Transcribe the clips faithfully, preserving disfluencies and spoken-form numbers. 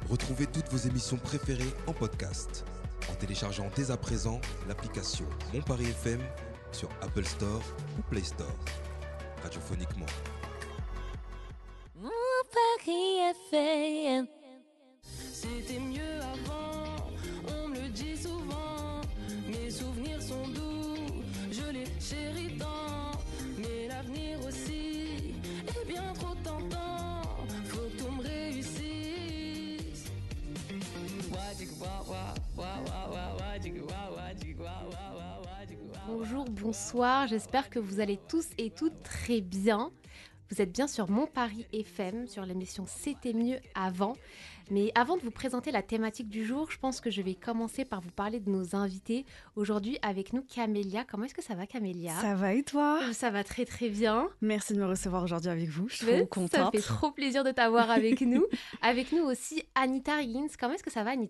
Retrouvez toutes vos émissions préférées en podcast en téléchargeant dès à présent l'application Mon Paris F M sur Apple Store ou Play Store. Radiophoniquement. Mon Paris F M. C'était mieux avant, on me le dit souvent. Mes souvenirs sont doux, je les chéris tant. Mais l'avenir aussi est bien trop tentant. Faut que tout me réussisse. Bonjour, bonsoir, j'espère que vous allez tous et toutes très bien. Vous êtes bien sur Mon Paris F M, sur l'émission C'était mieux avant. Mais avant de vous présenter la thématique du jour, je pense que je vais commencer par vous parler de nos invités. Aujourd'hui, avec nous, Camélia. Comment est-ce que ça va, Camélia ? Ça va et toi ? Ça va très très bien. Merci de me recevoir aujourd'hui avec vous, je suis Mais trop contente. Ça fait trop plaisir de t'avoir avec nous. Avec nous aussi, Anita Riggins. Comment est-ce que ça va, Anita ?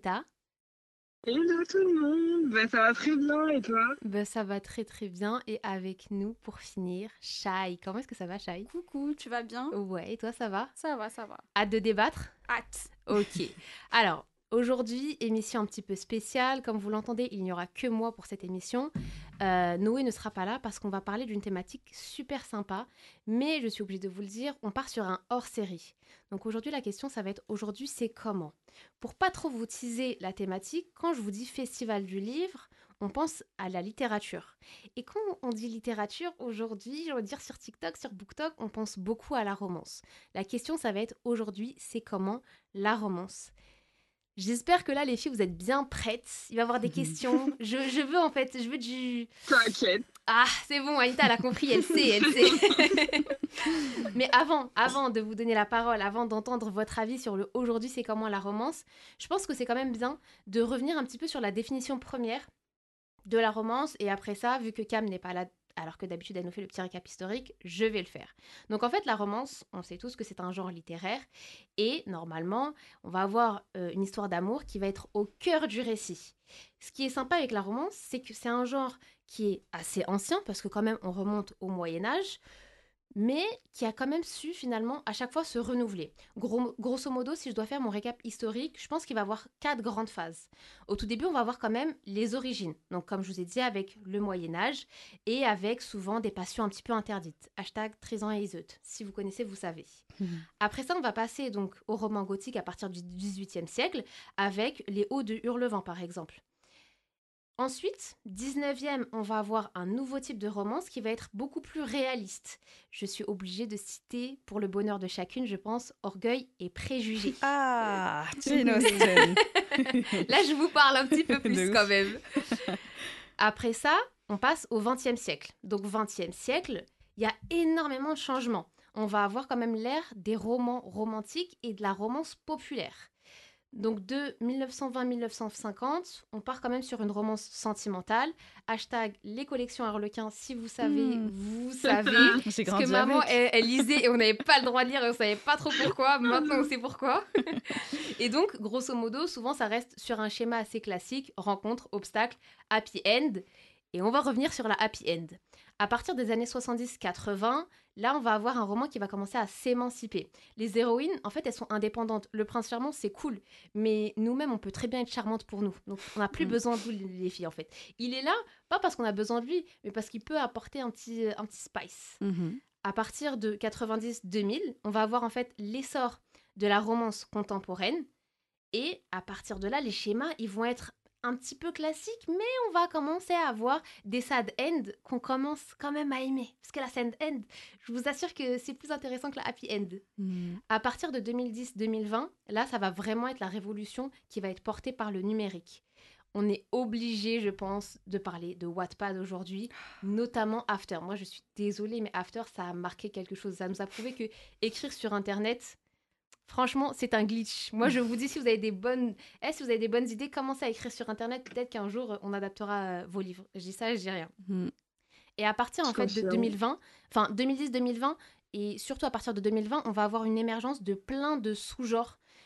Hello tout le monde, ben, ça va très bien et toi ? Ben, ça va très très bien. Et avec nous, pour finir, Shai. Comment est-ce que ça va, Shai ? Coucou, tu vas bien ? Ouais, et toi, ça va ? Ça va, ça va. Hâte de débattre ? Hâte. Ok. Alors, aujourd'hui, émission un petit peu spéciale. Comme vous l'entendez, il n'y aura que moi pour cette émission. Euh, Noé ne sera pas là parce qu'on va parler d'une thématique super sympa. Mais je suis obligée de vous le dire, on part sur un hors-série. Donc aujourd'hui, la question, ça va être aujourd'hui, c'est comment ? Pour pas trop vous teaser la thématique, quand je vous dis festival du livre, on pense à la littérature. Et quand on dit littérature, aujourd'hui, je veux dire sur TikTok, sur BookTok, on pense beaucoup à la romance. La question, ça va être aujourd'hui, c'est comment la romance ? J'espère que là, les filles, vous êtes bien prêtes. Il va y avoir des questions. Je, je veux, en fait, je veux du... T'inquiète. Ah, c'est bon, Anita, elle a compris, elle sait, elle sait. Mais avant, avant de vous donner la parole, avant d'entendre votre avis sur le aujourd'hui, c'est comment la romance, je pense que c'est quand même bien de revenir un petit peu sur la définition première de la romance. Et après ça, vu que Cam n'est pas là, alors que d'habitude, elle nous fait le petit récap historique, je vais le faire. Donc en fait, la romance, on sait tous que c'est un genre littéraire. Et normalement, on va avoir euh, une histoire d'amour qui va être au cœur du récit. Ce qui est sympa avec la romance, c'est que c'est un genre qui est assez ancien, parce que quand même, on remonte au Moyen-Âge, mais qui a quand même su finalement à chaque fois se renouveler. Gros, grosso modo, si je dois faire mon récap historique, je pense qu'il va y avoir quatre grandes phases. Au tout début, on va voir quand même les origines. Donc comme je vous ai dit, avec le Moyen-Âge et avec souvent des passions un petit peu interdites. Hashtag Tristan et Iseut. Si vous connaissez, vous savez. Mmh. Après ça, on va passer donc au roman gothique à partir du dix-huitième siècle avec les Hauts de Hurlevent par exemple. Ensuite, dix-neuvième, on va avoir un nouveau type de romance qui va être beaucoup plus réaliste. Je suis obligée de citer, pour le bonheur de chacune, je pense, Orgueil et Préjugés. Ah, Jane Austen. Là, je vous parle un petit peu plus quand même. Après ça, on passe au vingtième siècle. Donc, vingtième siècle, il y a énormément de changements. On va avoir quand même l'ère des romans romantiques et de la romance populaire. Donc de dix-neuf cent vingt à dix-neuf cent cinquante, on part quand même sur une romance sentimentale. Hashtag les collections Harlequin, si vous savez, mmh. vous savez. J'ai parce que maman, elle, elle lisait et on n'avait pas le droit de lire et on ne savait pas trop pourquoi. Maintenant, on sait pourquoi. Et donc, grosso modo, souvent, ça reste sur un schéma assez classique. Rencontre, obstacle, happy end. Et on va revenir sur la happy end. À partir des années soixante-dix quatre-vingts, là, on va avoir un roman qui va commencer à s'émanciper. Les héroïnes, en fait, elles sont indépendantes. Le prince charmant, c'est cool, mais nous-mêmes, on peut très bien être charmante pour nous. Donc, on n'a plus mmh. besoin de vous, les filles, en fait. Il est là, pas parce qu'on a besoin de lui, mais parce qu'il peut apporter un petit, un petit spice. Mmh. À partir de quatre-vingt-dix deux mille, on va avoir, en fait, l'essor de la romance contemporaine. Et à partir de là, les schémas, ils vont être un petit peu classique, mais on va commencer à avoir des sad end qu'on commence quand même à aimer. Parce que la sad end, je vous assure que c'est plus intéressant que la happy end. Mmh. À partir de deux mille dix deux mille vingt, là, ça va vraiment être la révolution qui va être portée par le numérique. On est obligé, je pense, de parler de Wattpad aujourd'hui, notamment After. Moi, je suis désolée, mais After, ça a marqué quelque chose. Ça nous a prouvé que écrire sur Internet... Franchement, c'est un glitch. Moi, je vous dis, si vous avez des bonnes, eh, si vous avez des bonnes idées, commencez à écrire sur Internet. Peut-être qu'un jour, on adaptera vos livres. Je dis ça, je dis rien. Mm. Et à partir en fait de deux mille vingt, enfin deux mille dix deux mille vingt, et surtout à partir de deux mille vingt, on va avoir une émergence de plein de sous-genres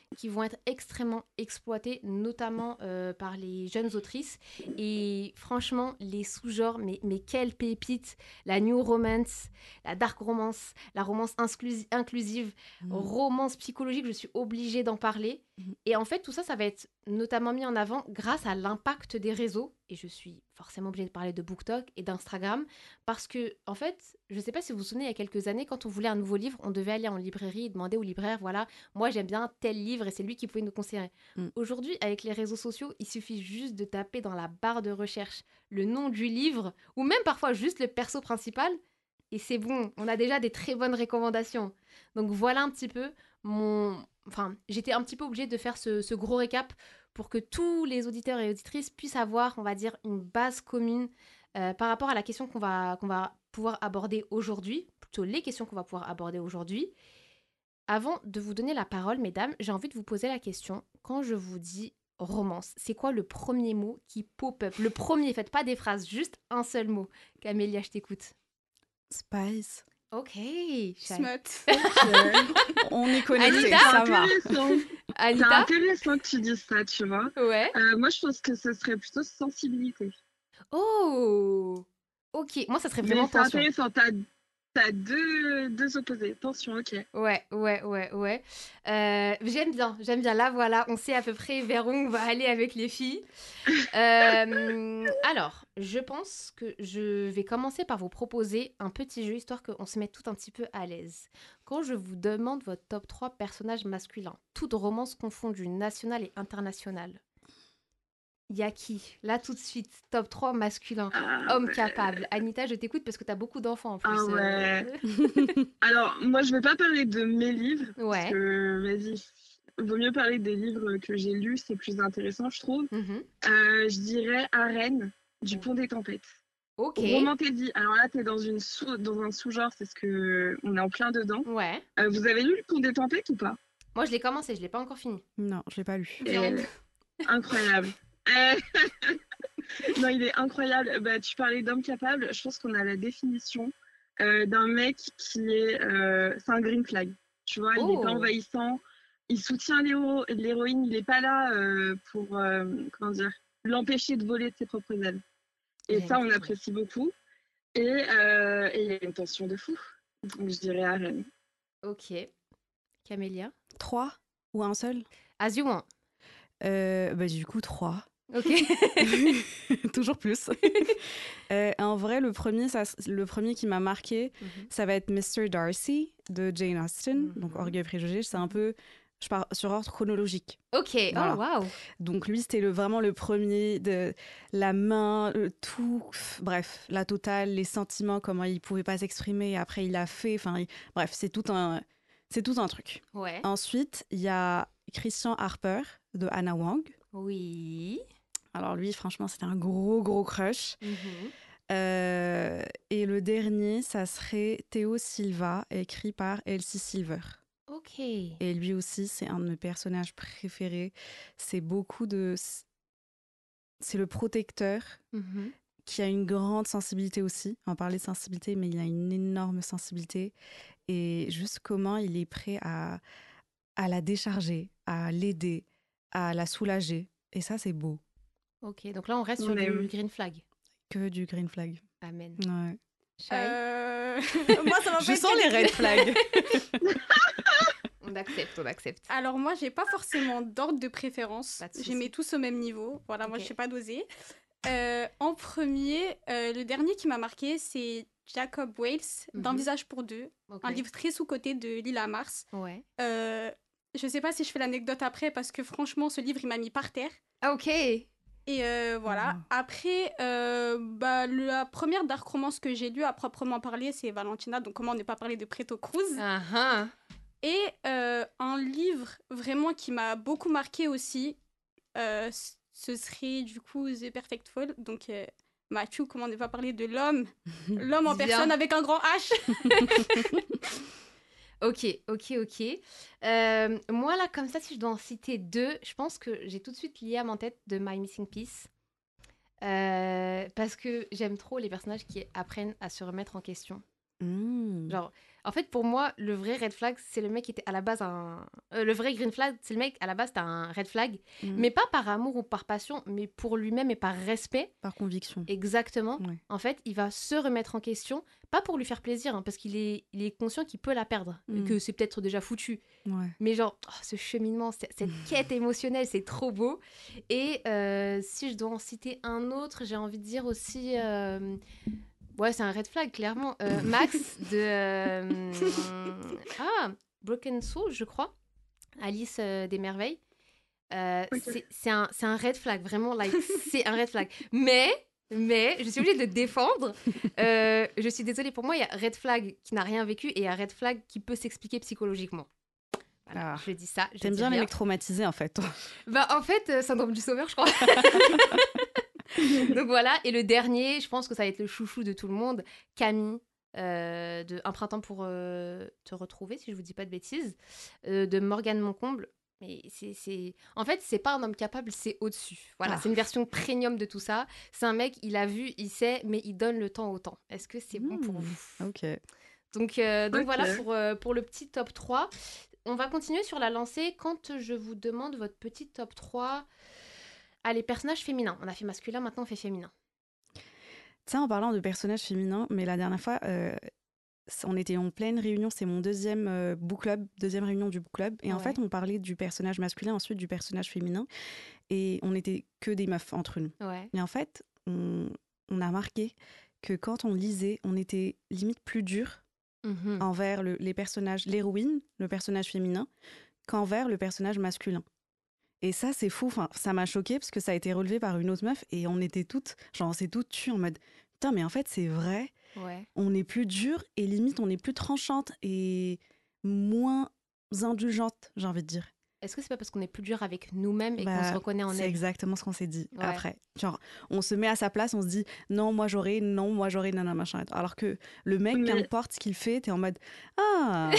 qui vont être extrêmement exploitées, notamment euh, par les jeunes autrices. Et franchement, les sous-genres, mais, mais quelle pépite! La new romance, la dark romance, la romance inclusi- inclusive, Mm. romance psychologique, je suis obligée d'en parler. Mhm. Et en fait, tout ça, ça va être notamment mis en avant grâce à l'impact des réseaux. Et je suis forcément obligée de parler de BookTok et d'Instagram. Parce que, en fait, je ne sais pas si vous vous souvenez, il y a quelques années, quand on voulait un nouveau livre, on devait aller en librairie et demander au libraire, voilà, moi j'aime bien tel livre et c'est lui qui pouvait nous conseiller. Mm. Aujourd'hui, avec les réseaux sociaux, il suffit juste de taper dans la barre de recherche le nom du livre ou même parfois juste le perso principal. Et c'est bon, on a déjà des très bonnes recommandations. Donc voilà un petit peu mon... Enfin, j'étais un petit peu obligée de faire ce, ce gros récap pour que tous les auditeurs et auditrices puissent avoir, on va dire, une base commune euh, par rapport à la question qu'on va, qu'on va pouvoir aborder aujourd'hui, plutôt les questions qu'on va pouvoir aborder aujourd'hui. Avant de vous donner la parole, mesdames, j'ai envie de vous poser la question. Quand je vous dis romance, c'est quoi le premier mot qui pop-up? Le premier, faites pas des phrases, juste un seul mot. Camélia, je t'écoute. Spice. Ok. Shai. Smut. On est connectés, Anita ça va. Intéressant. C'est Anita? intéressant que tu dises ça, tu vois. Ouais. Euh, moi, je pense que ce serait plutôt sensibilité. Oh. Ok, moi ça serait vraiment Mais c'est tension. intéressant, t'as t'as deux, deux opposés. Tension, ok. Ouais, ouais, ouais, ouais. Euh, j'aime bien, j'aime bien. Là, voilà, on sait à peu près vers où on va aller avec les filles. Euh, alors, je pense que je vais commencer par vous proposer un petit jeu, histoire qu'on se mette tout un petit peu à l'aise. Quand je vous demande votre top trois personnages masculins, toutes romances confondues, nationales et internationales, il y a qui? Là, tout de suite, top trois masculins. Ah, Homme ouais. capable. Anita, je t'écoute parce que t'as beaucoup d'enfants en plus. Ah ouais. euh. Alors, moi, je vais pas parler de mes livres, parce Ouais. que, vas-y, vaut mieux parler des livres que j'ai lus, c'est plus intéressant, je trouve. Mhm. Euh, je dirais Arène, du Pont des Tempêtes. Ok. Romantédie. Alors là, t'es dans, une sous, dans un sous-genre, c'est ce que on est en plein dedans. Ouais. Euh, vous avez lu le Pont des Tempêtes ou pas? Moi, je l'ai commencé, je l'ai pas encore fini. Non, je l'ai pas lu. Viande. Euh, Incroyable. Euh, non, il est incroyable. Bah, tu parlais d'homme capable. Je pense qu'on a la définition euh, d'un mec qui est. euh, c'est un green flag. Tu vois, il n'est pas Oh. envahissant. Il soutient l'héro- l'héroïne. Il n'est pas là euh, pour euh, comment dire, l'empêcher de voler de ses propres ailes. Et J'aime ça, on trop. apprécie beaucoup. Et, euh, et il y a une tension de fou. Donc, je dirais Arène. Ok. Camélia? Trois ou un seul As you want. euh, bah, Du coup, trois. Ok. Toujours plus. Euh, en vrai, le premier, ça, le premier qui m'a marqué, Mhm. ça va être mister Darcy de Jane Austen. Mhm. Donc, Orgueil et préjugés. C'est un peu. Je pars sur ordre chronologique. Ok. Voilà. Oh, waouh. Donc, lui, c'était le, vraiment le premier de la main, le tout. pff, Bref, la totale, les sentiments, comment il pouvait pas s'exprimer. Après, il a fait. Enfin, il- bref, c'est tout un. C'est tout un truc. Ouais. Ensuite, il y a Christian Harper de Anna Wang. Oui. Alors lui, franchement, c'était un gros, gros crush. Mhm. Euh, et le dernier, ça serait Théo Silva, écrit par Elsie Silver. Ok. Et lui aussi, c'est un de mes personnages préférés. C'est beaucoup de... C'est le protecteur Mhm. qui a une grande sensibilité aussi. On parlait de sensibilité, mais il a une énorme sensibilité. Et juste comment il est prêt à, à la décharger, à l'aider, à la soulager. Et ça, c'est beau. Ok. Donc là, on reste On sur aime. du green flag. Que du green flag. Amen. Ouais. Shai? Euh, Moi, ça va pas Je être sens les qualifié. red flags. On accepte, on accepte. Alors moi, j'ai pas forcément d'ordre de préférence. Pas de souci. Je mets tous au même niveau. Voilà, moi, Ok. je sais pas doser. Euh, en premier, euh, le dernier qui m'a marqué, c'est Jacob Wales, D'un Mhm. visage pour deux. Ok. Un livre très sous-coté de Lila Mars. Ouais. Euh, je sais pas si je fais l'anecdote après, parce que franchement, ce livre, il m'a mis par terre. Ah, ok. Et euh, voilà. Mhm. Après, euh, bah, la première dark romance que j'ai lue à proprement parler, c'est Valentina. Donc, comment ne pas parler de Preto Cruz. Ah, ah. Et euh, un livre vraiment qui m'a beaucoup marqué aussi, euh, c- ce serait du coup The Perfect Fall. Donc, euh, Mathieu, comment ne pas parler de l'homme L'homme en Bien. personne avec un grand H. Ok, ok, ok. Euh, moi, là, comme ça, si je dois en citer deux, je pense que j'ai tout de suite Liam en tête de My Missing Piece. Euh, parce que j'aime trop les personnages qui apprennent à se remettre en question. Mmh. Genre, En fait, pour moi, le vrai red flag, c'est le mec qui était à la base un... euh, le vrai green flag, c'est le mec, à la base, c'était un red flag. Mm. Mais pas par amour ou par passion, mais pour lui-même et par respect. Par conviction. Exactement. Ouais. En fait, il va se remettre en question, pas pour lui faire plaisir, hein, parce qu'il est, il est conscient qu'il peut la perdre, et Mm. que c'est peut-être déjà foutu. Ouais. Mais genre, oh, ce cheminement, c- cette quête émotionnelle, c'est trop beau. Et euh, si je dois en citer un autre, j'ai envie de dire aussi... euh, Ouais, c'est un red flag, clairement. Euh, Max de... euh, Ah, Broken Soul, je crois. Alice euh, des Merveilles. Euh, Ok. c'est c'est un, c'est un red flag, vraiment, like, c'est un red flag. Mais, mais, je suis obligée de le défendre. Euh, je suis désolée, pour moi, il y a red flag qui n'a rien vécu et il y a red flag qui peut s'expliquer psychologiquement. Voilà, Ah. je dis ça. Je T'aimes dis bien les rien. mecs traumatisés, en fait. Bah, en fait, euh, syndrome du sauveur, je crois. Donc voilà, et le dernier, je pense que ça va être le chouchou de tout le monde, Camille, euh, de Un printemps pour euh, te retrouver, si je vous dis pas de bêtises, euh, de Morgane Moncomble. Mais c'est, c'est... En fait, c'est pas un homme capable, c'est au-dessus. Voilà, Ah. c'est une version premium de tout ça. C'est un mec, il a vu, il sait, mais il donne le temps au temps. Est-ce que c'est bon pour Mm. vous? Ok. Donc, euh, donc Ok. voilà pour, euh, pour le petit top trois. On va continuer sur la lancée quand je vous demande votre petit top trois. Allez, personnages féminins. On a fait masculin, maintenant on fait féminin. Tu sais, en parlant de personnages féminins, mais la dernière fois, euh, on était en pleine réunion, c'est mon deuxième euh, book club, deuxième réunion du book club. Et en Ouais. fait, on parlait du personnage masculin, ensuite du personnage féminin. Et on n'était que des meufs entre nous. Ouais. Et en fait, on, on a marqué que quand on lisait, on était limite plus dur Mhm. envers le- les personnages, l'héroïne, le personnage féminin, qu'envers le personnage masculin. Et ça, c'est fou. Enfin, ça m'a choqué parce que ça a été relevé par une autre meuf et on était toutes, genre, on s'est toutes tues en mode putain, mais en fait, c'est vrai. Ouais. On est plus dur et limite, on est plus tranchante et moins indulgente, j'ai envie de dire. Est-ce que c'est pas parce qu'on est plus dur avec nous-mêmes et qu'on Bah, se reconnaît en c'est elle? exactement ce qu'on s'est dit Ouais. après. Genre, on se met à sa place, on se dit non, moi j'aurais, non, moi j'aurais, non, non, machin. Alors que le mec, Mais- qu'importe ce qu'il fait, t'es en mode ah.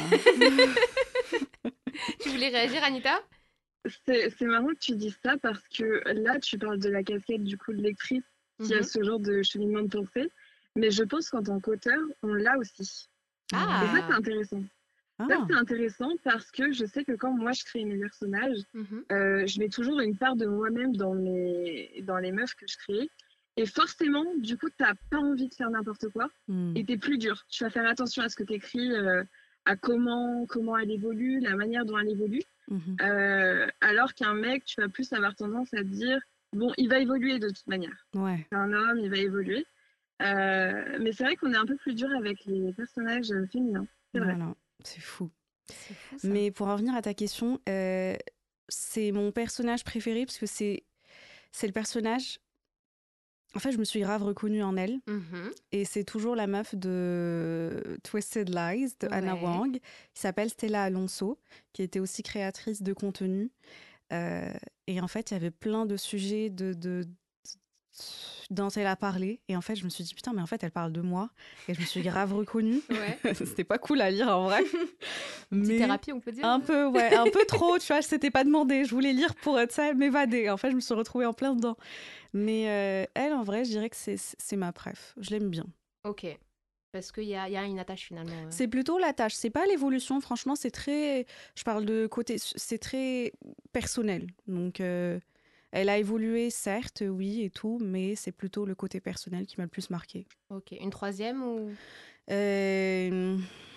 Tu voulais réagir, Anita? C'est c'est marrant que tu dises ça parce que là, tu parles de la casquette du coup de lectrice qui a Mhm. ce genre de cheminement de pensée. Mais je pense qu'en tant qu'auteur, on l'a aussi. Et ça, Ah. c'est intéressant. Ça, Ah. c'est intéressant parce que je sais que quand moi, je crée mes personnages, Mhm. euh, je mets toujours une part de moi-même dans, mes... dans les meufs que je crée. Et forcément, du coup, t'as pas envie de faire n'importe quoi. Hmm. Et t'es plus dur. Tu vas faire attention à ce que t'écris, euh, à comment, comment elle évolue, la manière dont elle évolue. Mhm. Euh, alors qu'un mec, tu vas plus avoir tendance à te dire, bon, il va évoluer de toute manière. Ouais. C'est un homme, il va évoluer. Euh, mais c'est vrai qu'on est un peu plus dur avec les personnages euh, féminins. C'est vrai. Voilà. C'est fou. C'est fou, ça. Mais pour en revenir à ta question, euh, c'est mon personnage préféré parce que c'est c'est le personnage. En fait, je me suis grave reconnue en elle. Mhm. Et c'est toujours la meuf de Twisted Lies de Anna Ouais. Wang, qui s'appelle Stella Alonso, qui était aussi créatrice de contenu. Euh, et en fait, il y avait plein de sujets de, de, de- dont elle a parlé. Et en fait, je me suis dit, putain, mais en fait, elle parle de moi. Et je me suis grave reconnue. Ouais. C'était pas cool à lire en vrai. Une petite Mais thérapie, on peut dire? un peu, ouais, un peu trop, tu vois, je s'étais pas demandé. Je voulais lire pour, tu sais, m'évader. En fait, je me suis retrouvée en plein dedans. Mais euh, elle, en vrai, je dirais que c'est c'est ma préf. Je l'aime bien. Ok. Parce qu'il y a, il y a une attache finalement. euh. C'est plutôt la tâche, c'est pas l'évolution. Franchement, c'est très. Je parle de côté. C'est très personnel. Donc, euh, elle a évolué, certes, oui, et tout, mais c'est plutôt le côté personnel qui m'a le plus marqué. Ok. Une troisième ou... Euh,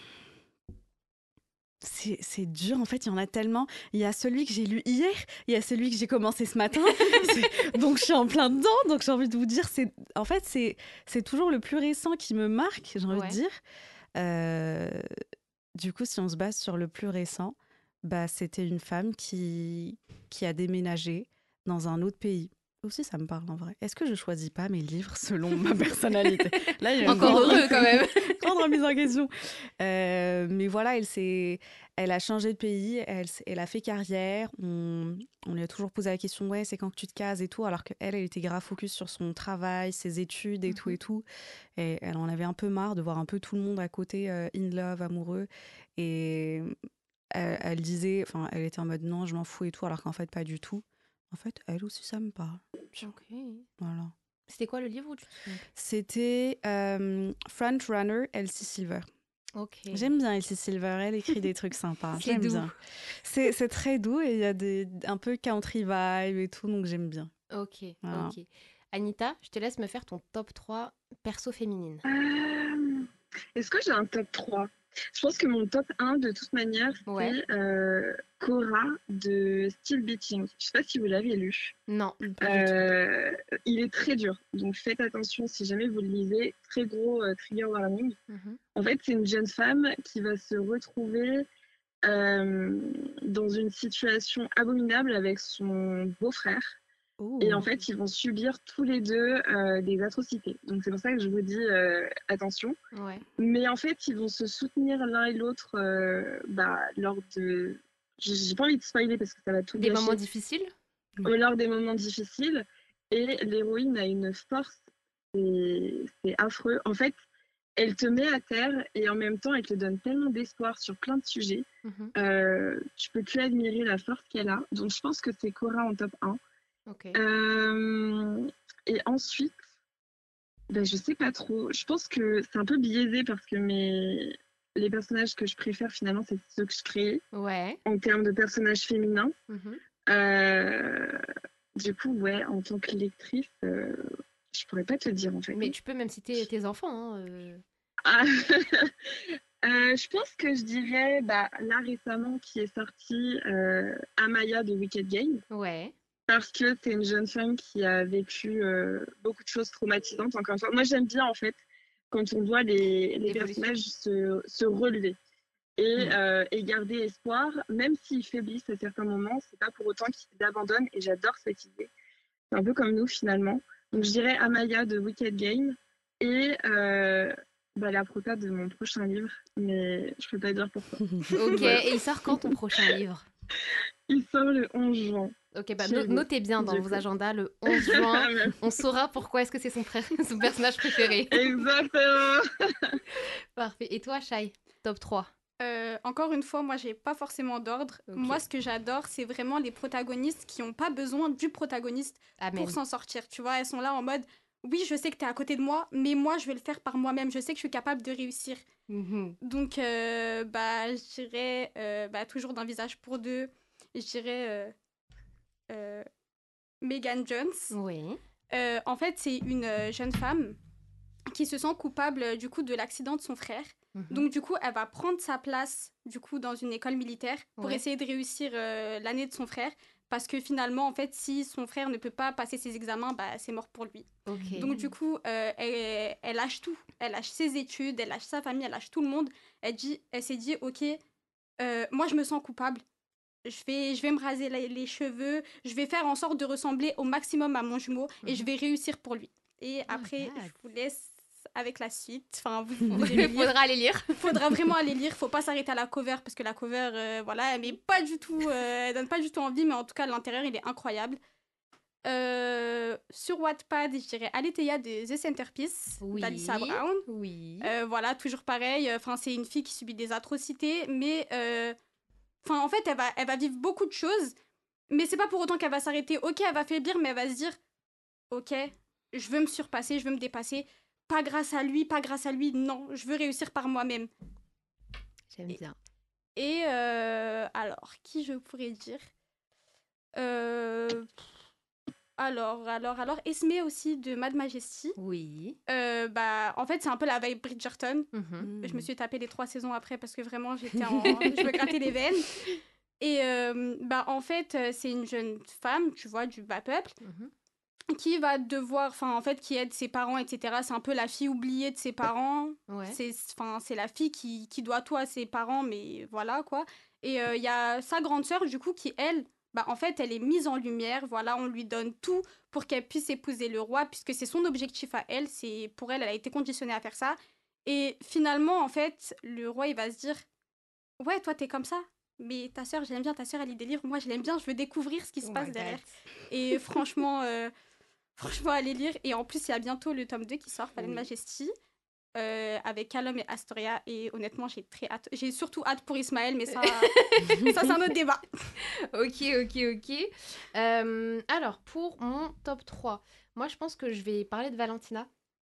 C'est c'est dur, en fait, il y en a tellement. Il y a celui que j'ai lu hier, il y a celui que j'ai commencé ce matin. C'est- donc, je suis en plein dedans. Donc, j'ai envie de vous dire, c'est en fait, c'est c'est toujours le plus récent qui me marque, j'ai envie Ouais. de dire. Euh, Du coup, si on se base sur le plus récent, bah, c'était une femme qui, qui a déménagé dans un autre pays. Aussi, ça me parle en vrai. Est-ce que je choisis pas mes livres selon ma personnalité? Là, il y a une Encore grande- heureux quand même. grande remise en question. Euh, mais voilà, elle, s'est- elle a changé de pays, elle, s'est- elle a fait carrière. On, on lui a toujours posé la question, ouais, c'est quand que tu te cases et tout, alors qu'elle, elle était grave focus sur son travail, ses études et tout Mhm. et tout. Et elle en avait un peu marre de voir un peu tout le monde à côté, euh, in love, amoureux. Et elle, elle disait, enfin, elle était en mode non, je m'en fous et tout, alors qu'en fait, pas du tout. En fait, elle aussi, ça me parle. Ok. Voilà. C'était quoi le livre ou tu te souviens plus? C'était euh, Front Runner, Elsie Silver. Ok. J'aime bien Elsie Silver, elle écrit des trucs sympas. C'est J'aime doux. bien. C'est, c'est très doux et il y a des, un peu country vibe et tout, donc j'aime bien. Ok, Voilà. ok. Anita, je te laisse me faire ton top trois perso féminine. Euh, Est-ce que j'ai un top trois? Je pense que mon top un, de toute manière, c'est Ouais. euh, Cora de Steel Beating. Je sais pas si vous l'avez lu. Non. Pas du tout. Euh, il est très dur, donc faites attention si jamais vous le lisez. Très gros euh, trigger warning. Mhm. En fait, c'est une jeune femme qui va se retrouver euh, dans une situation abominable avec son beau-frère. Et en fait, ils vont subir tous les deux euh, des atrocités. Donc c'est pour ça que je vous dis euh, attention. Ouais. Mais en fait, ils vont se soutenir l'un et l'autre euh, bah, lors de... J'ai j'ai pas envie de spoiler parce que ça va tout Des gâcher. moments difficiles. Euh, Lors des moments difficiles. Et l'héroïne a une force, c'est c'est affreux. En fait, elle te met à terre et en même temps, elle te donne tellement d'espoir sur plein de sujets. Mhm. Euh, tu peux que admirer la force qu'elle a. Donc je pense que c'est Cora en top un. Ok. Euh, et ensuite, ben, je sais pas trop. Je pense que c'est un peu biaisé parce que mes... les personnages que je préfère, finalement, c'est ceux que je crée Ouais. en termes de personnages féminins. Mhm. Euh, Du coup, ouais, en tant que lectrice, euh, je pourrais pas te le dire en fait. Mais tu peux même citer tes enfants. Hein, euh. Ah, euh, je pense que je dirais, bah, là récemment, qui est sorti euh, Amaya de Wicked Game. Ouais. Parce que c'est une jeune femme qui a vécu euh, beaucoup de choses traumatisantes, encore une fois. Moi, j'aime bien, en fait, quand on voit les, les L'évolution. personnages se, se relever et, Mm. euh, et garder espoir, même s'ils faiblissent à certains moments, c'est pas pour autant qu'ils abandonnent, et j'adore cette idée. C'est un peu comme nous, finalement. Donc, je dirais Amaya de Wicked Game et euh, bah, la prota de mon prochain livre, mais je peux pas dire pourquoi. Ok. Voilà. Et il sort quand ton prochain livre? Il sort le onze juin. Ok, bah Chez no- vous, notez bien dans du vos coup. agendas le onze juin. Merci. On saura pourquoi est-ce que c'est son, pré- son personnage préféré. Exactement. Parfait. Et toi, Shai, top trois? Euh, encore une fois, moi, j'ai pas forcément d'ordre. Ok. Moi, ce que j'adore, c'est vraiment les protagonistes qui n'ont pas besoin du protagoniste Amen. pour s'en sortir. Tu vois, elles sont là en mode, oui, je sais que t'es à côté de moi, mais moi, je vais le faire par moi-même. Je sais que je suis capable de réussir. Mhm. Donc, euh, bah, je dirais euh, bah, toujours d'un visage pour deux. Je dirais euh, euh, Megan Jones. Oui. Euh, en fait, c'est une euh, jeune femme qui se sent coupable euh, du coup de l'accident de son frère. Mhm. Donc du coup, elle va prendre sa place du coup dans une école militaire pour Ouais. essayer de réussir euh, l'année de son frère, parce que finalement, en fait, si son frère ne peut pas passer ses examens, bah c'est mort pour lui. Ok. Donc du coup, euh, elle, elle lâche tout. Elle lâche ses études, elle lâche sa famille, elle lâche tout le monde. Elle dit, elle s'est dit, ok, euh, moi je me sens coupable. Je vais, je vais me raser les, les cheveux, je vais faire en sorte de ressembler au maximum à mon jumeau et Mhm. je vais réussir pour lui. Et Oh, après, God. je vous laisse avec la suite. Enfin, vous, vous Il devez lire. faudra aller lire. Faudra vraiment aller lire. Faut pas s'arrêter à la cover parce que la cover, euh, voilà, elle met pas du tout, euh, elle donne pas du tout envie, mais en tout cas, l'intérieur, il est incroyable. Euh, sur Wattpad, je dirais Aletheia de The Centerpiece Oui. d'Alyssa Brown. Oui. Euh, voilà, toujours pareil. Enfin, c'est une fille qui subit des atrocités, mais euh, enfin, en fait, elle va, elle va vivre beaucoup de choses, mais c'est pas pour autant qu'elle va s'arrêter. Ok, elle va faiblir, mais elle va se dire, ok, je veux me surpasser, je veux me dépasser. Pas grâce à lui, pas grâce à lui. Non, je veux réussir par moi-même. J'aime bien. Et euh, alors, qui je pourrais dire euh, Alors, alors, alors, Esme aussi de Mad Majesty. Oui. Euh, bah, en fait, c'est un peu la vibe Bridgerton. Mhm. Je me suis tapé les trois saisons après parce que vraiment, j'étais en... je me grattais les veines. Et euh, bah, en fait, euh, c'est une jeune femme, tu vois, du bas peuple, Mhm. qui va devoir, enfin, en fait, qui aide ses parents, et cetera. C'est un peu la fille oubliée de ses parents. Ouais. C'est, enfin, c'est la fille qui, qui doit tout à ses parents, mais voilà, quoi. Et il euh, y a sa grande sœur, du coup, qui, elle, bah, en fait, elle est mise en lumière. Voilà, on lui donne tout pour qu'elle puisse épouser le roi, puisque c'est son objectif à elle. C'est, pour elle, elle a été conditionnée à faire ça. Et finalement, en fait, le roi, il va se dire, ouais, toi, t'es comme ça. Mais ta sœur, j'aime bien, ta sœur, elle lit des livres. Moi, je l'aime bien, je veux découvrir ce qui se Oh passe my derrière. God. Et franchement, euh, franchement, allez lire. Et en plus, il y a bientôt le tome deux qui sort, Fallen Oui. Majesty, euh, avec Callum et Astoria. Et honnêtement, j'ai très hâte. J'ai surtout hâte pour Ismaël, mais ça, ça c'est un autre débat. Ok, ok, ok. Euh, alors, pour mon top trois, moi, je pense que je vais parler de Valentina.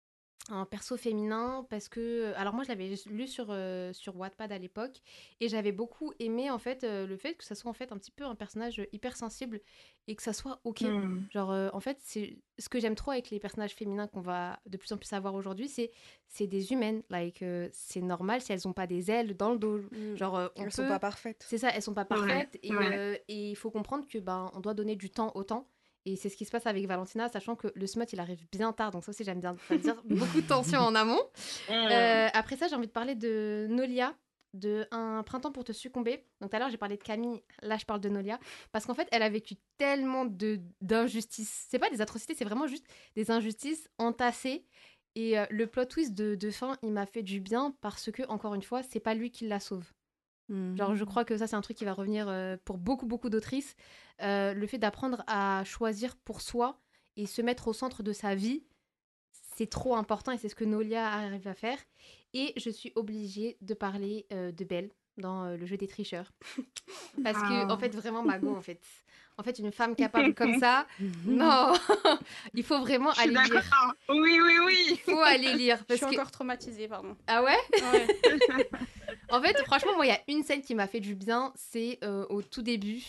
un perso féminin parce que alors moi je l'avais lu sur euh, sur Wattpad à l'époque et j'avais beaucoup aimé en fait euh, le fait que ça soit en fait un petit peu un personnage hyper sensible et que ça soit ok. Hmm. Genre euh, en fait c'est ce que j'aime trop avec les personnages féminins qu'on va de plus en plus avoir aujourd'hui, c'est c'est des humaines, like euh, c'est normal si elles ont pas des ailes dans le dos. Mm. Genre euh, on Elles peut sont pas parfaites. c'est ça, elles sont pas Ouais, parfaites et ouais. euh, et il faut comprendre que ben on doit donner du temps au temps. Et c'est ce qui se passe avec Valentina, sachant que le smut, il arrive bien tard. Donc ça aussi, j'aime bien. Ça veut dire beaucoup de tension en amont. Hmm. Euh, après ça, j'ai envie de parler de Nolia, de Un printemps pour te succomber. Donc tout à l'heure, j'ai parlé de Camille. Là, je parle de Nolia. Parce qu'en fait, elle a vécu tellement de, d'injustices. C'est pas des atrocités, c'est vraiment juste des injustices entassées. Et euh, le plot twist de, de fin, il m'a fait du bien parce que, encore une fois, c'est pas lui qui la sauve. Mm. Genre, je crois que ça, c'est un truc qui va revenir euh, pour beaucoup, beaucoup d'autrices. Euh, le fait d'apprendre à choisir pour soi et se mettre au centre de sa vie, c'est trop important et c'est ce que Nolia arrive à faire. Et je suis obligée de parler euh, de Belle dans euh, le jeu des tricheurs. Parce que, Ah. en fait, vraiment, Mago, en fait. En fait, une femme capable comme ça, non, il faut vraiment Je suis aller lire. d'accord. Oui, oui, oui. Il faut aller lire. Je Parce suis que... encore traumatisée, pardon. Ah ouais? Ouais. En fait, franchement, moi, il y a une scène qui m'a fait du bien, c'est euh, au tout début.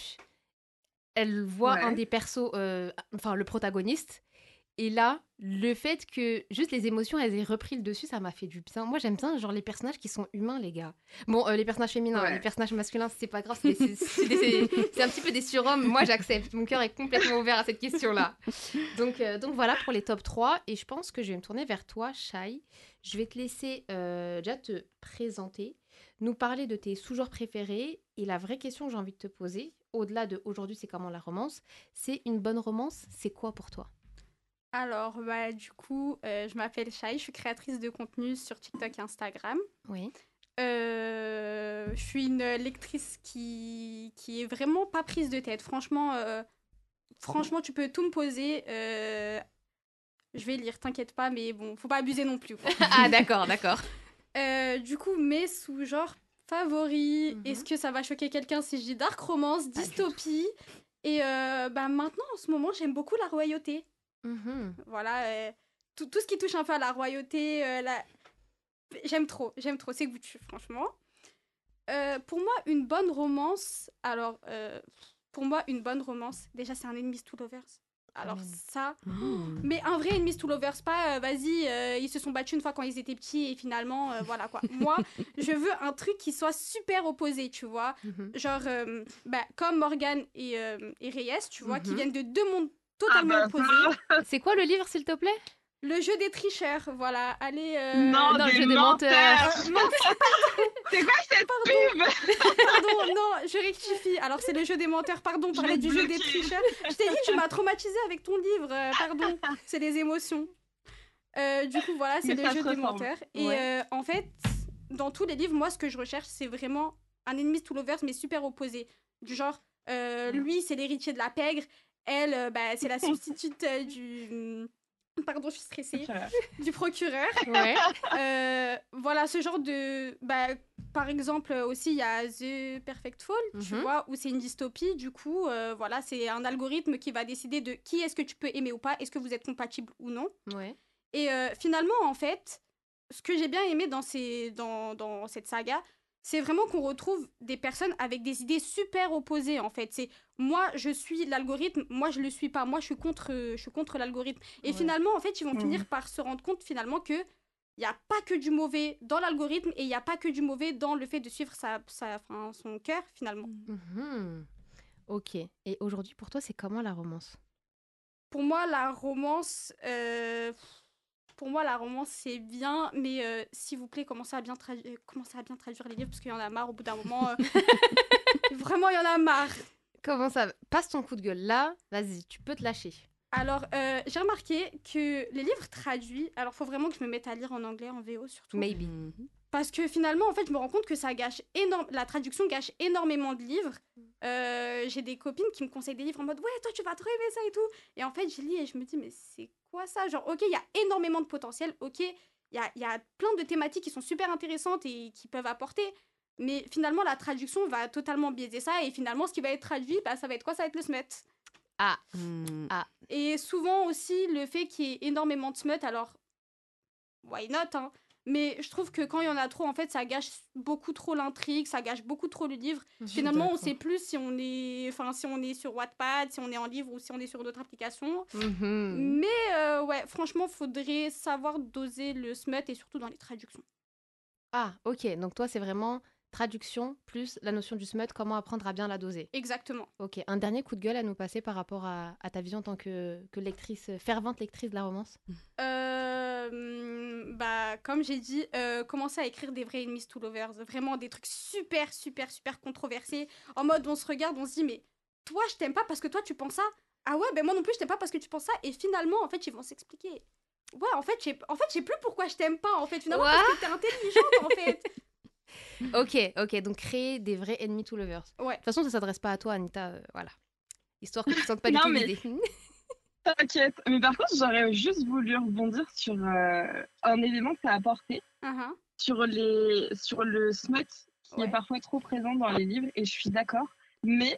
Elle voit Ouais. un des persos, euh, enfin le protagoniste, et là, le fait que juste les émotions, elles aient repris le dessus, ça m'a fait du bien. Moi, j'aime bien genre les personnages qui sont humains, les gars. Bon, euh, les personnages féminins, Ouais. les personnages masculins, c'est pas grave, c'est, des- c'est- c'est des- c'est- c'est un petit peu des surhommes. Moi, j'accepte. Mon cœur est complètement ouvert à cette question-là. Donc, euh, donc voilà pour les top trois. Et je pense que je vais me tourner vers toi, Shai. Je vais te laisser euh, déjà te présenter, nous parler de tes sous-genres préférés. Et la vraie question que j'ai envie de te poser, au-delà de aujourd'hui, c'est comment la romance, c'est une bonne romance, c'est quoi pour toi? Alors, bah, du coup, euh, je m'appelle Shai, je suis créatrice de contenu sur TikTok et Instagram. Oui. Euh, je suis une lectrice qui, qui est vraiment pas prise de tête. Franchement, euh, franchement, tu peux tout me poser. euh, je vais lire, t'inquiète pas, mais bon, faut pas abuser non plus, quoi. Ah d'accord, d'accord. Euh, du coup, mes sous-genres favoris, Mhm. est-ce que ça va choquer quelqu'un si je dis dark romance, Pas du dystopie? Et euh, bah, maintenant, en ce moment, j'aime beaucoup la royauté. Mhm. Voilà, euh, tout, tout ce qui touche un peu à la royauté, euh, la... j'aime trop, j'aime trop, c'est goûtu, franchement. Euh, pour moi, une bonne romance, alors, euh, pour moi, une bonne romance, déjà, c'est un enemies to lovers. Alors Amen. ça, Mm. mais un vrai enemies to lovers, pas, euh, vas-y, euh, ils se sont battus une fois quand ils étaient petits et finalement, euh, voilà quoi. Moi, je veux un truc qui soit super opposé, tu vois. Mhm. Genre, euh, bah, comme Morgan et, euh, et Reyes, tu vois, qui Mhm. viennent de deux mondes totalement Ah bah, opposés. C'est quoi le livre, s'il te plaît? Le jeu des tricheurs, voilà. Allez. euh, Non, non, le des jeu des menteurs. euh, non, C'est quoi cette pub? pardon, non, je rectifie. Alors, c'est le jeu des menteurs, pardon, on Je parlait vais du te jeu des bloquer. tricheurs. Je t'ai dit, tu m'as traumatisée avec ton livre, euh, pardon. C'est les émotions. Euh, du coup, voilà, c'est Mais le ça jeu se des ressemble. menteurs. Et Ouais. euh, en fait, dans tous les livres, moi, ce que je recherche, c'est vraiment un enemies to lovers, mais super opposé. Du genre, euh, lui, c'est l'héritier de la pègre. Elle, euh, bah, c'est la substitute euh, du... Pardon, je suis stressée. Du procureur. Ouais. Euh, voilà, ce genre de... Bah, par exemple, aussi, il y a The Perfect Fall, tu Mhm. vois, où c'est une dystopie. Du coup, euh, voilà, c'est un algorithme qui va décider de qui est-ce que tu peux aimer ou pas, est-ce que vous êtes compatible ou non. Ouais. Et euh, finalement, en fait, ce que j'ai bien aimé dans, ces, dans, dans cette saga, c'est vraiment qu'on retrouve des personnes avec des idées super opposées, en fait. C'est moi, je suis l'algorithme, moi, je le suis pas, moi, je suis contre, je suis contre l'algorithme. Et Ouais. finalement, en fait, ils vont Mhm. finir par se rendre compte, finalement, que il n'y a pas que du mauvais dans l'algorithme et il n'y a pas que du mauvais dans le fait de suivre sa, sa, enfin, son cœur, finalement. Mhm. Ok. Et aujourd'hui, pour toi, c'est comment la romance? Pour moi, la romance... euh, Pour moi, la romance, c'est bien, mais euh, s'il vous plaît, commencez à, bien tradu- euh, commencez à bien traduire les livres, parce qu'il y en a marre au bout d'un moment. euh, Vraiment, il y en a marre. Comment ça va? Passe ton coup de gueule là. Vas-y, tu peux te lâcher. Alors, euh, j'ai remarqué que les livres traduits... Alors, faut vraiment que je me mette à lire en anglais, en V O surtout. Maybe. Mhm. Parce que finalement, en fait, je me rends compte que ça gâche énorme. La traduction gâche énormément de livres. Euh, j'ai des copines qui me conseillent des livres en mode ouais, toi, tu vas trop aimer ça et tout. Et en fait, je lis et je me dis, mais c'est quoi ça? Genre, ok, il y a énormément de potentiel. Ok, il y a, y a plein de thématiques qui sont super intéressantes et qui peuvent apporter. Mais finalement, la traduction va totalement biaiser ça. Et finalement, ce qui va être traduit, bah, ça va être quoi? Ça va être le smut. Ah. Mm. Et souvent aussi, le fait qu'il y ait énormément de smut, alors why not, hein. Mais je trouve que quand il y en a trop, en fait, ça gâche beaucoup trop l'intrigue, ça gâche beaucoup trop le livre. Je suis Finalement, on d'accord. sait plus si on est, enfin, si on est sur Wattpad, si on est en livre ou si on est sur d'autres applications. Mhm. Mais euh, ouais, franchement, faudrait savoir doser le smut et surtout dans les traductions. Ah, ok. Donc toi, c'est vraiment traduction plus la notion du smut, comment apprendre à bien la doser. Exactement. Ok. Un dernier coup de gueule à nous passer par rapport à, à ta vision en tant que, que lectrice, fervente lectrice de la romance. Euh, bah, comme j'ai dit, euh, commencer à écrire des vrais enemies to lovers. Vraiment des trucs super, super, super controversés. En mode, on se regarde, on se dit, mais toi, je t'aime pas parce que toi, tu penses ça. Ah ouais, ben moi non plus, je t'aime pas parce que tu penses ça. Et finalement, en fait, ils vont s'expliquer. Ouais, en fait, je sais en fait, je sais plus pourquoi je t'aime pas, en fait. Finalement, What? parce que t'es intelligente, en fait. Ok, ok. Donc créer des vrais ennemis to lovers. Ouais. De toute façon, ça s'adresse pas à toi, Anita. euh, voilà. Histoire que tu te sentes pas du Non, tout mais- visée. T'inquiète. Mais par contre, j'aurais juste voulu rebondir sur euh, un élément que tu as apporté, Uh-huh. sur, les, sur le smut qui Ouais. est parfois trop présent dans les livres, et je suis d'accord. Mais,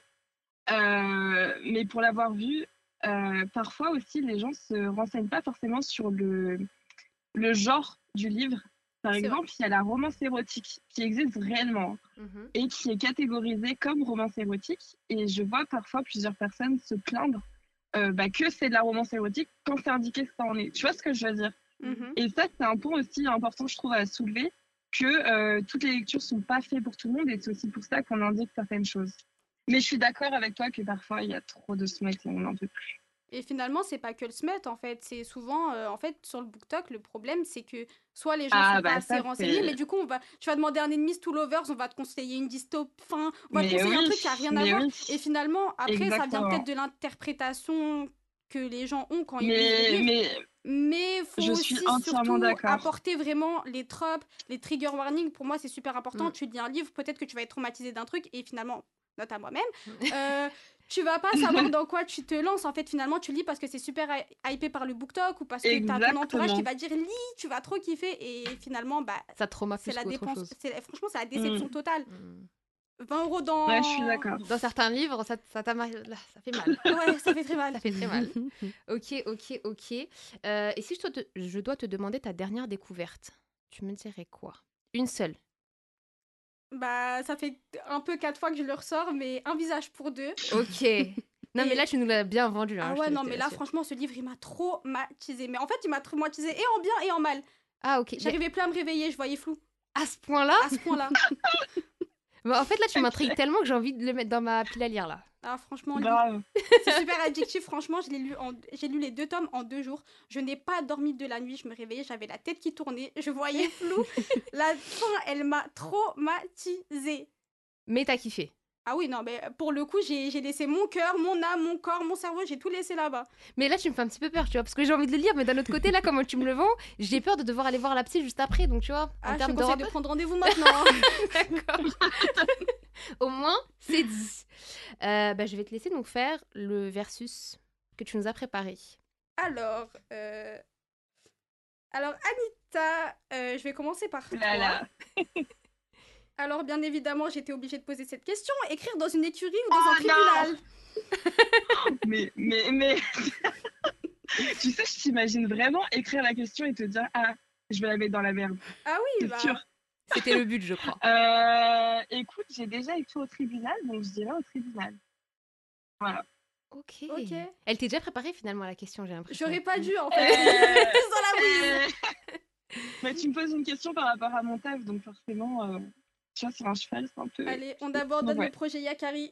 euh, mais pour l'avoir vu, euh, parfois aussi, les gens se renseignent pas forcément sur le, le genre du livre. Par C'est exemple, il y a la romance érotique qui existe réellement Mhm. et qui est catégorisée comme romance érotique. Et je vois parfois plusieurs personnes se plaindre euh, bah, que c'est de la romance érotique quand c'est indiqué que ça en est. Tu vois ce que je veux dire? Mhm. Et ça, c'est un point aussi important, je trouve, à soulever, que euh, toutes les lectures sont pas faites pour tout le monde, et c'est aussi pour ça qu'on indique certaines choses. Mais je suis d'accord avec toi que parfois, il y a trop de smut et on n'en peut plus. Et finalement, c'est pas que le smut, en fait. C'est souvent, euh, en fait, sur le BookTok, le problème, c'est que soit les gens Ah, sont bah, pas assez ça, renseignés, c'est- mais du coup, on va, tu vas demander un enemies to lovers, on va te conseiller une dystopie, enfin, on va te Mais conseiller un oui, truc qui a rien à mais voir. oui. Et finalement, après, ça vient Exactement. peut-être de l'interprétation que les gens ont quand ils lisent le Mais, livre. mais Mais faut Je aussi suis entièrement surtout d'accord. apporter vraiment les tropes, les trigger warnings. Pour moi, c'est super important. Mm. Tu lis un livre, peut-être que tu vas être traumatisé d'un truc et finalement, note à moi-même, euh, tu vas pas savoir dans quoi tu te lances. En fait, finalement, tu lis parce que c'est super hy- hypé par le BookTok ou parce que t'as ton entourage qui Exactement. va dire lis, tu vas trop kiffer et finalement, bah, Ça trauma c'est plus la qu'autre dépense. chose. c'est- Franchement, c'est la déception Mm. totale. Mm. vingt euros dans. Ouais, je suis d'accord. Dans certains livres, ça, ça, t'a mar- là, ça fait mal. Ouais, ça fait très mal. Ça fait très mal. Ok, ok, ok. Euh, et si je dois, te, je dois te demander ta dernière découverte, tu me dirais quoi? Une seule. Bah, ça fait un peu quatre fois que je le ressors, mais un visage pour deux. Ok. Non, mais Et- là, tu nous l'as bien vendu. Hein, Ah je ouais, te- non, je te mais là, l'assure. franchement, ce livre, il m'a traumatisé. Mais en fait, il m'a traumatisé et en bien et en mal. Ah, ok. Mais J'arrivais plus à me réveiller, je voyais flou. à ce point-là, À ce point-là. bah, en fait, là, tu m'intrigues tellement que j'ai envie de le mettre dans ma pile à lire, là. Ah, franchement, lis. Grave. C'est super addictif. Franchement, je l'ai lu en... j'ai lu les deux tomes en deux jours. Je n'ai pas dormi de la nuit. Je me réveillais, j'avais la tête qui tournait. Je voyais flou. La fin, elle m'a traumatisée. Mais t'as kiffé. Ah oui, non, mais pour le coup, j'ai j'ai laissé mon cœur, mon âme, mon corps, mon cerveau, j'ai tout laissé là-bas. Mais là, tu me fais un petit peu peur, tu vois, parce que j'ai envie de le lire, mais d'un autre côté, là, comment tu me le vends, j'ai peur de devoir aller voir la psy juste après, donc tu vois, en Ah, je te termes conseille d'Europe. de prendre rendez-vous maintenant. D'accord. Au moins, c'est dit. Euh, bah, je vais te laisser donc faire le versus que tu nous as préparé. Alors, euh... Alors Anita, euh, je vais commencer par toi. Là, là. Alors, bien évidemment, j'étais obligée de poser cette question. Écrire dans une écurie ou dans Oh un tribunal? Mais, mais, mais... tu sais, je t'imagine vraiment écrire la question et te dire, ah, je vais la mettre dans la merde. Ah oui, C'est bah... sûr. C'était le but, je crois. Euh, écoute, j'ai déjà écrit au tribunal, donc je dirais au tribunal. Voilà. Ok. Ok. Elle t'est déjà préparée finalement à la question, j'ai l'impression. J'aurais pas dû, en fait. Euh, Plus dans la brise. euh, Mais tu me poses une question par rapport à mon taf, donc forcément, euh, tu vois, sur un cheval, c'est un peu... Allez, on abandonne Ouais. le projet Yakari.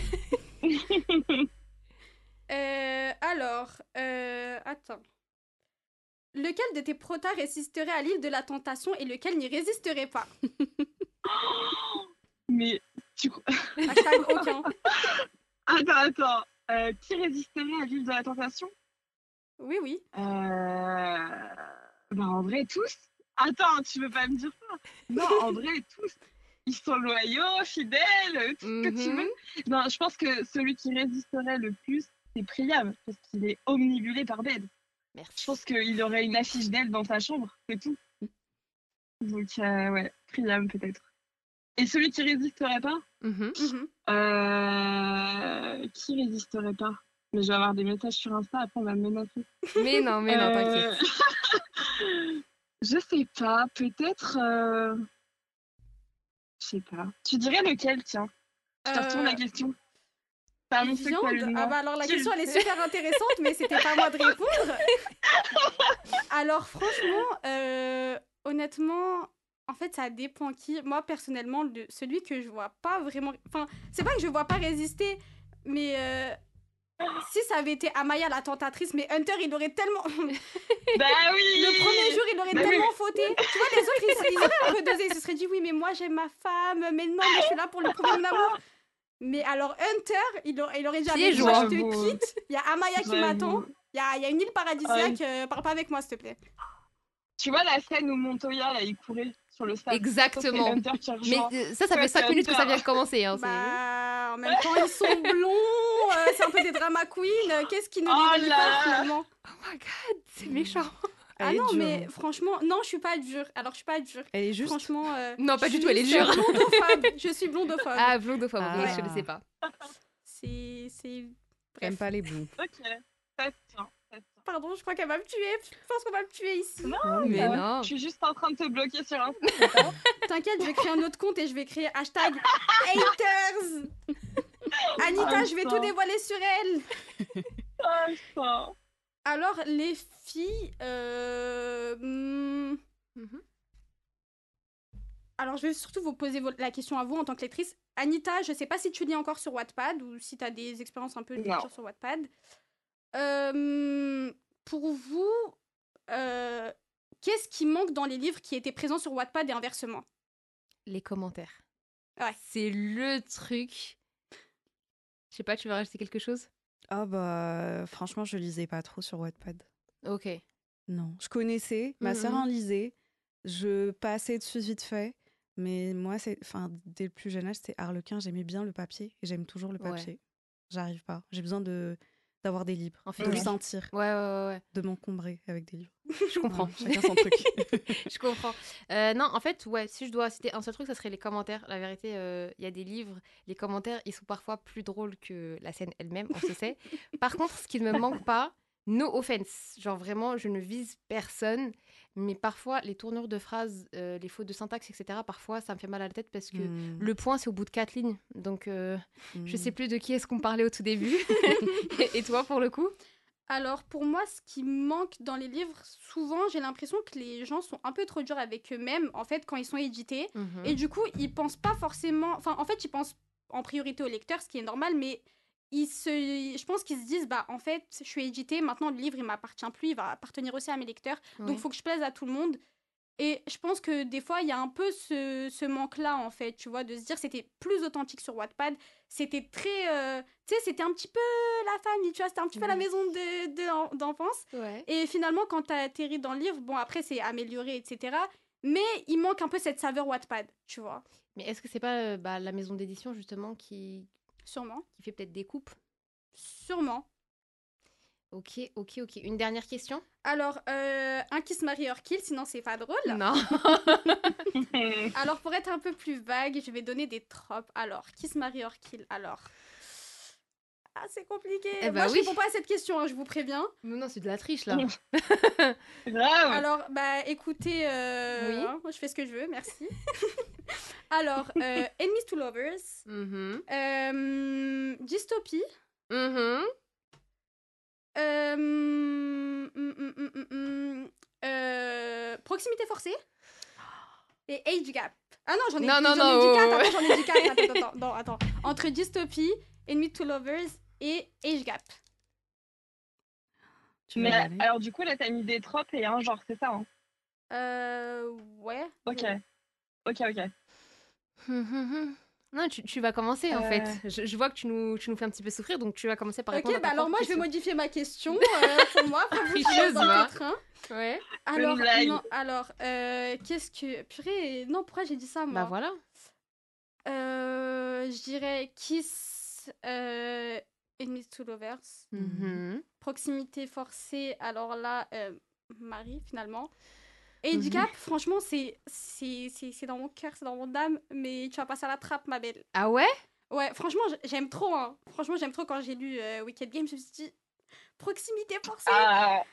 Euh, alors, euh, attends. Lequel de tes protas résisterait à l'île de la tentation et lequel n'y résisterait pas? Mais tu... Hashtag aucun. Attends, attends. Euh, qui résisterait à l'île de la tentation? Oui, oui. Euh... Bah, en vrai, tous. Attends, tu veux pas me dire ça? Non, en vrai, tous. Ils sont loyaux, fidèles, tout ce que tu Mhm. veux. Non, je pense que celui qui résisterait le plus, c'est Priam, parce qu'il est omnibulé par Bed. Je Merci. pense qu'il aurait une affiche d'elle dans sa chambre, c'est tout. Donc, euh, ouais, Priam peut-être. Et celui qui résisterait pas? Mhm. Mhm. Euh... Qui résisterait pas? Mais je vais avoir des messages sur Insta, après on va me menacer. Mais non, mais non, t'inquiète. Euh, Je sais pas, peut-être. euh, Je sais pas. Tu dirais lequel, tiens? Je te retourne la Euh, question. T'as annoncé quoi le Viande. nom? Ah bah alors la Qui- question elle est super intéressante, mais c'était pas à moi de répondre. Alors franchement, euh, honnêtement, en fait ça dépend qui. Moi personnellement, le- celui que je vois pas vraiment. Enfin, c'est pas que je vois pas résister, mais euh, si ça avait été Amaya la tentatrice, mais Hunter il aurait tellement. Bah oui! Le premier jour, il aurait Bah oui, tellement mais- fauté. Tu vois, les autres, ils, se- ils auraient un peu dosé. Ils se seraient dit, oui, mais moi, j'aime ma femme. Mais non, mais je suis là pour lui prouver mon amour. Mais alors, Hunter, il, aurait- il aurait dit, Piège, allez, moi, je j'avoue. te quitte. Il y a Amaya qui J'avoue. m'attend. Il y a, il y a une île paradisiaque. euh, parle pas avec moi, s'il te plaît. Tu vois la scène où Montoya, là, il courait sur le sable. Exactement. Ça, c'est Hunter qui Mais rejoint. euh, ça, ça Ouais, fait cinq c'est minutes que ça Hunter. vient de commencer. Hein, c'est- Bah, en même temps, ils sont blonds. euh, c'est un peu des drama queens. euh, Qu'est-ce qui ne Oh les relie là pas, là. finalement? Oh my god, c'est méchant. Ah Elle est non, dure, mais hein. franchement, non, je suis pas dure. Alors, je suis pas dure. Elle est juste. Franchement. euh, Non, pas je du suis tout, elle est juste dure. blondophobe. Je suis blondophobe. Ah, blondophobe, Ah. ok, je ne sais pas. C'est. c'est... J'aime Bref. pas les blonds. Ok, ça se tient, ça se tient. Pardon, je crois qu'elle va me tuer. Je pense qu'on va me tuer ici. Non, Mais euh, non. Je suis juste en train de te bloquer sur Insta. T'inquiète, je vais créer un autre compte et je vais créer hashtag haters. Anita, Ah, je vais putain. tout dévoiler sur elle. Ah, ça. Alors, les filles... euh, hmm, Mhm. Alors, je vais surtout vous poser vo- la question à vous en tant que lectrice. Anita, je sais pas si tu lis encore sur Wattpad ou si t'as des expériences un peu de Non. lecture sur Wattpad. Euh, pour vous, euh, qu'est-ce qui manque dans les livres qui étaient présents sur Wattpad et inversement? Les commentaires. Ouais. C'est le truc. Je sais pas, tu veux rajouter quelque chose? Ah bah, franchement, je lisais pas trop sur Wattpad. Ok. Non. Je connaissais, ma Mhm. sœur en lisait, je passais dessus vite fait, mais moi, c'est, enfin, dès le plus jeune âge, c'était Harlequin, j'aimais bien le papier, et j'aime toujours le Ouais. papier. J'arrive pas. J'ai besoin de d'avoir des livres, En de physique. le sentir, Ouais, ouais, ouais, ouais. de m'encombrer avec des livres. Je comprends. Voilà, chacun son truc. Je comprends. Euh, non, en fait, ouais, si je dois citer un seul truc, ça serait les commentaires. La vérité, euh, il y a des livres, les commentaires, ils sont parfois plus drôles que la scène elle-même, on se sait. Par contre, ce qui ne me manque pas, no offense, genre vraiment, je ne vise personne, mais parfois, les tournures de phrases, euh, les fautes de syntaxe, et cetera, parfois, ça me fait mal à la tête parce que Hmm, le point, c'est au bout de quatre lignes. Donc, euh, je hmm. sais plus de qui est-ce qu'on parlait au tout début. Et toi, pour le coup? Alors pour moi, ce qui manque dans les livres, souvent j'ai l'impression que les gens sont un peu trop durs avec eux-mêmes, en fait, quand ils sont édités. Et du coup, ils pensent pas forcément... Enfin, en fait, ils pensent en priorité au lecteur, ce qui est normal, mais ils se... je pense qu'ils se disent, bah en fait, je suis édité, maintenant le livre, il m'appartient plus, il va appartenir aussi à mes lecteurs, donc Oui. il faut que je plaise à tout le monde. Et je pense que des fois, il y a un peu ce, ce manque-là, en fait, tu vois, de se dire c'était plus authentique sur Wattpad. C'était très... euh, tu sais, c'était un petit peu la famille, tu vois, c'était un petit peu la Oui. maison de, de- d'enfance. Ouais. Et finalement, quand t'as atterri dans le livre, bon, après, c'est amélioré, et cetera. Mais il manque un peu cette saveur Wattpad, tu vois, Mais est-ce que c'est pas euh, bah, la maison d'édition, justement, qui, sûrement. qui fait peut-être des coupes? Sûrement. Ok, ok, ok. Une dernière question? Alors, euh, un kiss, Marie or kill, sinon c'est pas drôle. Non. Alors, pour être un peu plus vague, je vais donner des tropes. Alors, kiss, Marie or kill, alors... Ah, c'est compliqué. Eh Moi, bah je oui. réponds pas à cette question, hein, je vous préviens. Non, non, c'est de la triche, là. Grave. Alors, bah, écoutez, euh, Oui. hein, je fais ce que je veux, merci. Alors, euh, Enemies to Lovers, Mhm. euh, Dystopie, Mhm. euh, hum, hum, hum, hum, hum, euh, Proximité forcée et Age Gap. Ah non, j'en ai, Non, non, j'en ai non, dit oh, quatre, ouais. attends, j'en ai dit quatre, attends, attends, non, attends. Entre Dystopie, Enemies to Lovers et Age Gap. Tu Mais veux y aller alors, du coup, là, t'as mis des tropes et un genre, c'est ça, hein? Euh, ouais. Ok. Ok, ok. Mhm. Non, tu, tu vas commencer, en Euh. fait. Je, je vois que tu nous, tu nous fais un petit peu souffrir, donc tu vas commencer par répondre Ok, à ta bah alors propre moi je vais question. modifier ma question euh, pour moi, pour vous Tricheuse, dans va. le train. Ouais. Alors, blague. non, alors, euh, qu'est-ce que... Purée, non, pourquoi j'ai dit ça, moi Bah voilà. Euh, je dirais Kiss, euh, Enemies to Lovers, Mhm. Proximité forcée, alors là, euh, Marie, finalement. Et Mhm. Handicap, franchement, c'est c'est c'est- c'est dans mon cœur, c'est dans mon âme, mais tu vas passer à la trappe, ma belle. Ah ouais? Ouais, franchement, j- j'aime trop, hein. Franchement, j'aime trop quand j'ai lu euh, Wicked Game, je me suis dit, proximité forcée. Ah,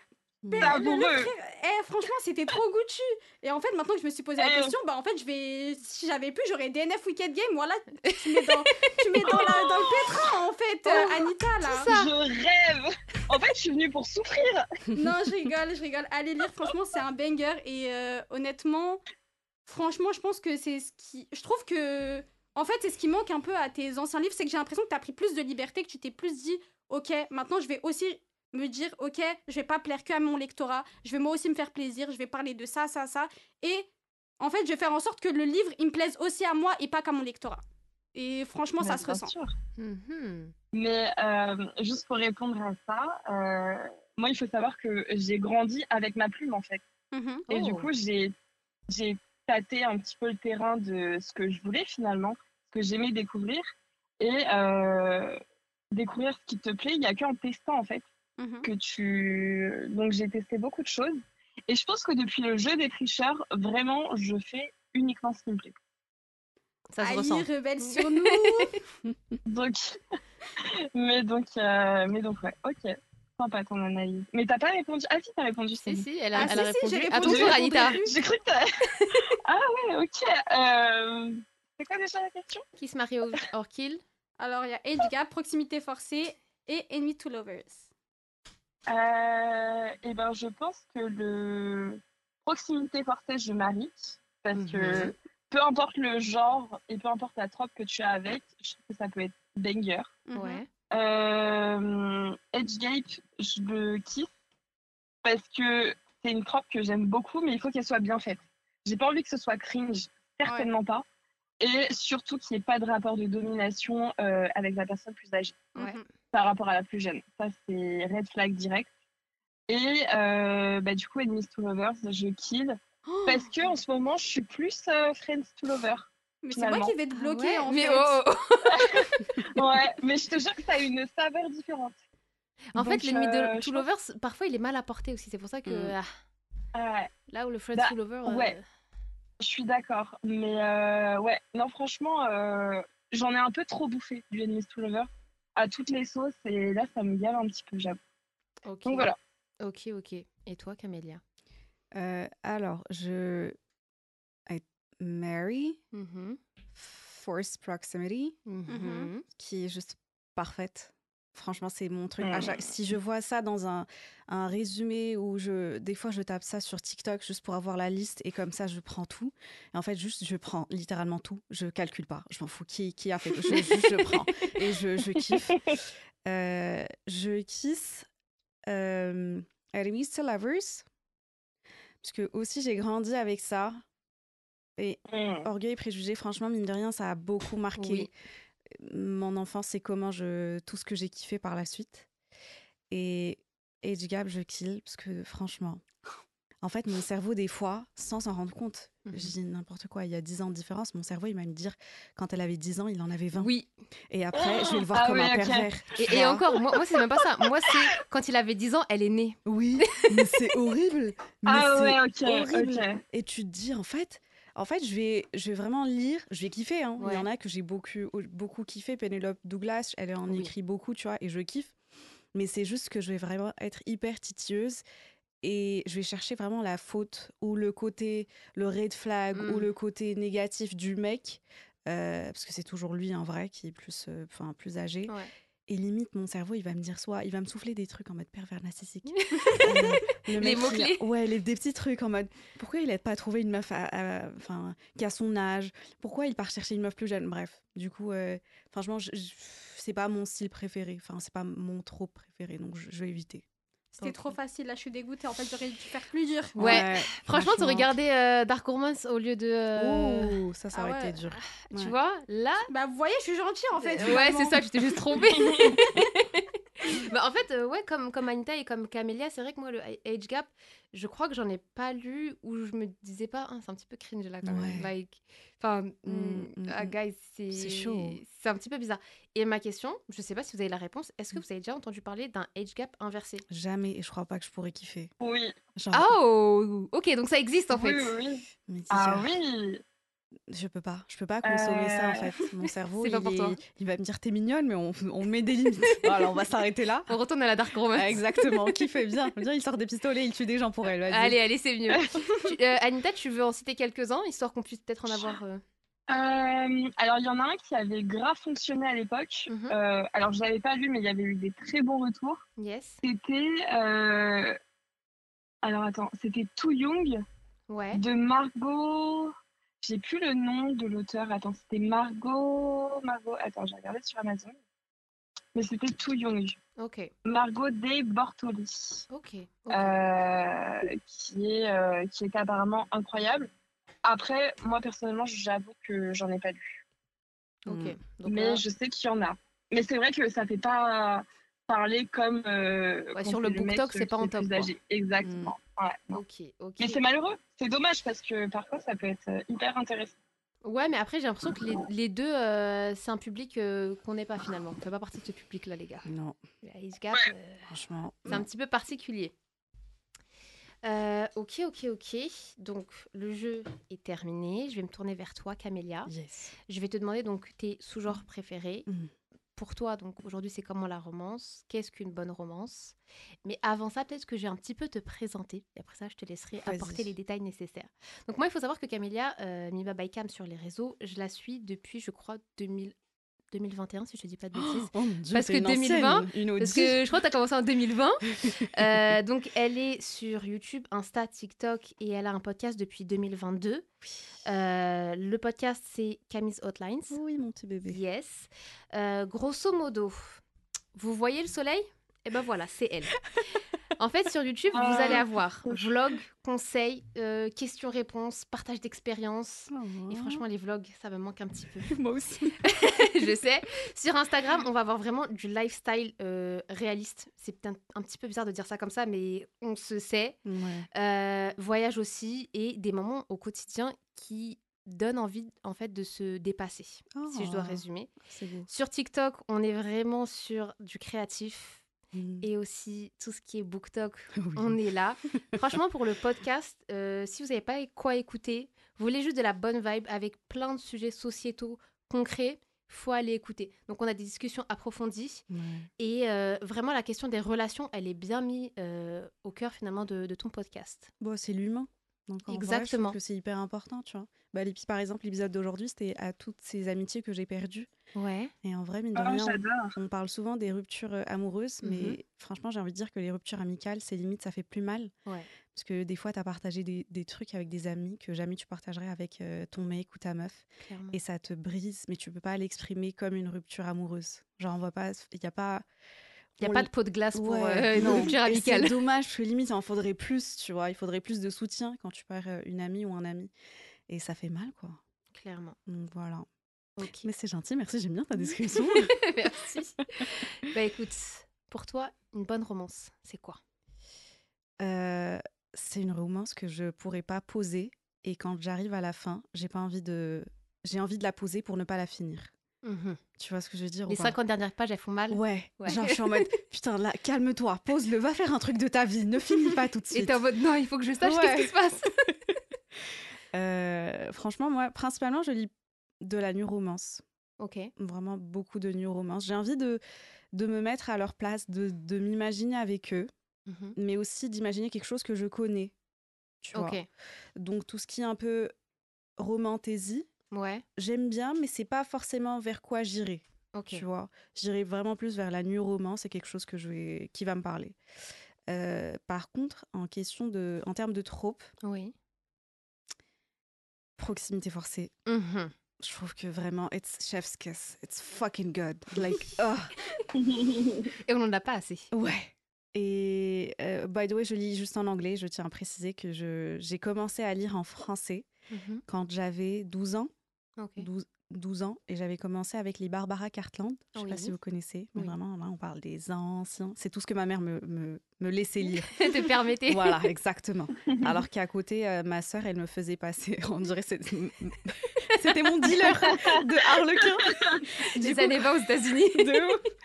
Mais C'est le- le amoureux. frère, eh, franchement, c'était trop Gucci. Et en fait, maintenant que je me suis posé la Eh. question, bah en fait, je vais, si j'avais pu, j'aurais D N F Wicked Game. Voilà, tu mets dans, tu mets dans, la, dans le pétrin, en fait, euh, Oh, Anita, là. Je rêve. En fait, je suis venue pour souffrir. Non, je rigole, je rigole. Allez lire, franchement, c'est un banger. Et euh, honnêtement, franchement, je pense que c'est ce qui. Je trouve que. En fait, c'est ce qui manque un peu à tes anciens livres, c'est que j'ai l'impression que tu as pris plus de liberté, que tu t'es plus dit, ok, maintenant je vais aussi me dire, ok, je vais pas plaire que à mon lectorat, je vais moi aussi me faire plaisir, je vais parler de ça, ça, ça. Et en fait, je vais faire en sorte que le livre, il me plaise aussi à moi et pas qu'à mon lectorat. Et franchement, ça Mais se bien ressent. sûr. Mhm. Mais euh, juste pour répondre à ça, euh, moi, il faut savoir que j'ai grandi avec ma plume, en fait. Mhm. Et du Oh. coup, j'ai j'ai tâté un petit peu le terrain de ce que je voulais finalement, ce que j'aimais découvrir. Et euh, découvrir ce qui te plaît, il n'y a qu'en testant, en fait, Mhm. que tu... Donc, j'ai testé beaucoup de choses. Et je pense que depuis le jeu des tricheurs, vraiment, je fais uniquement ce qui me plaît. Ça se Ali, ressent. rebelle sur nous. Donc, mais donc, euh, mais donc, ouais, ok. Sympa ton analyse. Mais t'as pas répondu. Ah si, t'as répondu. c'est Si, bon. si, elle a, Ah, elle a si, si, j'ai répondu. À répondu, ton tour, je Anita. répondrai J'ai cru que t'as. Ah ouais, ok. Euh... C'est quoi déjà la question? Qui se marie au hors kill? Alors, il y a Age Gap, Proximité Forcée et Enemy to Lovers. Euh... Et ben, je pense que le proximité forcée, je marie. Parce que Mhm. peu importe le genre et peu importe la trope que tu as avec, je trouve que ça peut être banger. Mhm. Ouais. Euh... Edgegape, je le kiffe parce que c'est une trope que j'aime beaucoup, mais il faut qu'elle soit bien faite. J'ai pas envie que ce soit cringe, certainement pas. Et surtout qu'il n'y ait pas de rapport de domination euh, avec la personne plus âgée Ouais. Mhm. par rapport à la plus jeune. Ça, c'est red flag direct. Et euh, bah, du coup, Enemies to Lovers, je kill. Oh, Parce que en ce moment, je suis plus euh, Friends to Lover. mais c'est moi finalement. qui vais te Ah bloquer, ouais, en mais fait. oh, oh. Ouais, mais je te jure que ça a une saveur différente. En fait, Donc, l'ennemi de euh, Two je pense- Lovers, parfois, il est mal apporté aussi. C'est pour ça que Mm. ah, Ouais, là où le Friends Bah, Two Lover. euh, ouais. je suis d'accord. Mais euh, ouais, non, franchement, euh, j'en ai un peu trop bouffé du Enemies to Lover à toutes les sauces. Et là, ça me gave un petit peu, j'avoue. Ok. Donc voilà. Ok, ok. Et toi, Camélia? Euh, alors, je. I marry Mhm. Forced Proximity, Mhm. qui est juste parfaite. Franchement, c'est mon truc. À Mm. chaque- Si je vois ça dans un, un résumé où je, des fois je tape ça sur TikTok juste pour avoir la liste et comme ça je prends tout. Et en fait, juste je prends littéralement tout. Je calcule pas. Je m'en fous qui, qui a fait. Je, juste je prends et je, je kiffe. Euh, je kiss euh, Enemies to Lovers parce que aussi j'ai grandi avec ça et Mm. Orgueil et Préjugés. Franchement, mine de rien, ça a beaucoup marqué. Oui. Mon enfance, c'est comment je tout ce que j'ai kiffé par la suite. Et Age Gap, je kill parce que franchement, en fait, mon cerveau des fois, sans s'en rendre compte, Mhm. je dis n'importe quoi. Il y a dix ans de différence, mon cerveau il va me dire quand elle avait dix ans, il en avait vingt. Oui. Et après, je vais le voir Ah comme oui, un ok. pervers. tu Et, et vois. encore, moi, moi c'est même pas ça. Moi, c'est quand il avait dix ans, elle est née. Oui, mais c'est horrible. Mais Ah c'est ouais, ok, horrible. ok. Et tu te dis en fait, en fait, je vais, je vais vraiment lire, je vais kiffer. Hein. Il y en Ouais. a que j'ai beaucoup, beaucoup kiffé. Penelope Douglas, elle en Oui. écrit beaucoup, tu vois, et je kiffe. Mais c'est juste que je vais vraiment être hyper titilleuse et je vais chercher vraiment la faute ou le côté, le red flag Mm. ou le côté négatif du mec, euh, parce que c'est toujours lui en vrai qui est plus, euh, enfin plus âgé. Ouais. Et limite, mon cerveau, il va me dire soit, il va me souffler des trucs en mode pervers narcissique. Euh, le Les mec, il- mots-clés. Ouais, les, des petits trucs en mode pourquoi il n'aide pas à trouver une meuf à- à- enfin, qui a son âge. Pourquoi il part chercher une meuf plus jeune. Bref, du coup, euh, franchement, je- je- c'est pas mon style préféré. Enfin, c'est pas mon trop préféré, donc je, je vais éviter. C'était Ok. trop facile, là, je suis dégoûtée. En fait, j'aurais dû faire plus dur. Ouais. Franchement, tu regardais euh, Dark Romance au lieu de. euh, Oh, ça, ça Ah aurait ouais. été dur. Tu Ouais. vois, là. Bah, vous voyez, je suis gentille, en fait. Ouais, finalement. c'est ça, tu t'es juste trompée. Bah, en fait, euh, ouais, comme, comme Anita et comme Camélia, c'est vrai que moi, le Age Gap, je crois que j'en ai pas lu où je me disais pas, ah, c'est un petit peu cringe là quand même. Ouais. Like, enfin, Mm, mm, mm, ah, mm. guys, c'est. C'est chaud. C'est un petit peu bizarre. Et ma question, je sais pas si vous avez la réponse, est-ce que vous avez déjà entendu parler d'un Age Gap inversé? Jamais, et je crois pas que je pourrais kiffer. Oui, Genre, Oh, ok, donc ça existe en oui, fait. oui, oui. mais Ah déjà- oui. Je peux pas, je peux pas consommer ça en Euh, fait. Mon cerveau, C'est il, pas pour toi. est- il va me dire t'es mignonne, mais on, on met des limites. Voilà, on va s'arrêter là. On retourne à la dark romance. Ah, exactement, qui fait bien. Bien, il sort des pistolets, il tue des gens pour elle. Vas-y. Allez, allez, c'est mieux. Tu- euh, Anita, tu veux en citer quelques-uns, histoire qu'on puisse peut-être en avoir... euh, Euh, alors, il y en a un qui avait grave fonctionné à l'époque. Mhm. Euh, alors, je l'avais pas lu, mais il y avait eu des très bons retours. Yes. C'était. euh, Alors, attends, c'était Too Young Ouais. de Margot. J'ai plus le nom de l'auteur. Attends, c'était Margot. Margot. Attends, j'ai regardé sur Amazon. Mais c'était Too Young. Ok. Margot De Bortoli. Ok. ok. euh, qui est, euh, qui est apparemment incroyable. Après, moi personnellement, j'avoue que j'en ai pas lu. Ok. Mm. Donc mais là- je sais qu'il y en a. Mais c'est vrai que ça fait pas parler comme. euh, Ouais, quand sur le c'est mec, BookTok, c'est euh, pas qui en est top, plus quoi. âgé. Exactement. Ouais, non. Ok, ok. Mais c'est malheureux, c'est dommage parce que parfois ça peut être euh, hyper intéressant. Ouais, mais après, j'ai l'impression que les, les deux, euh, c'est un public euh, qu'on n'est pas finalement. On fait pas partie de ce public-là, les gars. Non, La Age Gap, Ouais. euh, franchement. c'est un petit peu particulier. Euh, ok, ok, ok. Donc, le jeu est terminé. Je vais me tourner vers toi, Camélia. Yes. Je vais te demander donc tes sous-genres préférés. Mhm. Pour toi, donc aujourd'hui, c'est comment la romance? Qu'est-ce qu'une bonne romance? Mais avant ça, peut-être que je vais un petit peu te présenter. Et après ça, je te laisserai Vas-y. apporter les détails nécessaires. Donc moi, il faut savoir que Camélia, euh, Miba Baikam sur les réseaux, je la suis depuis, je crois, deux mille deux mille vingt et un, si je ne dis pas de bêtises. Oh mon Dieu, Parce t'es que une deux mille vingt, ancienne, une Parce O G. que je crois que tu as commencé en deux mille vingt. Euh, donc, elle est sur YouTube, Insta, TikTok et elle a un podcast depuis deux mille vingt-deux. Euh, le podcast, c'est Camille's Hotlines. Oui, mon petit bébé. Yes. Euh, grosso modo, vous voyez le soleil? Eh ben voilà, c'est elle. En fait, sur YouTube, vous Ah, allez avoir vlog, conseils, euh, questions-réponses, partage d'expériences. Et franchement, les vlogs, ça me manque un petit peu. moi aussi. Je sais. Sur Instagram, on va avoir vraiment du lifestyle euh, réaliste. C'est peut-être un, un petit peu bizarre de dire ça comme ça, mais on se sait. Ouais. Euh, voyage aussi et des moments au quotidien qui donnent envie en fait de se dépasser, si je dois Oh, résumer. c'est beau. Sur TikTok, on est vraiment sur du créatif Mm. et aussi tout ce qui est BookTok. Oui. On est là. Franchement, pour le podcast, euh, si vous n'avez pas quoi écouter, vous voulez juste de la bonne vibe avec plein de sujets sociétaux concrets, faut aller écouter. Donc, on a des discussions approfondies Ouais. et euh, vraiment, la question des relations, elle est bien mise euh, au cœur finalement de, de ton podcast. Bon, c'est l'humain. Donc, en vrai, je Exactement. trouve que c'est hyper important, tu vois. Bah, l'épi- par exemple, l'épisode d'aujourd'hui, c'était à toutes ces amitiés que j'ai perdues. Ouais. Et en vrai, mine de Oh, rien, on- j'adore. on parle souvent des ruptures euh, amoureuses, Mhm. mais franchement, j'ai envie de dire que les ruptures amicales, c'est limite, ça fait plus mal. Ouais. Parce que des fois, tu as partagé des, des trucs avec des amis que jamais tu partagerais avec euh, ton mec ou ta meuf. Clairement. Et ça te brise, mais tu peux pas l'exprimer comme une rupture amoureuse. Genre, on voit pas, il n'y a pas... Il n'y a on pas l- de pot de glace pour Ouais, euh, une non. rupture Et amicale. c'est dommage, parce que limite, il en faudrait plus, tu vois. Il faudrait plus de soutien quand tu perds euh, une amie ou un ami. Et ça fait mal, quoi. Clairement. Donc voilà. Ok. Mais c'est gentil, merci, j'aime bien ta description. Merci. Bah écoute, pour toi, une bonne romance, c'est quoi? Euh, c'est une romance que je pourrais pas poser. Et quand j'arrive à la fin, j'ai pas envie de... J'ai envie de la poser pour ne pas la finir. Mhm. Tu vois ce que je veux dire ou Les pas cinquante dernières pages, elles font mal. Ouais. Ouais. Genre, je suis en mode, putain, là, calme-toi, pose-le, va faire un truc de ta vie, ne finis pas tout de Et suite. t'es en mode, non, il faut que je sache Ouais. qu'est-ce qui se passe. Euh, franchement, moi, principalement, je lis de la new romance. Ok. Vraiment beaucoup de new romance. J'ai envie de, de me mettre à leur place, de, de m'imaginer avec eux, Mhm. mais aussi d'imaginer quelque chose que je connais. Tu vois. Ok. Donc, tout ce qui est un peu romantaisie, Ouais. j'aime bien, mais c'est pas forcément vers quoi j'irai. Ok. Tu vois, j'irai vraiment plus vers la new romance, c'est quelque chose que je vais, qui va me parler. Euh, par contre, en question de, en termes de trope, Oui. proximité forcée, Mhm. je trouve que vraiment, it's chef's kiss, it's fucking good. Like, oh, Et on n'en a pas assez. ouais. Et euh, by the way, je lis juste en anglais. Je tiens à préciser que je, j'ai commencé à lire en français Mhm. quand j'avais douze ans. Ok. douze, douze ans, et j'avais commencé avec les Barbara Cartland. Je sais pas Oui. si vous connaissez, mais Oui. vraiment, là, on parle des anciens. C'est tout ce que ma mère me, me, me laissait lire. Te permettez. Voilà, exactement. Alors qu'à côté, euh, ma sœur, elle me faisait passer, on dirait que c'est- c'était mon dealer de harlequin. Du Les coup, années vingt aux États-Unis. de ouf.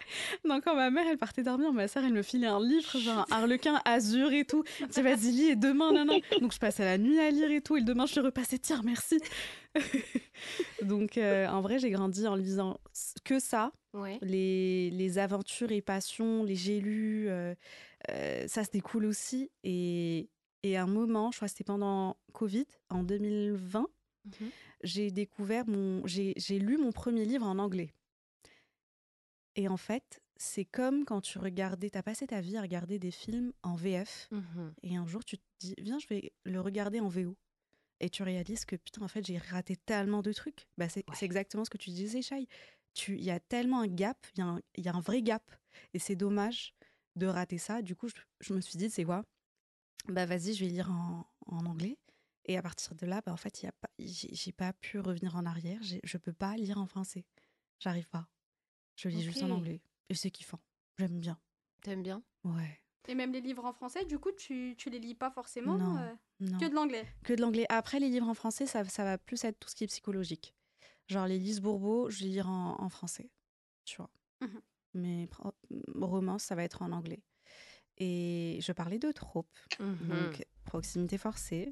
Donc, quand ma mère, elle partait dormir, ma sœur, elle me filait un livre, genre un Harlequin azur et tout. Je disais, vas-y, lis, et demain, nan, nan. Donc, je passais la nuit à lire et tout. Et le demain, je suis repassée, tiens, merci. Donc, euh, en vrai, j'ai grandi en lisant que ça. Ouais. Les, les aventures et passions, les j'ai lus, euh, euh, ça, c'était cool aussi. Et, et à un moment, je crois que c'était pendant Covid, en deux mille vingt, Mhm. j'ai découvert mon... J'ai, j'ai lu mon premier livre en anglais. Et en fait, c'est comme quand tu regardais, t'as passé ta vie à regarder des films en V F, Mhm. et un jour tu te dis, viens, je vais le regarder en V O. Et tu réalises que putain, en fait, j'ai raté tellement de trucs. Bah, c'est, Ouais. c'est exactement ce que tu disais, Shai. Il y a tellement un gap, il y, a un- il y a un vrai gap. Et c'est dommage de rater ça. Du coup, je, je me suis dit, c'est quoi? Bah, vas-y, je vais lire en, en anglais. Et à partir de là, bah, en fait, il y a pas, j'ai, j'ai pas pu revenir en arrière. J'ai, je peux pas lire en français. J'arrive pas. Je lis juste en Ok. anglais. Et c'est kiffant. J'aime bien. T'aimes bien? Ouais. Et même les livres en français, du coup, tu, tu les lis pas forcément Non, euh, non. Que de l'anglais. Que de l'anglais. Après, les livres en français, ça, ça va plus être tout ce qui est psychologique. Genre les Lise Bourbeau, je vais lire en, en français. Tu vois. Mhm. Mais pro- romance, ça va être en anglais. Et je parlais de trope. Mhm. Donc, proximité forcée.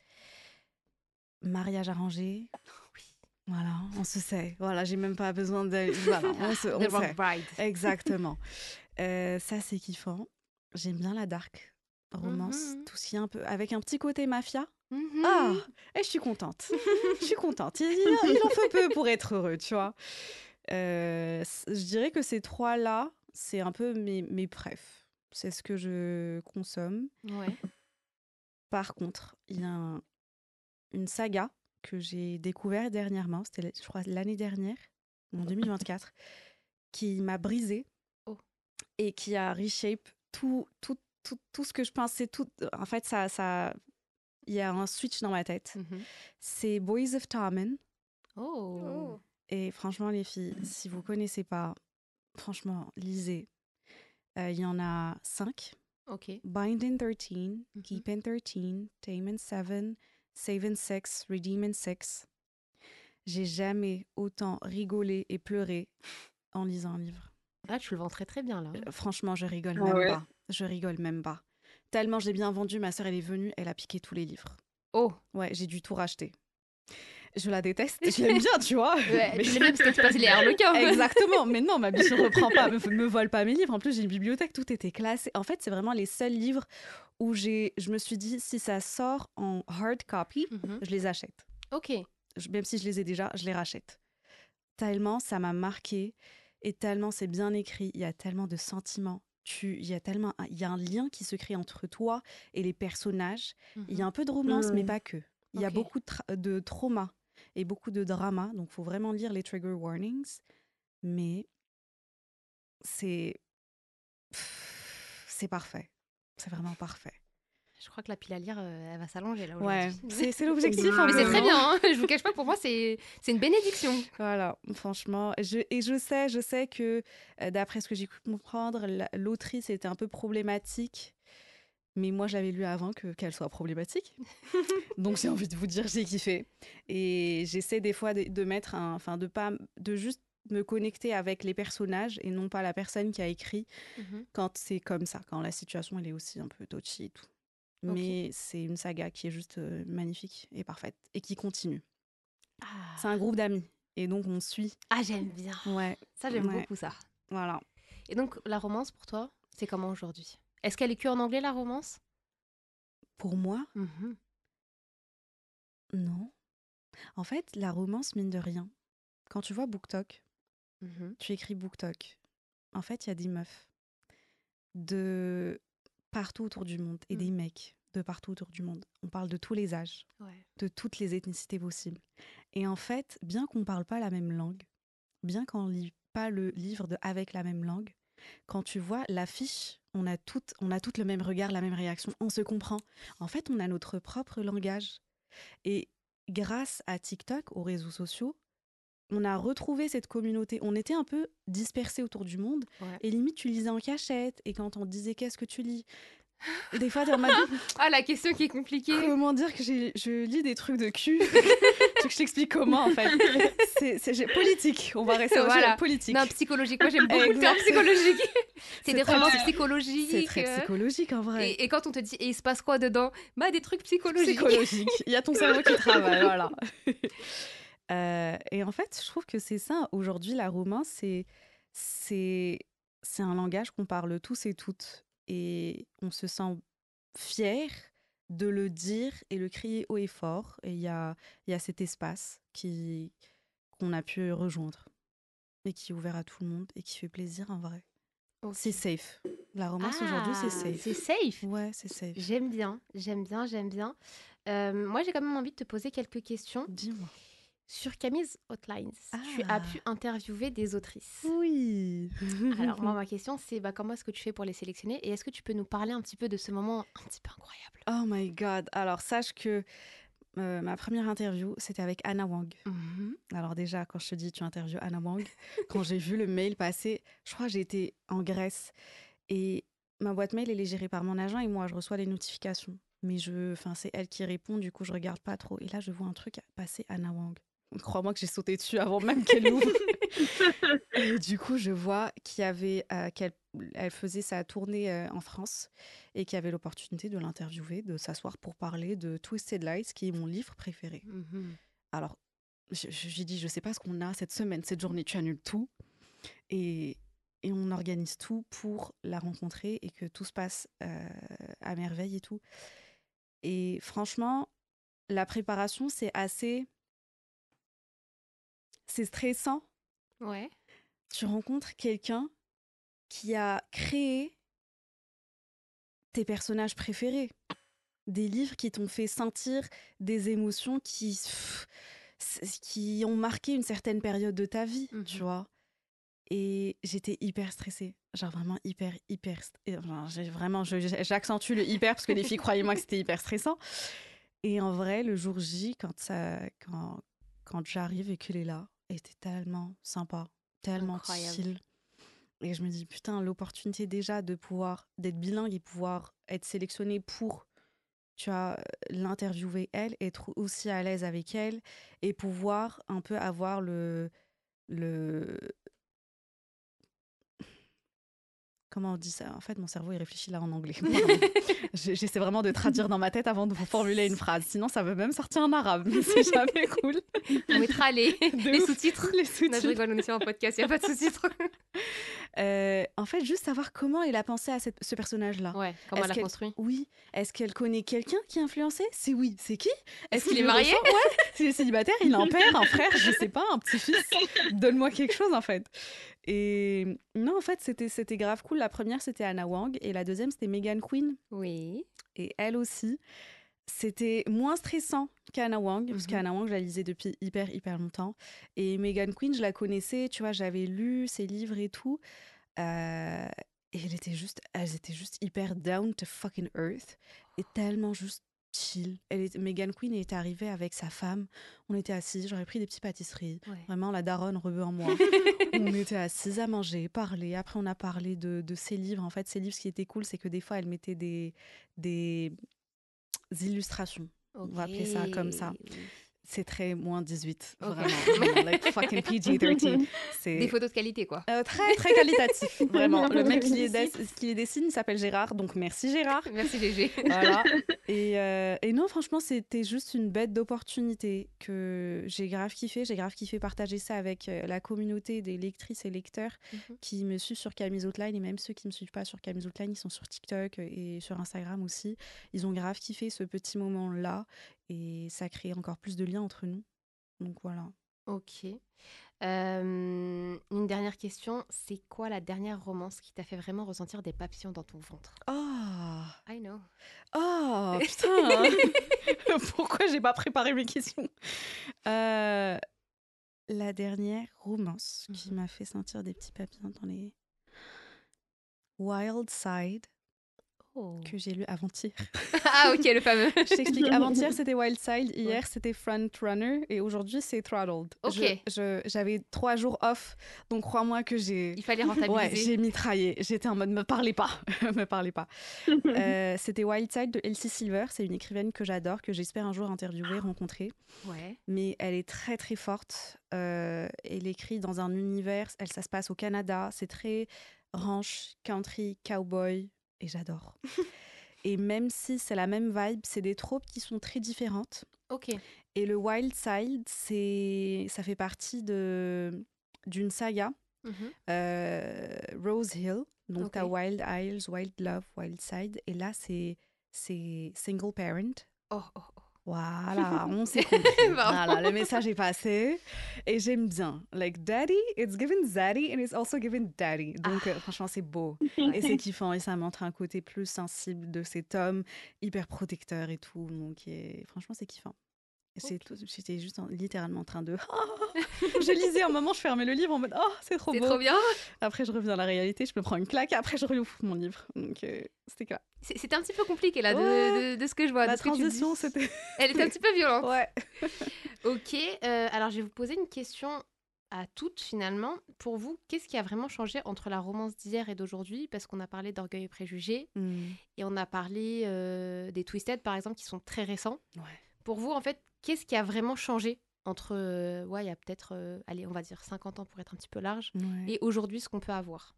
Mariage arrangé. Oui. Voilà, on se sait. Voilà, j'ai même pas besoin de. Voilà, on se, on The Wrong sait. Bride. Exactement. Euh, ça, c'est kiffant. J'aime bien la dark romance, Mhm. tout ce qui est un peu avec un petit côté mafia. Mhm. Ah, et je suis contente. Je suis contente. Il, il- il en faut peu pour être heureux, tu vois. Euh, c- je dirais que ces trois-là, c'est un peu mes, mes préfs. C'est ce que je consomme. Ouais. Par contre, il y a un- une saga que j'ai découvert dernièrement, c'était, je crois, l'année dernière, en deux mille vingt-quatre, qui m'a brisée Oh. et qui a reshape tout, tout, tout, tout ce que je pensais. Tout, en fait, ça, ça, il y a un switch dans ma tête. Mhm. C'est Boys of Tommen. Oh. Oh. Et franchement, les filles, si vous connaissez pas, franchement, lisez. Euh, Il y en a cinq. Ok. Binding thirteen, Mhm. Keeping thirteen, Taming seven, Saving six, Redeeming six. J'ai jamais autant rigolé et pleuré en lisant un livre. Ah, tu le vends très très bien là. Euh, franchement, je rigole Ah même ouais. pas. Je rigole même pas. Tellement j'ai bien vendu, ma sœur, elle est venue, elle a piqué tous les livres. Oh. Ouais, j'ai dû tout racheter. Je la déteste. Je l'aime bien, tu vois. Ouais, Mais- tu l'aimes bien parce que tu passes les harlequins. Exactement, mais non, ma biche ne reprend pas, me, me vole pas mes livres. En plus, j'ai une bibliothèque, tout était classé. En fait, c'est vraiment les seuls livres où j'ai, je me suis dit, si ça sort en hard copy, Mhm. je les achète. Ok. Je- même si je les ai déjà, je les rachète. Tellement ça m'a marqué et tellement c'est bien écrit. Il y a tellement de sentiments. Tu, il y a tellement, un- il y a un lien qui se crée entre toi et les personnages. Il y a un peu de romance, mais Mhm. pas que. Il y a Ok. beaucoup de, tra- de trauma et beaucoup de drama. Donc, faut vraiment lire les trigger warnings. Mais c'est pff, c'est parfait. C'est vraiment parfait. Je crois que la pile à lire, euh, elle va s'allonger là Ouais, aujourd'hui. c'est c'est l'objectif un Mais peu, c'est très non bien, hein. Je vous cache pas, pour moi, c'est c'est une bénédiction. Voilà, franchement. Je, et je sais, je sais que euh, d'après ce que j'ai pu comprendre, la- l'autrice était un peu problématique. Mais moi, je l'avais lu avant que qu'elle soit problématique. Donc, j'ai envie de vous dire, j'ai kiffé. Et j'essaie des fois de, de mettre un, enfin, de pas, de juste me connecter avec les personnages et non pas la personne qui a écrit Mhm. quand c'est comme ça, quand la situation elle est aussi un peu touchy et tout. Ok. Mais c'est une saga qui est juste euh, magnifique et parfaite et qui continue. Ah. C'est un groupe d'amis et donc on suit. Ah, j'aime bien. Ouais, Ça, j'aime Ouais. beaucoup ça. voilà. Et donc, la romance, pour toi, c'est comment aujourd'hui? Est-ce qu'elle est que en anglais, la romance? Pour moi, Mhm. non. En fait, la romance, mine de rien, quand tu vois BookTok, Mhm. tu écris BookTok. En fait, il y a des meufs de partout autour du monde et Mm. des mecs de partout autour du monde. On parle de tous les âges, Ouais. de toutes les ethnicités possibles. Et en fait, bien qu'on parle pas la même langue, bien qu'on lit pas le livre de avec la même langue, quand tu vois l'affiche, on a toutes, on a toutes le même regard, la même réaction, on se comprend. En fait, on a notre propre langage. Et grâce à TikTok, aux réseaux sociaux, on a retrouvé cette communauté. On était un peu dispersés autour du monde. Ouais. Et limite, tu lisais en cachette. Et quand on te disait qu'est-ce que tu lis, Des fois, t'es en mode, Ah, la question qui est compliquée. comment dire que j'ai- je lis des trucs de cul? Tu veux que je t'explique comment, en fait? C'est c'est- j'ai- politique, on va rester Voilà. voilà. politique. Non, psychologique. Moi, j'aime beaucoup le terme Exact. psychologique. C'est C'est des très- romans c'est psychologiques. C'est très euh, psychologique, en vrai. Et, et quand on te dit, et il se passe quoi dedans? Bah, des trucs psychologiques. Psychologique. Il y a ton cerveau qui travaille, voilà. Euh, et en fait, je trouve que c'est ça. Aujourd'hui, la romance, c'est c'est c'est un langage qu'on parle tous et toutes. Et on se sent fier de le dire et le crier haut et fort. Et il y a, il y a cet espace qui qu'on a pu rejoindre et qui est ouvert à tout le monde et qui fait plaisir en vrai. Ok. C'est safe. La romance Ah, aujourd'hui, c'est safe. C'est safe. Ouais, c'est safe. J'aime bien, j'aime bien, j'aime bien. Euh, moi, j'ai quand même envie de te poser quelques questions. Dis-moi. Sur Camille's Hotlines, tu Ah. as pu interviewer des autrices. Oui. Alors, moi, ma question, c'est bah, comment est-ce que tu fais pour les sélectionner? Et est-ce que tu peux nous parler un petit peu de ce moment un petit peu incroyable? Oh my god. Alors, sache que euh, ma première interview, c'était avec Anna Wang. Mhm. Alors déjà, quand je te dis tu interviews Anna Wang, quand j'ai vu le mail passer, je crois que j'étais en Grèce. Et ma boîte mail, elle est gérée par mon agent et moi, je reçois les notifications. Mais je, enfin, c'est elle qui répond, du coup, je regarde pas trop. Et là, je vois un truc passer Anna Wang. Crois-moi que j'ai sauté dessus avant même qu'elle l'ouvre. Et du coup, je vois qu'il y avait, euh, qu'elle elle faisait sa tournée euh, en France et qu'il y avait l'opportunité de l'interviewer, de s'asseoir pour parler de Twisted Lights, qui est mon livre préféré. Mhm. Alors, je- je- j'ai dit, je sais pas ce qu'on a cette semaine, cette journée, tu annules tout. Et, et on organise tout pour la rencontrer et que tout se passe euh, à merveille et tout. Et franchement, la préparation, c'est assez... C'est stressant. Ouais. Tu rencontres quelqu'un qui a créé tes personnages préférés. Des livres qui t'ont fait sentir des émotions qui, pff, c- qui ont marqué une certaine période de ta vie, Mhm. tu vois. Et j'étais hyper stressée. Genre vraiment hyper, hyper... st- et, enfin, j'ai vraiment, je- j'accentue le hyper parce que les filles, croyez-moi que c'était hyper stressant. Et en vrai, le jour J, quand, ça, quand, quand j'arrive et qu'elle est là, elle était tellement sympa, tellement Incroyable. chill. Et je me dis, putain, l'opportunité déjà de pouvoir, d'être bilingue et pouvoir être sélectionnée pour, tu vois, l'interviewer elle, être aussi à l'aise avec elle et pouvoir un peu avoir le... le Comment on dit ça? En fait, mon cerveau, il réfléchit là en anglais. Pardon. J'ai- J'essaie vraiment de traduire dans ma tête avant de formuler une phrase. Sinon, ça veut même sortir en arabe. Mais c'est jamais cool. On mettra les, De les ouf. sous-titres. Les Non, je sous-titres. rigole, on est sur un podcast, il n'y a pas de sous-titres. Euh, en fait, juste savoir comment il a pensé à cette- ce personnage-là. Ouais, comment Est-ce elle a qu'elle- construit? Oui. Est-ce qu'elle connaît quelqu'un qui a influencé? C'est oui. C'est qui? Est-ce qu'il qu'il est marié? ressemble? Ouais. S'il est célibataire, il a un père, un frère, je sais pas, un petit-fils. Donne-moi quelque chose, en fait. Et non, en fait, c'était c'était grave cool. La première, c'était Anna Wang. Et la deuxième, c'était Megan Quinn. Oui. Et elle aussi, c'était moins stressant qu'Anna Wang, parce Mhm. qu'Anna Wang, je la lisais depuis hyper, hyper longtemps. Et Megan Quinn, je la connaissais, tu vois, j'avais lu ses livres et tout. Euh, et elle était juste, elles étaient juste hyper down to fucking earth. Et tellement juste chill. Elle est, Megan Quinn est arrivée avec sa femme. On était assis, j'aurais pris des petites pâtisseries. Ouais. Vraiment, la daronne rebeu en moi. On était assis à manger, parler. Après, on a parlé de, de ses livres. En fait, ses livres, ce qui était cool, c'est que des fois, elle mettait des, des illustrations. On va appeler ça comme ça. Ok. C'est très moins dix-huit, Ok. vraiment. vraiment, like fucking P G treize. C'est Des photos de qualité, quoi. euh, très, très qualitatif, vraiment. Le mec qui les, dess- qui les dessine il s'appelle Gérard, donc merci Gérard. Merci, G G. Voilà. Et, euh, et non, franchement, c'était juste une bête d'opportunité que j'ai grave kiffé. J'ai grave kiffé partager ça avec euh, la communauté des lectrices et lecteurs Mhm. qui me suivent sur Camille's Outline et même ceux qui ne me suivent pas sur Camille's Outline, ils sont sur TikTok et sur Instagram aussi. Ils ont grave kiffé ce petit moment-là et ça crée encore plus de liens entre nous. Donc voilà. Ok. Euh, une dernière question. C'est quoi la dernière romance qui t'a fait vraiment ressentir des papillons dans ton ventre? Oh, I know. oh putain. Pourquoi j'ai pas préparé mes questions? Euh, la dernière romance qui Mhm. m'a fait sentir des petits papillons dans les Wild Side Oh. que j'ai lu avant-hier. Ah, ok, le fameux. Je t'explique. Avant-hier, c'était Wild Side. Hier, c'était Front Runner. Et aujourd'hui, c'est Throttled. Ok. Je- je- j'avais trois jours off. Donc, crois-moi que j'ai... Il fallait rentabiliser. Ouais, j'ai mitraillé. J'étais en mode, me parlez pas. me parlez pas. Euh, c'était Wild Side de Elsie Silver. C'est une écrivaine que j'adore, que j'espère un jour interviewer, rencontrer. Ouais. Mais elle est très, très forte. Euh, elle écrit dans un univers... Elle, ça se passe au Canada. C'est très ranch, country, cowboy. Et j'adore. Et même si c'est la même vibe, c'est des tropes qui sont très différentes. Ok. Et le Wild Side, c'est, ça fait partie de, d'une saga, Mhm. euh, Rose Hill. Donc, Ok. t'as Wild Isles, Wild Love, Wild Side. Et là, c'est, c'est single parent. Oh, oh, oh. Voilà, on s'est compris. Voilà, le message est passé. Et j'aime bien. Like, daddy, it's given zaddy and it's also given daddy. Donc, euh, franchement, c'est beau. Et c'est kiffant. Et ça montre un côté plus sensible de cet homme, hyper protecteur et tout. Donc, et, franchement, c'est kiffant. Et c'est Ok. tout, j'étais juste en- littéralement en train de... je lisais un moment, je fermais le livre en mode « Oh, c'est trop C'est beau trop bien. !» Après, je reviens à la réalité, je me prends une claque et après, je reouvre mon livre. Donc, euh, c'était quoi. C'est- C'était un petit peu compliqué là de, Ouais. de, de ce que je vois. La de ce que tu dis. transition, c'était... Elle était un petit peu violente. Ouais. Ok, euh, alors je vais vous poser une question à toutes finalement. Pour vous, qu'est-ce qui a vraiment changé entre la romance d'hier et d'aujourd'hui? Parce qu'on a parlé d'Orgueil et Préjugés Mm. et on a parlé euh, des Twisted par exemple qui sont très récents. Ouais. Pour vous, en fait, qu'est-ce qui a vraiment changé entre, euh, ouais, il y a peut-être, euh, allez, on va dire cinquante ans pour être un petit peu large, Ouais. et aujourd'hui ce qu'on peut avoir?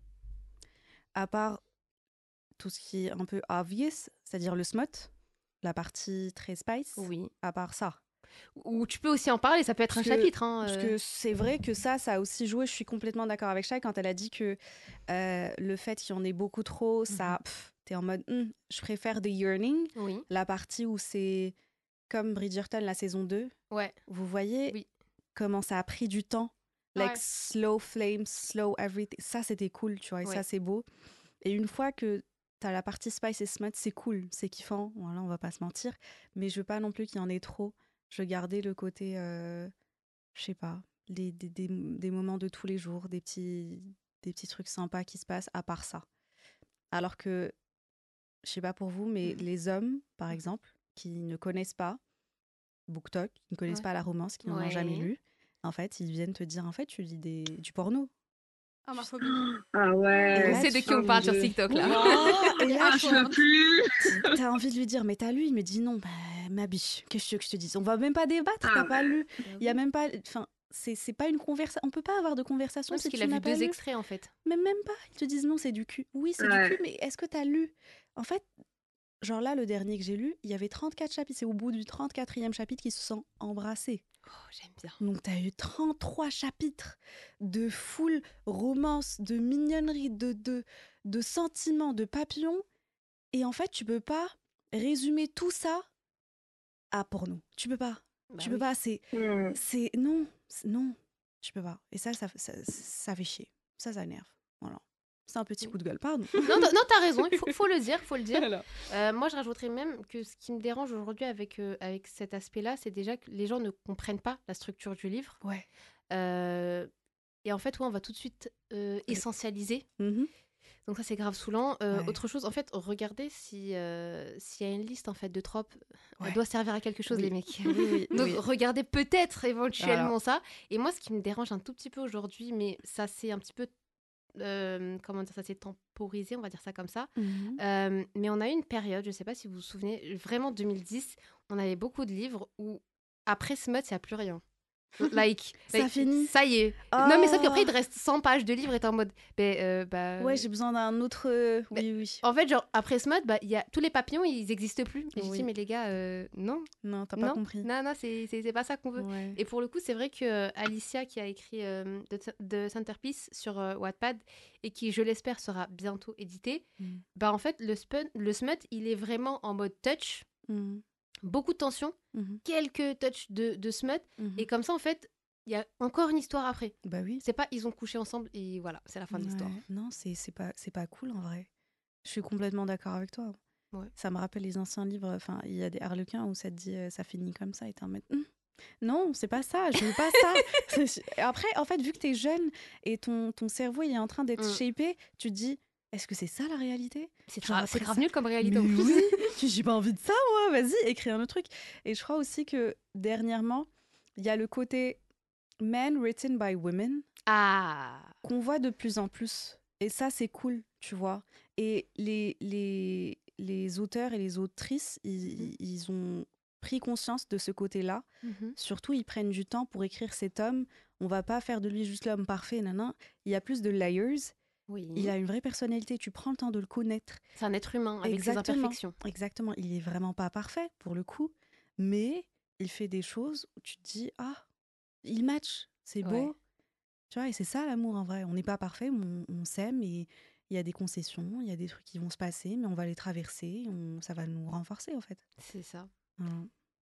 À part tout ce qui est un peu obvious, c'est-à-dire le smut, la partie très spice, Oui. à part ça. Ou tu peux aussi en parler, ça peut être Parce un que- chapitre. Hein, Parce euh. que c'est vrai que ça, ça a aussi joué. Je suis complètement d'accord avec Shai quand elle a dit que euh, le fait qu'il y en ait beaucoup trop, ça, pff, t'es en mode, Hum, je préfère The Yearning, Oui, la partie où c'est comme Bridgerton, la saison deux. ouais. Vous voyez Oui. comment ça a pris du temps. Like Ouais. slow flame, slow everything. Ça, c'était cool, tu vois, et Ouais. ça, c'est beau. Et une fois que t'as la partie spice et smut, c'est cool, c'est kiffant. Voilà, on va pas se mentir. Mais je veux pas non plus qu'il y en ait trop. Je veux garder le côté, euh, je sais pas, des, des, des, des moments de tous les jours, des petits, des petits trucs sympas qui se passent à part ça. Alors que, je sais pas pour vous, mais Mhm. les hommes, par exemple, qui ne connaissent pas BookTok, qui ne connaissent Ouais. pas la romance, qui n'en ont jamais Ouais. lu, en fait, ils viennent te dire, en fait, tu lis des, du porno. Ah, ma phobie. Ah Et ouais. là, On sait de tu- qui on oh parle mon sur Dieu. TikTok là. Oh, et là, Ah, je peux plus. t'as envie de lui dire, mais t'as lu? Il me dit non, bah, ma biche, qu'est-ce que tu veux que je te dise? On va même pas débattre, Ah t'as pas ouais. lu. Il y a même pas, enfin, c'est c'est pas une conversation. On peut pas avoir de conversation Ouais, parce si qu'il tu a n'as vu pas deux lu. extraits en fait. Mais même pas. Ils te disent non, c'est du cul. Oui, c'est Ouais. du cul, mais est-ce que t'as lu? En fait, genre là, le dernier que j'ai lu, il y avait trente-quatre chapitres. C'est au bout du trente-quatrième chapitre qu'ils se sont embrassés. Oh, j'aime bien. Donc, t'as eu trente-trois chapitres de full romance, de mignonnerie, de, de, de sentiments, de papillons. Et en fait, tu peux pas résumer tout ça à porno. Tu peux pas. Bah tu oui. peux pas. C'est. Hmm. c'est non. c'est- Non. Tu peux pas. Et ça, ça, ça, ça fait chier. Ça, ça énerve. Voilà. C'est un petit Oui. coup de gueule, pardon. Non, t'as- non, t'as raison, il faut, faut le dire, faut le dire. Voilà. Euh, moi, je rajouterais même que ce qui me dérange aujourd'hui avec, euh, avec cet aspect-là, c'est déjà que les gens ne comprennent pas la structure du livre. Ouais. Euh, et en fait, ouais, on va tout de suite euh, essentialiser. Mhm. Donc ça, c'est grave saoulant. Euh, Ouais. Autre chose, en fait, regardez si euh, s'il y a une liste en fait de tropes, Ouais. elle doit servir à quelque chose, Oui. les mecs. Oui, oui, Donc oui. regardez peut-être éventuellement ça. Et moi, ce qui me dérange un tout petit peu aujourd'hui, mais ça c'est un petit peu, euh, comment dire, ça s'est temporisé, on va dire ça comme ça. Mhm. Euh, mais on a eu une période, je ne sais pas si vous vous souvenez, vraiment deux mille dix, on avait beaucoup de livres où après Smut, il n'y a plus rien. Like, Ça like, finit. Ça y est. Non, mais sauf Oh. qu'après, il te reste cent pages de livres et t'es en mode. Ben, euh, bah, Ouais, j'ai besoin d'un autre. euh, Mais- Oui, oui. En fait, genre, après Smut, bah, il y a... tous les papillons, ils n'existent plus. Et je Oui. dis, mais les gars, euh, non. Non, t'as pas non, compris. Non, non, c'est c'est- c'est pas ça qu'on veut. Ouais. Et pour le coup, c'est vrai que euh, Alicia, qui a écrit euh, The, The Centerpiece sur euh, Wattpad, et qui, je l'espère, sera bientôt édité, Mm. bah en fait, le, spun, le smut, il est vraiment en mode touch, Mhm. beaucoup de tension, Mhm. quelques touches de, de smut, Mhm. et comme ça, en fait, il y a encore une histoire après. Bah oui. C'est pas, ils ont couché ensemble, et voilà, c'est la fin de l'histoire. Ouais. Non, c'est c'est pas, c'est pas cool en vrai. Je suis complètement d'accord avec toi. Ouais. Ça me rappelle les anciens livres. Enfin, il y a des Harlequins où ça te dit euh, ça finit comme ça et t'es en mode Hum, non, c'est pas ça, je veux pas ça. C'est- Après, en fait, vu que t'es jeune et ton, ton cerveau il est en train d'être Mm. shapé, tu te dis est-ce que c'est ça la réalité? C'est Genre gra- c'est après grave ça- nul comme réalité en Mais plus. oui, tu- j'ai pas envie de ça, moi. Vas-y, écris un autre truc. Et je crois aussi que dernièrement, il y a le côté men written by women Ah, qu'on voit de plus en plus. Et ça, c'est cool, tu vois. Et les, les, les auteurs et les autrices, ils, ils ont pris conscience de ce côté-là. Mhm. Surtout, ils prennent du temps pour écrire cet homme. On va pas faire de lui juste l'homme parfait, nanan. Il y a plus de layers. oui. Il a une vraie personnalité. Tu prends le temps de le connaître. C'est un être humain avec Exactement. ses imperfections. Exactement. Il est vraiment pas parfait pour le coup, mais il fait des choses où tu te dis ah, il match, c'est beau. Ouais. Tu vois, et c'est ça l'amour en vrai. On n'est pas parfait, mais on, on s'aime et il y a des concessions, il y a des trucs qui vont se passer, mais on va les traverser. On, ça va nous renforcer en fait. C'est ça. Voilà.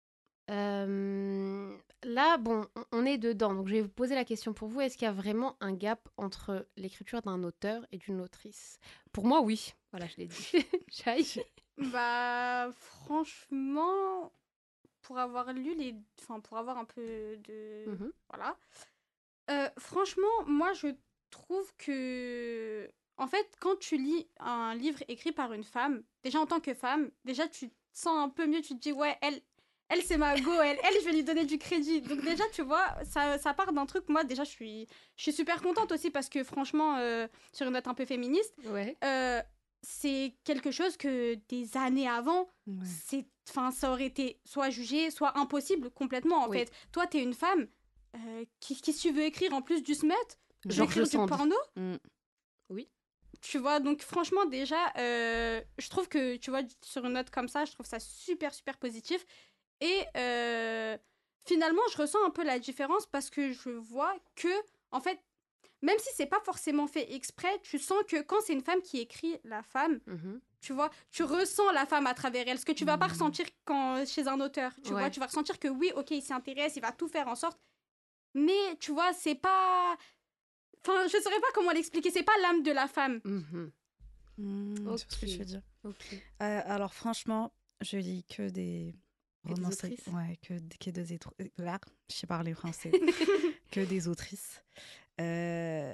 Euh, là, bon, on- on est dedans. Donc, je vais vous poser la question pour vous. Est-ce qu'il y a vraiment un gap entre l'écriture d'un auteur et d'une autrice? Pour moi, oui. Voilà, je l'ai dit. Shai. Bah, franchement, pour avoir lu les. Enfin, pour avoir un peu de. Mhm. Voilà. Euh, franchement, moi, je trouve que. En fait, quand tu lis un livre écrit par une femme, déjà en tant que femme, déjà tu te sens un peu mieux, tu te dis, ouais, elle. Elle, c'est ma go, elle, elle, je vais lui donner du crédit. Donc déjà, tu vois, ça, ça part d'un truc. Moi, déjà, je suis, je suis super contente aussi parce que franchement, euh, sur une note un peu féministe, Ouais. euh, c'est quelque chose que des années avant, Ouais. c'est, enfin, ça aurait été soit jugé, soit impossible complètement, en Oui. fait. Toi, t'es une femme, euh, qui, qui tu veux écrire en plus du smet? Je vais Georges écrire du Sand. porno? Mm. Tu vois, donc franchement, déjà, euh, je trouve que, tu vois, sur une note comme ça, je trouve ça super, super positif. Et euh, finalement, je ressens un peu la différence parce que je vois que, en fait, même si c'est pas forcément fait exprès, tu sens que quand c'est une femme qui écrit la femme, Mhm. tu vois, tu ressens la femme à travers elle, ce que tu vas pas Mhm. ressentir quand, chez un auteur. Tu Ouais. vois, tu vas ressentir que oui, ok, il s'intéresse, il va tout faire en sorte. Mais, tu vois, c'est pas... Enfin, je saurais pas comment l'expliquer, c'est pas l'âme de la femme. Mhm. Mm, je vois ce que Ok. tu veux dire. Ok. Euh, alors franchement, je lis que des Que des romans, autrices. ouais, que, que des étro- là, je sais parler français, que des autrices. Euh,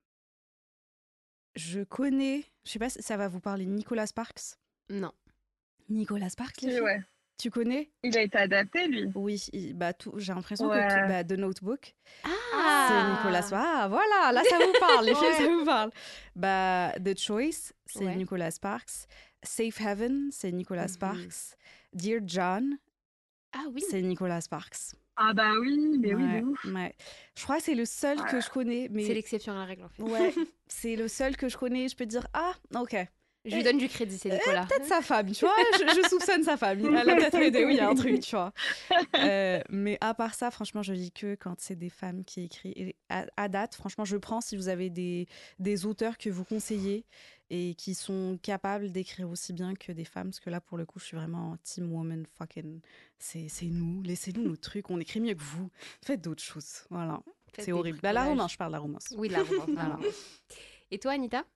je connais, je sais pas si ça va vous parler, Nicolas Sparks. Non. Nicolas Sparks, les Si, filles ouais. Tu connais? Il a été adapté, lui. Oui, il- bah tout, j'ai l'impression Ouais. que tout, bah, The Notebook, Ah, c'est Nicolas Sparks. Ah voilà, là ça vous parle, les filles, Ouais. ça vous parle. Bah The Choice, c'est Ouais. Nicolas Sparks. Safe Haven, c'est Nicolas Mhm. Sparks. Dear John, Ah oui. c'est Nicolas Sparks. Ah bah oui, mais oui, Ouais, de ouf. ouais. Je crois que c'est le seul que Ouais. je connais, C'est mais l'exception à la règle en fait. ouais, c'est le seul que je connais. Je peux te dire ah ok. Je lui donne du crédit, c'est Nicolas. Peut-être sa femme, tu vois, je, je soupçonne sa femme. Elle a peut-être aidé, oui, il y a un truc, tu vois. Euh, mais à part ça, franchement, je lis que quand c'est des femmes qui écrivent. Et à, à date, franchement, je prends si vous avez des, des auteurs que vous conseillez et qui sont capables d'écrire aussi bien que des femmes, parce que là, pour le coup, je suis vraiment team woman fucking. C'est c'est nous, laissez-nous nos trucs, on écrit mieux que vous. Faites d'autres choses, voilà. Faites C'est des horrible. Bah, la bricolages. romance, je parle de la romance. Oui, la romance. la Voilà. romance. Et toi, Anita?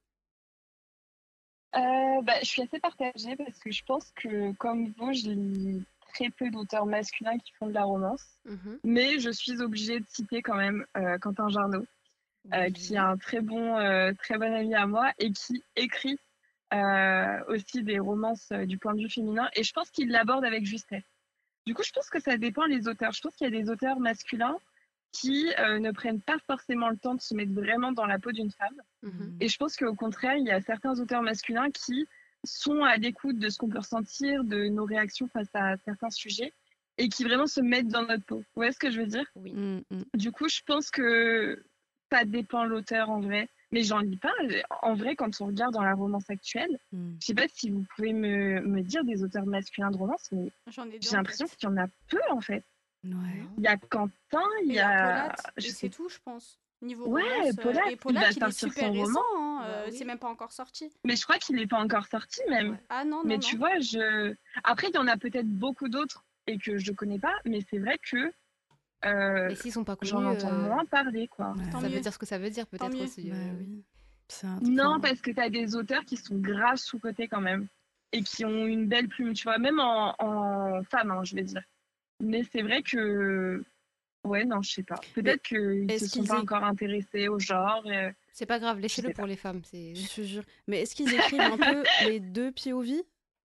Euh, bah, je suis assez partagée parce que je pense que, comme vous, je lis très peu d'auteurs masculins qui font de la romance. Mhm. Mais je suis obligée de citer quand même euh, Quentin Jarnot, euh, Oui. qui est un très bon, euh, très bon ami à moi et qui écrit euh, aussi des romances euh, du point de vue féminin. Et je pense qu'il l'aborde avec justesse. Du coup, je pense que ça dépend des auteurs. Je pense qu'il y a des auteurs masculins qui euh, ne prennent pas forcément le temps de se mettre vraiment dans la peau d'une femme. Mhm. Et je pense qu'au contraire, il y a certains auteurs masculins qui sont à l'écoute de ce qu'on peut ressentir, de nos réactions face à certains sujets, et qui vraiment se mettent dans notre peau. Vous voyez ce que je veux dire? Oui. Mm, mm, Du coup, je pense que ça dépend de l'auteur en vrai. Mais j'en lis pas. En vrai, quand on regarde dans la romance actuelle, mm. je sais pas si vous pouvez me, me dire des auteurs masculins de romance, mais J'en ai deux j'ai en l'impression tête. qu'il y en a peu en fait. Ouais. Il y a Quentin, il Et y a. Paulette, je et sais c'est tout, je pense. Niveau Ouais, romance, euh, Paulette, et il Paulette, va il, est sortir super son récent, roman. hein, Bah euh, oui. c'est même pas encore sorti. Mais je crois qu'il n'est pas encore sorti même. Ouais. Ah non, Mais non, tu non. vois, je. Après, il y en a peut-être beaucoup d'autres et que je connais pas, mais c'est vrai que euh, Mais s'ils sont pas connus, j'en entends euh, moins parler, quoi. Ouais. Tant ça mieux. veut dire ce que ça veut dire peut-être mieux. aussi. Bah euh. oui. C'est un truc, Non, enfin, parce que tu as des auteurs qui sont grave sous-cotés quand même et qui ont une belle plume, tu vois, même en, en femme, hein, je vais dire. Mais c'est vrai que Ouais, non, je sais pas. Peut-être qu'ils se est-ce sont qu'ils pas é- encore intéressés au genre. euh, C'est pas grave, Je laissez-le sais pour les femmes. C'est Je te jure. Mais est-ce qu'ils écrivent un peu les deux P O V?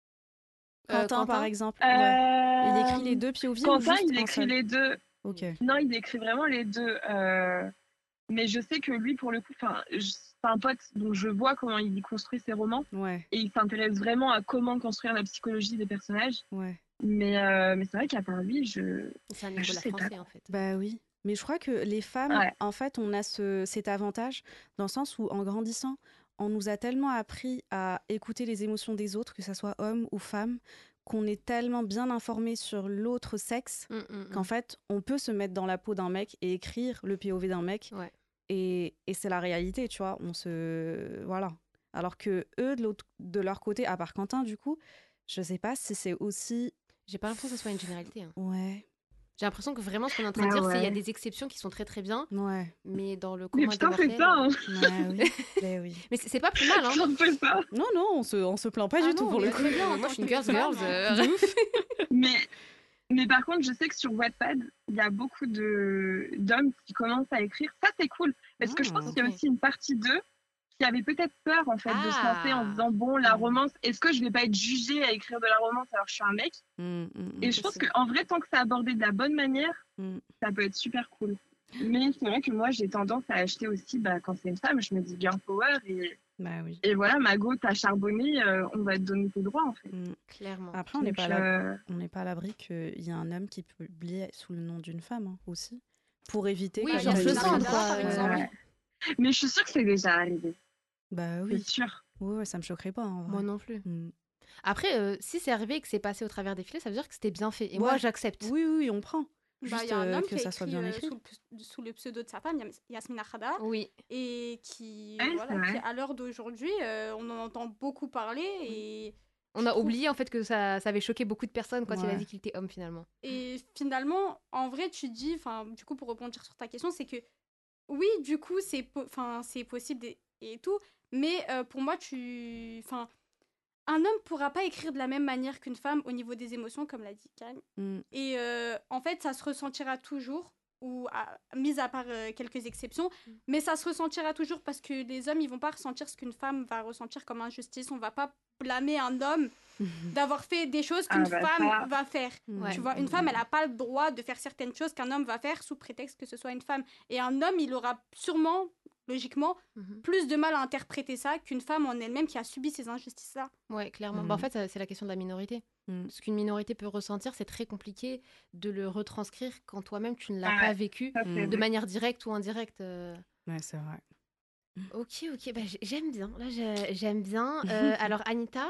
Euh, Quentin, par Quentin exemple. Ouais. Il écrit les Euh, deux P O V ou Quentin, juste il un écrit seul? les deux. Ok. Non, il écrit vraiment les deux. euh, Mais je sais que lui, pour le coup, enfin, je- c'est un pote, donc je vois comment il construit ses romans. Ouais, Et il s'intéresse vraiment à comment construire la psychologie des personnages. ouais. Mais, euh, mais c'est vrai qu'à part lui, je. c'est un Je Nicolas sais pas. français en fait. Bah oui. Mais je crois que les femmes, Ouais. en fait, on a ce, cet avantage dans le sens où, en grandissant, on nous a tellement appris à écouter les émotions des autres, que ça soit homme ou femme, qu'on est tellement bien informé sur l'autre sexe Mm, mm, qu'en mm. fait, on peut se mettre dans la peau d'un mec et écrire le P O V d'un mec. Ouais. Et, et c'est la réalité, tu vois. On se... Voilà. Alors que eux, de, l'autre- de leur côté, à part Quentin, du coup, je sais pas si c'est aussi... J'ai pas l'impression que ce soit une généralité. hein. Ouais, J'ai l'impression que vraiment ce qu'on est en train de Bah dire, c'est qu'il y a ouais. des exceptions qui sont très très bien, ouais. mais dans le Mais commun des putain, c'est mortels. ça, hein. Ouais, oui. Ben oui. Mais c'est c'est pas plus mal, hein. C'est un peu ça. Non, non, on se, on se plaint pas Ah du tout non, pour mais le coup. très bien, en Moi, tant je suis une que girls femme, girls. euh, euh, De ouf. Mais, mais par contre, je sais que sur Wattpad, il y a beaucoup de d'hommes qui commencent à écrire. Ça, c'est cool. Parce que je pense Ah, qu'il y a ok. aussi une partie d'eux qui avait peut-être peur, en fait, de se lancer en Ah. se disant, bon, la Mm. romance, est-ce que je vais pas être jugée à écrire de la romance alors que je suis un mec? Mm, mm, mm. Et je pense Possible. qu'en vrai, tant que c'est abordé de la bonne manière, Mm. ça peut être super cool. Mais c'est vrai que moi, j'ai tendance à acheter aussi, bah, quand c'est une femme, je me dis girl power. Et, Bah oui. et voilà, Mago, t'as charbonné, euh, on va te donner tes droits, en fait. Mm. Clairement. Après, on n'est Donc, pas, à la- euh, on n'est pas à l'abri qu'il y a un homme qui publie sous le nom d'une femme hein, aussi. Pour éviter Oui, que genre t'as je une- sens, Nada, quoi, par euh, exemple. ouais. Mais je suis sûre que c'est déjà arrivé. Bah C'est oui. sûr. Ouais, ouais, ça me choquerait pas en vrai. Moi non plus. Mm. Après, euh, si c'est arrivé et que c'est passé au travers des filets, ça veut dire que c'était bien fait. Et Ouais. moi, j'accepte. Oui, oui, oui, on prend. Bah, Juste il y a un euh, homme que qui a ça soit écrit bien euh, écrit. sous, le ps- sous le pseudo de sa femme, Yas- Yasmina Khada, Oui. et qui, Ouais, voilà, c'est vrai. qui, à l'heure d'aujourd'hui, euh, on en entend beaucoup parler. Et, On je a trouve- oublié en fait que ça, ça avait choqué beaucoup de personnes quand il a Ouais. dit qu'il était homme finalement. et finalement, en vrai, tu dis, enfin, du coup, pour rebondir sur ta question, c'est que oui, du coup, c'est po- enfin, c'est possible et, et tout, mais euh, pour moi, tu, enfin, un homme pourra pas écrire de la même manière qu'une femme au niveau des émotions, comme l'a dit Karen. Mm. Et euh, en fait, ça se ressentira toujours, ou à, mis à part euh, quelques exceptions, Mm. mais ça se ressentira toujours parce que les hommes, ils vont pas ressentir ce qu'une femme va ressentir comme injustice. On va pas blâmer un homme d'avoir fait des choses qu'une Ah bah femme ça. va faire. Ouais. Tu vois, une Mm, femme, mm. elle n'a pas le droit de faire certaines choses qu'un homme va faire sous prétexte que ce soit une femme. Et un homme, il aura sûrement, logiquement, Mhm. plus de mal à interpréter ça qu'une femme en elle-même qui a subi ces injustices-là. Ouais, clairement. Mhm. Bah, en fait, ça- c'est la question de la minorité. Mm. Ce qu'une minorité peut ressentir, c'est très compliqué de le retranscrire quand toi-même tu ne l'as Ouais. pas vécu Ça, c'est Mm. de vrai. manière directe ou indirecte. euh. Ouais, c'est vrai. Ok, ok, bah, j- j'aime bien. Là, j'ai- j'aime bien. Euh, alors, Anita,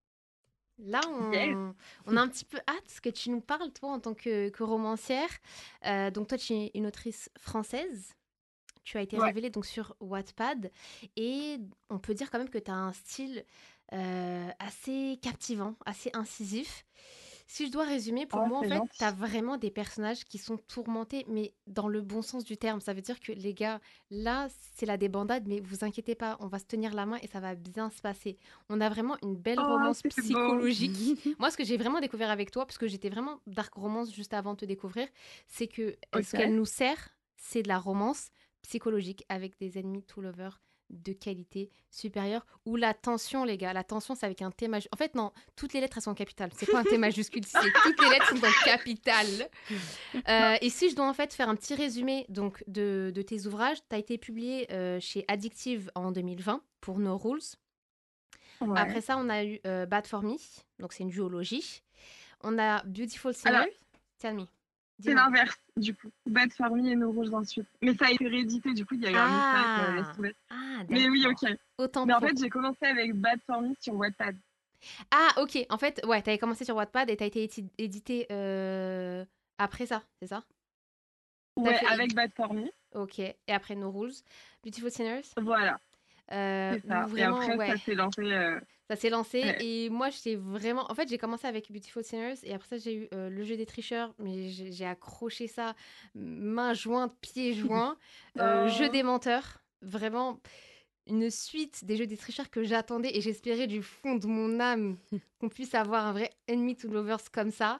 là, on, Yes. on a un petit peu hâte que tu nous parles, toi, en tant que, que romancière. Euh, donc, toi, tu es une autrice française. Tu as été Ouais. révélée donc, sur Wattpad. Et on peut dire quand même que tu as un style euh, assez captivant, assez incisif. Si je dois résumer, pour Oh, moi, en c'est fait, gentil. tu as vraiment des personnages qui sont tourmentés, mais dans le bon sens du terme. Ça veut dire que, les gars, là, c'est la débandade, mais vous inquiétez pas, on va se tenir la main et ça va bien se passer. On a vraiment une belle Oh, romance c'est beau. psychologique. Moi, ce que j'ai vraiment découvert avec toi, parce que j'étais vraiment dark romance juste avant de te découvrir, c'est que euh, ce Ok. qu'elle nous sert, c'est de la romance psychologique avec des ennemis to lovers de qualité supérieure, où la tension, les gars, la tension, c'est avec un T majuscule. En fait, non, toutes les lettres, elles sont en capitale. C'est pas un T majuscule, c'est toutes les lettres sont en capitale. Euh, et si je dois en fait faire un petit résumé donc, de, de tes ouvrages, tu as été publié euh, chez Addictive en deux mille vingt pour No Rules. Ouais. Après ça, on a eu euh, Bad for Me, donc c'est une duologie. On a Beautiful Sinner. Alors, Tell me. C'est Dis-moi. l'inverse, du coup. Bad for Me et No Rules ensuite. Mais ça a été réédité, du coup, il y a eu un message. euh, laisse tomber. Ah, Mais oui, d'accord. ok. Autant Mais en pour- fait, j'ai commencé avec Bad for Me sur Wattpad. Ah, ok. En fait, ouais, t'avais commencé sur Wattpad et t'as été éti- édité euh, après ça, c'est ça? T'as Ouais, fait- avec Bad for Me. Ok. Et après No Rules. Beautiful Sinners. Voilà, Euh, c'est ça. où Et vraiment, après, ouais, ça s'est lancé. euh, ça s'est lancé. Ouais. Et moi, j'étais vraiment. En fait, j'ai commencé avec Beautiful Sinners et après ça, j'ai eu euh, Le jeu des tricheurs, mais j'ai j'ai accroché ça main jointe, pieds joints. Euh, Oh. Jeu des menteurs. Vraiment une suite des jeux des tricheurs que j'attendais et j'espérais du fond de mon âme qu'on puisse avoir un vrai Enemy to Lovers comme ça.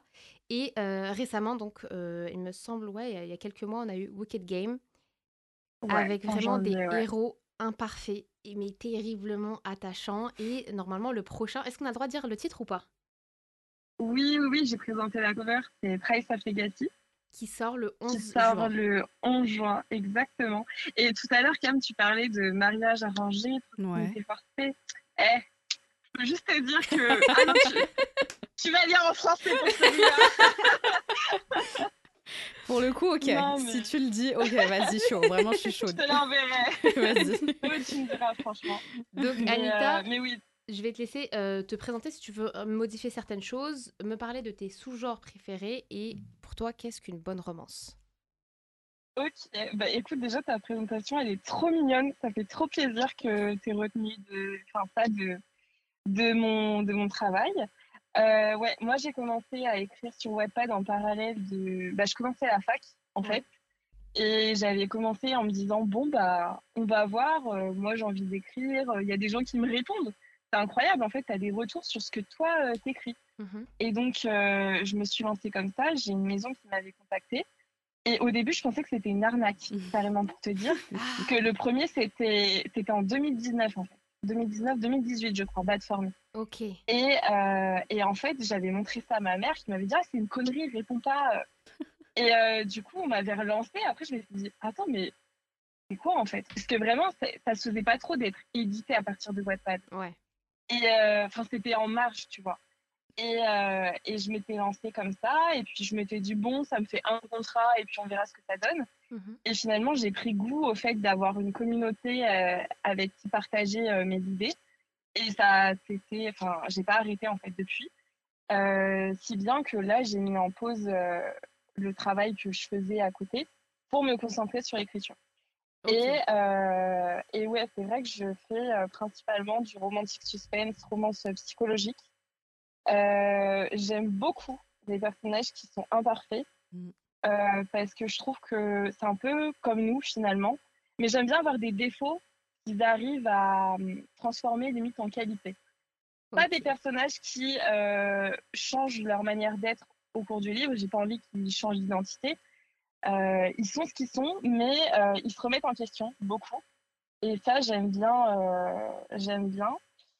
Et euh, récemment, donc, euh, il me semble, ouais, il y, a- il y a quelques mois, on a eu Wicked Game Ouais, avec en vraiment des janvier, ouais. héros imparfaits, et- mais terriblement attachants. Et normalement, le prochain, est-ce qu'on a le droit de dire le titre ou pas? Oui, oui, oui, j'ai présenté la cover, c'est Price of Legacy, Qui sort le qui onze sort juin. le onze juin, exactement. Et tout à l'heure, Cam, tu parlais de mariage arrangé, truc qui Ouais. était forcé. Eh, je peux juste te dire que... Ah non, tu, tu vas lire en français pour celui-là. Pour le coup, ok. Non, mais- Si tu le dis, ok, vas-y, chaud. Vraiment, je suis Je chaude. te l'enverrai. Vas-y. Oui, tu me diras, franchement. Donc, Mais, Anita, euh, mais oui, je vais te laisser euh, te présenter si tu veux euh, modifier certaines choses, me parler de tes sous-genres préférés et pour toi, qu'est-ce qu'une bonne romance? ok. Bah écoute, déjà, ta présentation, elle est trop mignonne. Ça fait trop plaisir que tu aies retenu de... enfin, ça de... De, mon... de mon travail. Euh, ouais, moi, j'ai commencé à écrire sur Wattpad en parallèle de... Bah, je commençais à la fac, en Ouais. fait. Et j'avais commencé en me disant, bon, bah, on va voir. euh, moi, j'ai envie d'écrire. Il y a des gens qui me répondent. C'est incroyable, en fait, tu as des retours sur ce que toi, euh, t'écris. Mhm. Et donc, euh, je me suis lancée comme ça. J'ai une maison qui m'avait contactée. Et au début, je pensais que c'était une arnaque, carrément pour te dire. Que le premier, c'était c'était en deux mille dix-neuf, en fait. deux mille dix-neuf deux mille dix-huit, je crois, Bad For Me. Ok. Et, euh, et en fait, j'avais montré ça à ma mère qui m'avait dit, ah, c'est une connerie, réponds pas. euh. Et euh, du coup, on m'avait relancé. Après, je me suis dit, attends, mais c'est quoi en fait? Parce que vraiment, c'est- ça se faisait pas trop d'être édité à partir de Wattpad. Ouais. Et euh, enfin, c'était en marge, tu vois. Et, euh, et je m'étais lancée comme ça. Et puis, je m'étais dit, bon, ça me fait un contrat et puis on verra ce que ça donne. Mhm. Et finalement, j'ai pris goût au fait d'avoir une communauté euh, avec qui partager euh, mes idées. Et ça, c'était, enfin, j'ai pas arrêté en fait depuis. Euh, si bien que là, j'ai mis en pause euh, le travail que je faisais à côté pour me concentrer sur l'écriture. Ok. Et, euh, et ouais, c'est vrai que je fais euh, principalement du romantic suspense, romance psychologique. Euh, j'aime beaucoup les personnages qui sont imparfaits Mm. euh, parce que je trouve que c'est un peu comme nous finalement. Mais j'aime bien avoir des défauts qu'ils arrivent à hum, transformer limite en qualité. Pas Ok. des personnages qui euh, changent leur manière d'être au cours du livre. J'ai pas envie qu'ils changent d'identité. Euh, ils sont ce qu'ils sont, mais euh, ils se remettent en question beaucoup. Et ça, j'aime bien. Euh, j'aime bien.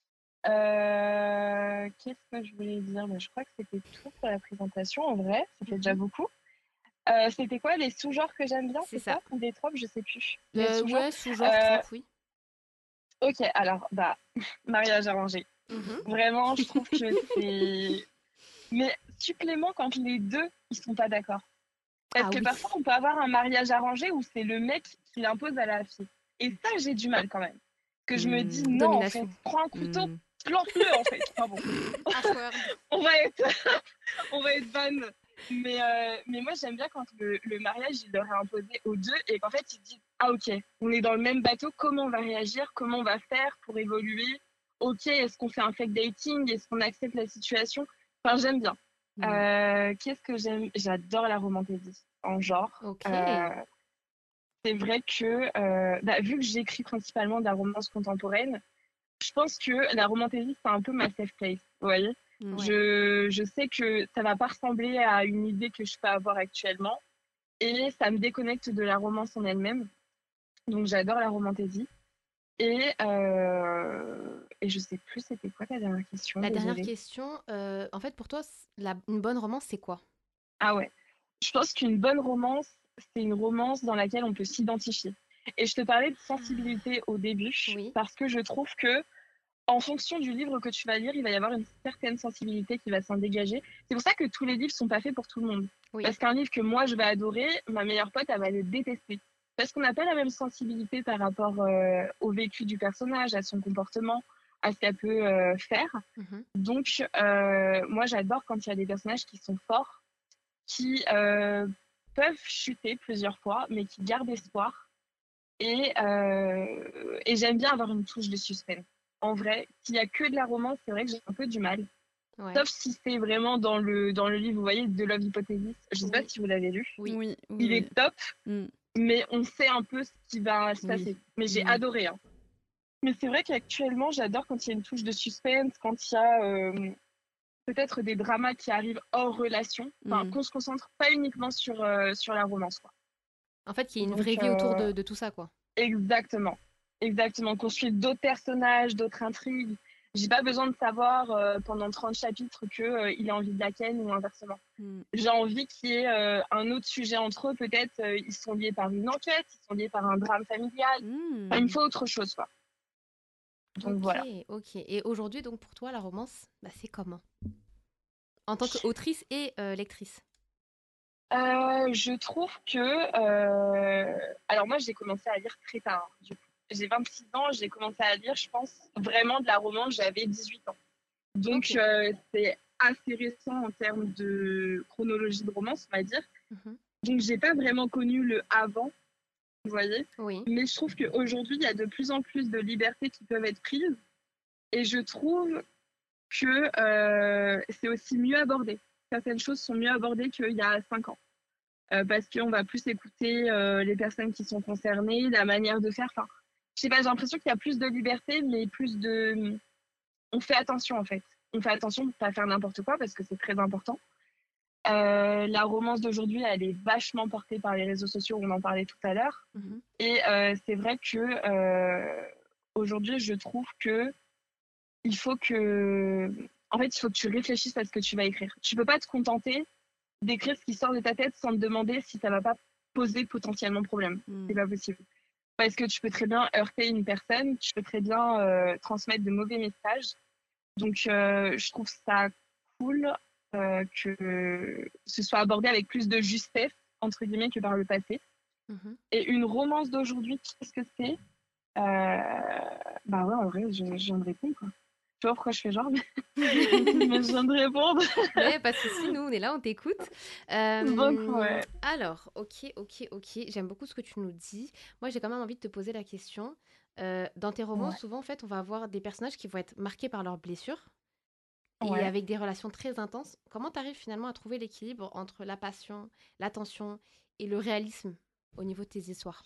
Euh, Qu'est-ce que je voulais dire? Ben, je crois que c'était tout pour la présentation. En vrai, ça fait déjà Mhm. beaucoup. Euh, c'était quoi les sous-genres que j'aime bien, C'est c'est ça. ça. Ou des tropes, je sais plus. Les Euh, sous-genres. ouais, sous-genre Euh, trompe, oui. Ok, alors, bah, mariage arrangé. Mhm. Vraiment, je trouve que c'est. Mais supplément quand les deux, ils sont pas d'accord. Parce Ah que oui. parfois, on peut avoir un mariage arrangé où c'est le mec qui l'impose à la fille. Et ça, j'ai du mal quand même. Que je me dis, Mm. non, en fait, Domination. prends un couteau, Mm. plante-le, en fait. Enfin bon, Awkward. on va être, on va être ban. Mais, euh, mais moi, j'aime bien quand le, le mariage, il leur est imposé aux deux et qu'en fait, ils disent, ah ok, on est dans le même bateau, comment on va réagir, comment on va faire pour évoluer? Ok, est-ce qu'on fait un fake dating? Est-ce qu'on accepte la situation? Enfin, j'aime bien. Mm. Euh, Qu'est-ce que j'aime? J'adore la romantaisie en genre. Ok. Euh, c'est vrai que, euh, bah, vu que j'écris principalement de la romance contemporaine, je pense que la romantaisie, c'est un peu ma safe place. Vous voyez? Mm. Ouais. Je, je sais que ça va pas ressembler à une idée que je peux avoir actuellement et ça me déconnecte de la romance en elle-même. Donc, j'adore la romantaisie. Et, euh, et je sais plus, c'était quoi ta dernière question? La dernière Désolée. question, euh, en fait, pour toi, c- la- une bonne romance, c'est quoi? Ah ouais. Je pense qu'une bonne romance, c'est une romance dans laquelle on peut s'identifier. Et je te parlais de sensibilité au début, Oui. parce que je trouve que en fonction du livre que tu vas lire, il va y avoir une certaine sensibilité qui va s'en dégager. C'est pour ça que tous les livres sont pas faits pour tout le monde. Oui. Parce qu'un livre que moi je vais adorer, ma meilleure pote, elle va le détester. Parce qu'on n'a pas la même sensibilité par rapport euh, au vécu du personnage, à son comportement, à ce qu'elle peut euh, faire. Mhm. Donc, euh, moi j'adore quand il y a des personnages qui sont forts, qui euh, peuvent chuter plusieurs fois, mais qui gardent espoir. Et, euh, et j'aime bien avoir une touche de suspense. En vrai, s'il n'y a que de la romance, c'est vrai que j'ai un peu du mal. Ouais. Sauf si c'est vraiment dans le, dans le livre, vous voyez, de Love Hypothesis. Je ne sais pas Oui. si vous l'avez lu. Oui. Oui, oui, Il oui. est top, Mm. mais on sait un peu ce qui va se Oui. passer. Mais j'ai Mm. adoré. Hein. Mais c'est vrai qu'actuellement, j'adore quand il y a une touche de suspense, quand il y a... euh, peut-être des dramas qui arrivent hors relation, enfin, Mm. qu'on se concentre pas uniquement sur, euh, sur la romance, quoi. En fait, qu'il y ait une Donc, vraie vie autour euh, de, de tout ça, quoi. exactement. Exactement. Qu'on suive d'autres personnages, d'autres intrigues. J'ai pas besoin de savoir euh, pendant trente chapitres que euh, il a envie de la ken ou inversement. Mm. J'ai envie qu'il y ait euh, un autre sujet entre eux. Peut-être euh, ils sont liés par une enquête, ils sont liés par un drame familial. Mm. Enfin, il me faut autre chose, quoi. Donc Ok, voilà. ok. Et aujourd'hui, donc, pour toi, la romance, bah, c'est comment? En tant qu'autrice et euh, lectrice. Euh, je trouve que. euh, Alors, moi, j'ai commencé à lire très tard. Du coup. J'ai vingt-six ans, j'ai commencé à lire, je pense, vraiment de la romance, j'avais dix-huit ans. Donc, Ok. euh, c'est assez récent en termes de chronologie de romance, on va dire. Mhm. Donc, j'ai pas vraiment connu le avant, vous voyez. Oui. Mais je trouve qu'aujourd'hui, il y a de plus en plus de libertés qui peuvent être prises. Et je trouve que euh, c'est aussi mieux abordé. Certaines choses sont mieux abordées qu'il y a cinq ans. Euh, parce qu'on va plus écouter euh, les personnes qui sont concernées, la manière de faire. Enfin, je sais pas, j'ai l'impression qu'il y a plus de liberté, mais plus de. On fait attention en fait. On fait attention de ne pas faire n'importe quoi parce que c'est très important. Euh, la romance d'aujourd'hui, elle est vachement portée par les réseaux sociaux, on en parlait tout à l'heure. Mhm. Et euh, c'est vrai que euh, aujourd'hui, je trouve que il faut que. En fait, il faut que tu réfléchisses à ce que tu vas écrire. Tu peux pas te contenter d'écrire ce qui sort de ta tête sans te demander si ça va pas poser potentiellement problème. Mm. C'est pas possible. Parce que tu peux très bien heurter une personne, tu peux très bien euh, transmettre de mauvais messages. Donc, euh, je trouve ça cool euh, que ce soit abordé avec plus de justesse, entre guillemets, que par le passé. Mhm. Et une romance d'aujourd'hui, qu'est-ce que c'est euh... Bah ouais, en vrai, je, je viens de répondre, quoi. Tu vois pourquoi je fais genre, mais mais je viens de répondre. Ouais, pas de souci, nous, on est là, on t'écoute. Euh, Donc, ouais. Alors, ok, ok, ok. J'aime beaucoup ce que tu nous dis. Moi, j'ai quand même envie de te poser la question. Euh, dans tes romans, Ouais. souvent, en fait, on va avoir des personnages qui vont être marqués par leurs blessures et Ouais. avec des relations très intenses. Comment tu arrives finalement à trouver l'équilibre entre la passion, l'attention et le réalisme au niveau de tes histoires?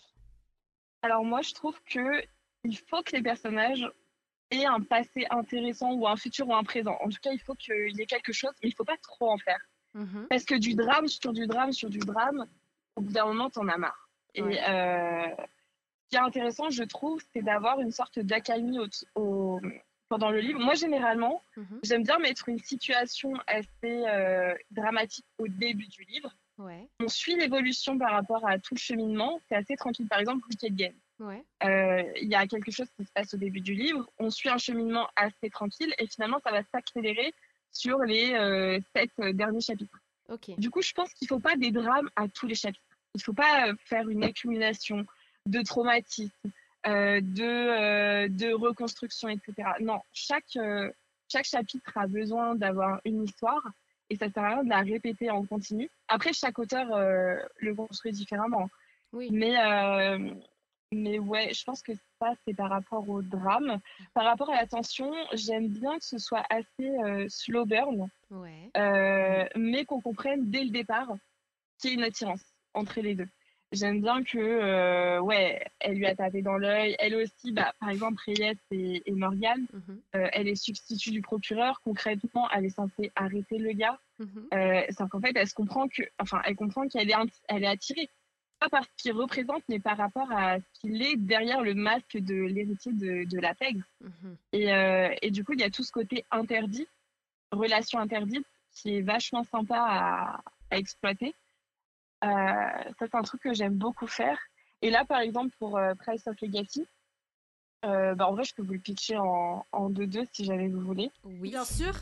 Alors moi, je trouve que il faut que les personnages aient un passé intéressant ou un futur ou un présent. En tout cas, il faut qu'il y ait quelque chose, mais il faut pas trop en faire. Mhm. Parce que du drame sur du drame sur du drame, au bout d'un moment, t'en as marre. Et Ouais. euh, ce qui est intéressant, je trouve, c'est d'avoir une sorte d'accalmie au, au- pendant le livre. Moi, généralement, Mhm. j'aime bien mettre une situation assez euh, dramatique au début du livre. Ouais, On suit l'évolution par rapport à tout le cheminement. C'est assez tranquille. Par exemple, Wicked Game. ouais. Euh, Il y a quelque chose qui se passe au début du livre. On suit un cheminement assez tranquille et finalement, ça va s'accélérer sur les euh, sept euh, derniers chapitres. Ok. Du coup, je pense qu'il ne faut pas des drames à tous les chapitres. Il ne faut pas euh, faire une accumulation de traumatismes, euh, de, euh, de reconstruction, et cetera. Non, chaque, euh, chaque chapitre a besoin d'avoir une histoire et ça ne sert à rien de la répéter en continu. Après, chaque auteur euh, le construit différemment. Oui. Mais, euh, mais ouais, je pense que ça, c'est par rapport au drame. Par rapport à la tension, j'aime bien que ce soit assez euh, slow burn, Ouais. euh, mais qu'on comprenne dès le départ qu'il y ait une attirance entre les deux. J'aime bien que, euh, ouais, elle lui a tapé dans l'œil. Elle aussi, bah, par exemple, Reyes et, et Morgane, Mhm. euh, elle est substitut du procureur. Concrètement, elle est censée arrêter le gars. Mhm. Euh, sauf qu'en fait, elle se comprend que, enfin, elle comprend qu'elle est, elle est attirée. Pas par ce qu'il représente, mais par rapport à ce qu'il est derrière le masque de l'héritier de, de la pègre. Mhm. Et, euh, et du coup, il y a tout ce côté interdit, relation interdite, qui est vachement sympa à, à exploiter. Euh, ça, c'est un truc que j'aime beaucoup faire. Et là, par exemple, pour euh, Price of Legacy, euh, bah, en vrai, je peux vous le pitcher en, en deux-deux si jamais vous voulez. Oui. Bien sûr.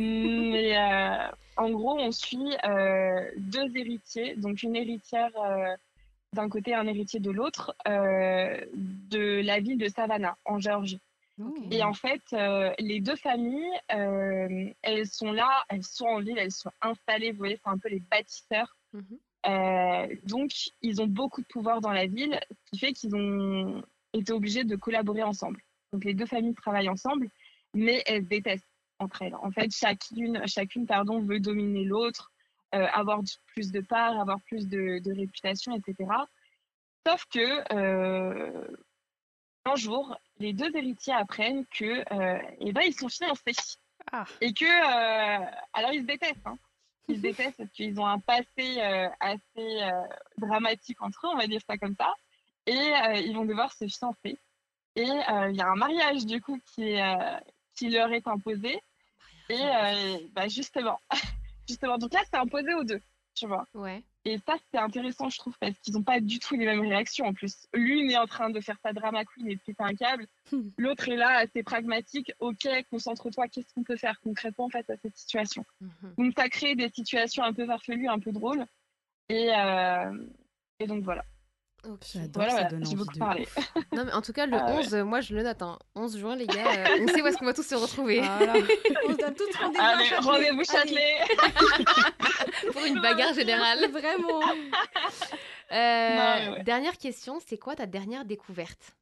Mais euh, en gros, on suit euh, deux héritiers, donc une héritière euh, d'un côté et un héritier de l'autre, euh, de la ville de Savannah, en Géorgie. Ok. Et en fait, euh, les deux familles, euh, elles sont là, elles sont en ville, elles sont installées, vous voyez, c'est un peu les bâtisseurs. Mhm. Euh, donc, ils ont beaucoup de pouvoir dans la ville, ce qui fait qu'ils ont été obligés de collaborer ensemble. Donc, les deux familles travaillent ensemble, mais elles se détestent entre elles. En fait, chacune, chacune pardon, veut dominer l'autre, euh, avoir du- plus de parts, avoir plus de, de réputation, et cetera. Sauf que euh, un jour, les deux héritiers apprennent que, euh, eh ben, ils sont fiancés. Ah. Et que, euh, alors ils se détestent, hein. Ils se détestent parce qu'ils ont un passé euh, assez euh, dramatique entre eux, on va dire ça comme ça. Et euh, ils vont devoir se fiancer. Et euh, il y a un mariage du coup qui, euh, qui leur est imposé. Et euh, bah, justement, justement, donc là c'est imposé aux deux, tu vois. Ouais. Et ça c'est intéressant je trouve parce qu'ils n'ont pas du tout les mêmes réactions en plus. L'une est en train de faire sa drama queen et de péter un câble. L'autre est là, assez pragmatique. Ok, concentre-toi, qu'est-ce qu'on peut faire concrètement face à cette situation? Mhm. Donc ça crée des situations un peu farfelues, un peu drôles. Et, euh, et donc voilà. Ok. J'adore, Voilà, ça voilà, donne j'ai envie beaucoup de parlé. ouf. Non, mais en tout cas, le Ah ouais. onze, euh, moi, je le note. Hein. onze juin, les gars, euh, on sait où est-ce qu'on va tous se retrouver. Voilà. On se donne tous rendez-vous à Allez, Châtelet. rendez-vous Allez. Châtelet. Pour une bagarre générale. Vraiment. Euh, mais ouais. Dernière question, c'est quoi ta dernière découverte?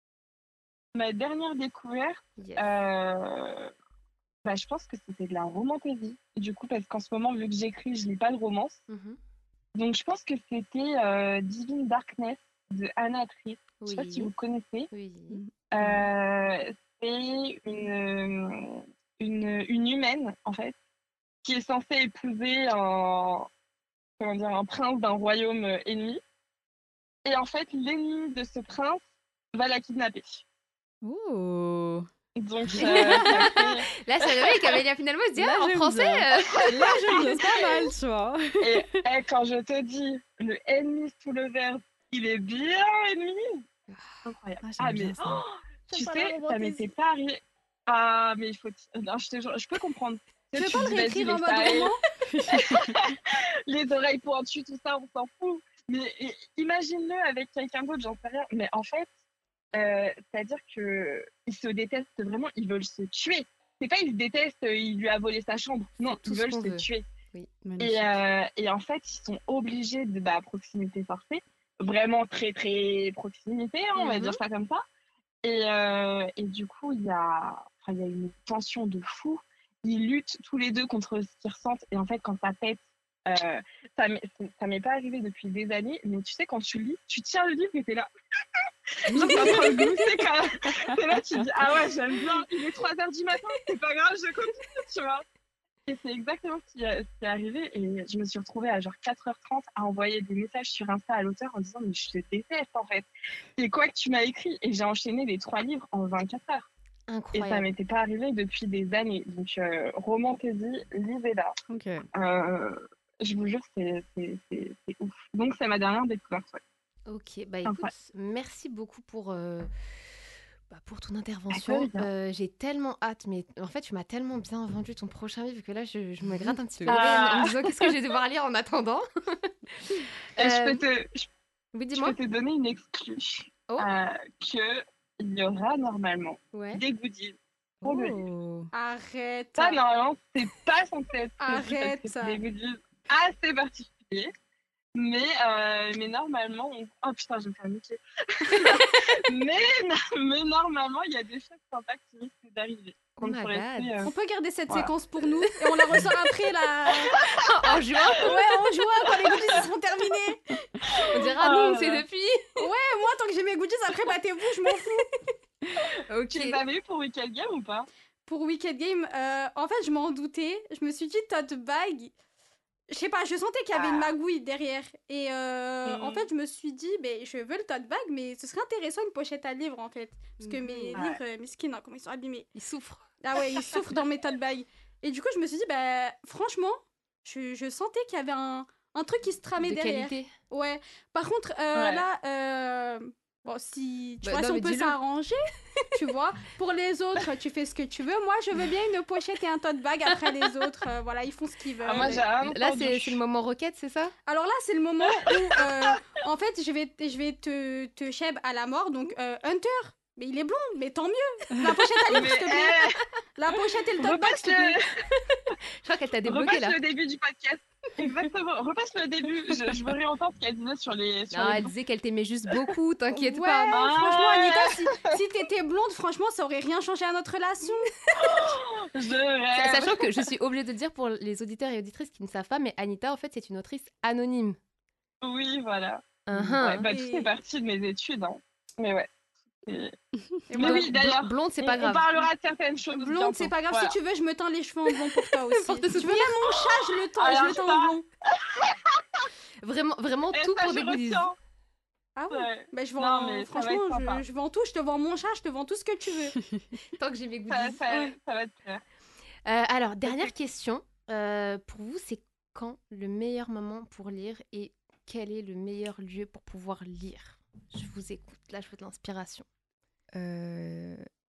Ma dernière découverte, Yes. euh, bah, je pense que c'était de la romantasy. Du coup, parce qu'en ce moment, vu que j'écris, je lis pas de romance. Mhm. Donc, je pense que c'était euh, Divine Darkness de Anna Triss. Je sais pas si Oui. vous connaissez. Oui. Euh, c'est une, une, une humaine, en fait, qui est censée épouser un, comment dire, un prince d'un royaume euh, ennemi. Et en fait, l'ennemi de ce prince va la kidnapper. Ouh. Donc, euh, ça fait... Là, ça réveille qu'Amélia, finalement, elle se dit, Là, ah, en j'aime français bien. euh, Là, j'aime bien, c'est pas mal, tu vois. Et eh, quand je te dis, le ennemi sous le verbe, il est bien ennemi. Incroyable. Ah, j'aime Ah, bien mais ça. oh, tu J'aime pas la sais, ça romantasy. m'était pas arrivé. Ah, mais il faut. Non, je te jure, je peux comprendre. Tu sais, veux tu pas te le dis, vas-y, réécrire les en mode tailles, roman? les oreilles pointues, tout ça, on s'en fout. Mais i- imagine-le avec quelqu'un d'autre, j'en sais rien. Mais en fait, euh, c'est-à-dire qu'ils se détestent vraiment, ils veulent se tuer. C'est pas ils se détestent, euh, il lui a volé sa chambre. Non, tout ils ce veulent qu'on se veut. tuer. Magnifique. Et, euh, et en fait, ils sont obligés de bah, proximité forcée, vraiment très très proximité, hein, on va Mhm. dire ça comme ça. Et, euh, et du coup, il y a, enfin, il y a une tension de fou. Ils luttent tous les deux contre ce qu'ils ressentent. Et en fait, quand ça pète, euh, ça m'est ça m'est pas arrivé depuis des années, mais tu sais, quand tu lis, tu tiens le livre et t'es là. Genre, t'es en train de glousser quand même. T'es là, tu dis, ah ouais, j'aime bien. Il est trois heures du matin, c'est pas grave, je continue, tu vois. Et c'est exactement ce qui, est- ce qui est arrivé. Et je me suis retrouvée à genre quatre heures trente à envoyer des messages sur Insta à l'auteur en disant, mais je te déteste en fait. C'est quoi que tu m'as écrit? Et j'ai enchaîné les trois livres en vingt-quatre heures. Et ça Incroyable. m'était pas arrivé depuis des années. Donc, euh, romantasy, lisez-la. Ok. Euh, je vous jure, c'est c'est- c'est- c'est ouf. Donc, c'est ma dernière découverte. Ouais. Ok, bah écoute, Incroyable. merci beaucoup pour, euh, bah, pour ton Ah, intervention. de rien. Euh, j'ai tellement hâte, mais en fait, tu m'as tellement bien vendu ton prochain livre que là, je, je me gratte un petit peu Ah. l'oreille en, en me disant qu'est-ce que je vais devoir lire en attendant. Et je Euh, peux te, je, Oui, je dis-moi. peux te donner une exclue. Oh. Euh, que il y aura normalement Ouais. des goodies pour le livre. Oh. Arrête. Ça, normalement, c'est pas censé être prévu parce Arrête. que c'est des goodies assez particuliers. Mais, euh, mais normalement, on... oh putain, je vais me faire niquer. mais, mais normalement, il y a des choses sympas qui risquent d'arriver. Oh Donc, my faut God. rester, euh, On peut garder cette Voilà. séquence pour nous et on la ressort après là. En juin, Ouais, en juin quand les goodies seront terminés. on dira Oh nous, on là sait là. depuis. Ouais, moi tant que j'ai mes goodies après battez-vous, je m'en fous. Ok. Tu les avais eu pour Weekend Game ou pas? Pour Wicked Game, euh, en fait, je m'en doutais. Je me suis dit tote bag. Je sais pas, je sentais qu'il y avait une Ah. magouille derrière. Et euh, Mhm. en fait, je me suis dit, ben, je veux le tote bag, mais ce serait intéressant une pochette à livres en fait. Parce que Mhm. mes Ouais. livres, euh, mes skins, hein, comment ils sont abîmés. Il souffre. Ah ouais, ils souffrent dans mes tote bags. Et du coup, je me suis dit, bah, franchement, je, je sentais qu'il y avait un, un truc qui se tramait De derrière. qualité. Ouais. Par contre, euh, Ouais. là, euh, bon, si tu Bah, vois, non, si on mais peut dis-le. s'arranger, tu vois. Pour les autres, tu fais ce que tu veux. Moi, je veux bien une pochette et un tote bag. Après, les autres, euh, voilà, ils font ce qu'ils veulent. Ah, moi, j'ai rien Là, entendu. c'est c'est le moment requête, c'est ça? Alors là, c'est le moment où, euh, en fait, je vais, je vais te, te cheb à la mort. Donc, euh, Hunter, mais il est blond, mais tant mieux. La pochette à livre, Mais, s'il te plaît. eh, La pochette et le tote bag, repasse s'il te plaît. le... Je crois qu'elle t'a débloqué repasse là. le début du podcast. Exactement. Repasse le début. Je, je veux réentendre ce qu'elle disait sur les. Sur Non, les elle blonds. disait qu'elle t'aimait juste beaucoup, t'inquiète Ouais, pas. Ah. franchement, Anita, si, si t'étais blonde, franchement, ça aurait rien changé à notre relation. Je Sa- rêve. Sachant que je suis obligée de dire pour les auditeurs et auditrices qui ne savent pas, mais Anita, en fait, c'est une autrice anonyme. Oui, voilà. Uhum. Ouais, bah, tout Et- est parti de mes études. Hein. Mais ouais. c'est- Et Mais voilà. oui, d'ailleurs, Blonde, c'est on, pas on grave. parlera de certaines choses. Blonde, c'est bientôt. pas grave. Voilà. Si tu veux, je me teins les cheveux en blond pour toi aussi. Pour te Si tu veux soutenir. même mon chat, je le teins, je Alors le teins ça- en blond. Vraiment, vraiment Et tout ça, pour je des goodies. retiens. Ah ouais. Ouais. Bah, je Non, vends, mais ça va franchement, être sympa. je, je vends tout. Je te vends mon chat, je te vends tout ce que tu veux. Tant que j'ai mes Ça, goodies. ça, Ouais. ça va te plaire. Euh, alors, dernière question. Euh, pour vous, c'est quand le meilleur moment pour lire et quel est le meilleur lieu pour pouvoir lire? Je vous écoute. Là, je veux de l'inspiration. Euh,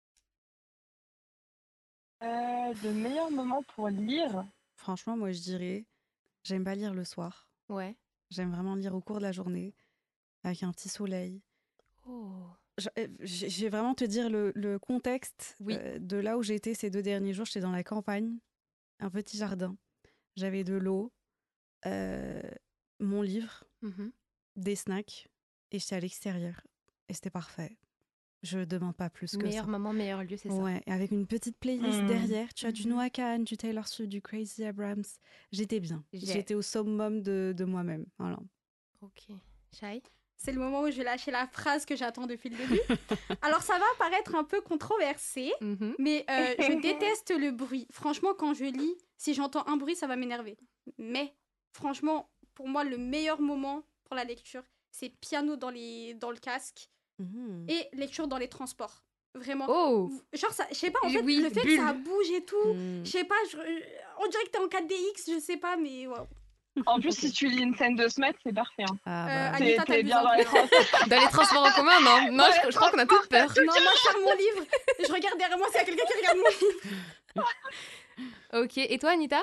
Euh, le meilleur moment pour lire. franchement, moi, je dirais, j'aime pas lire le soir. Ouais. J'aime vraiment lire au cours de la journée, avec un petit soleil. Oh. Je euh, je- je vais vraiment te dire le, le contexte Oui. euh, de là où j'ai été ces deux derniers jours. J'étais dans la campagne, un petit jardin. J'avais de l'eau, euh, mon livre, Mhm. des snacks, et j'étais à l'extérieur. Et c'était parfait. Je demande pas plus que Meilleur ça. moment, meilleur lieu, c'est ça. Ouais, et avec une petite playlist Mm. derrière. Tu as du Mhm. Noah Kahan, du Taylor Swift, du Crazy Abrams. J'étais bien. J'ai- J'étais au summum de, de moi-même. Voilà. Ok. Shai? C'est le moment où je vais lâcher la phrase que j'attends depuis le début. Alors, ça va paraître un peu controversé, Mhm. mais euh, je déteste le bruit. Franchement, quand je lis, si j'entends un bruit, ça va m'énerver. Mais, franchement, pour moi, le meilleur moment pour la lecture, c'est piano dans, les... dans le casque Mhm. et lecture dans les transports. Vraiment. Oh! Genre, ça, je sais pas, en Et fait, oui, le fait bulle. que ça bouge et tout, Mm. je sais pas, je- on dirait que t'es en quatre D X, je sais pas, mais waouh. En plus, si tu lis une scène de Smet, c'est parfait. Hein. Ah, Euh, bah, Annie- Anita, T'es t'es t'abuses bien un dans peu, les hein. transports. Dans les transports en commun, non? Non, je, je crois qu'on a toutes peur. Non, moi, je ferme mon livre, je regarde derrière moi s'il y a quelqu'un qui regarde mon livre. Ok. Et toi, Anita?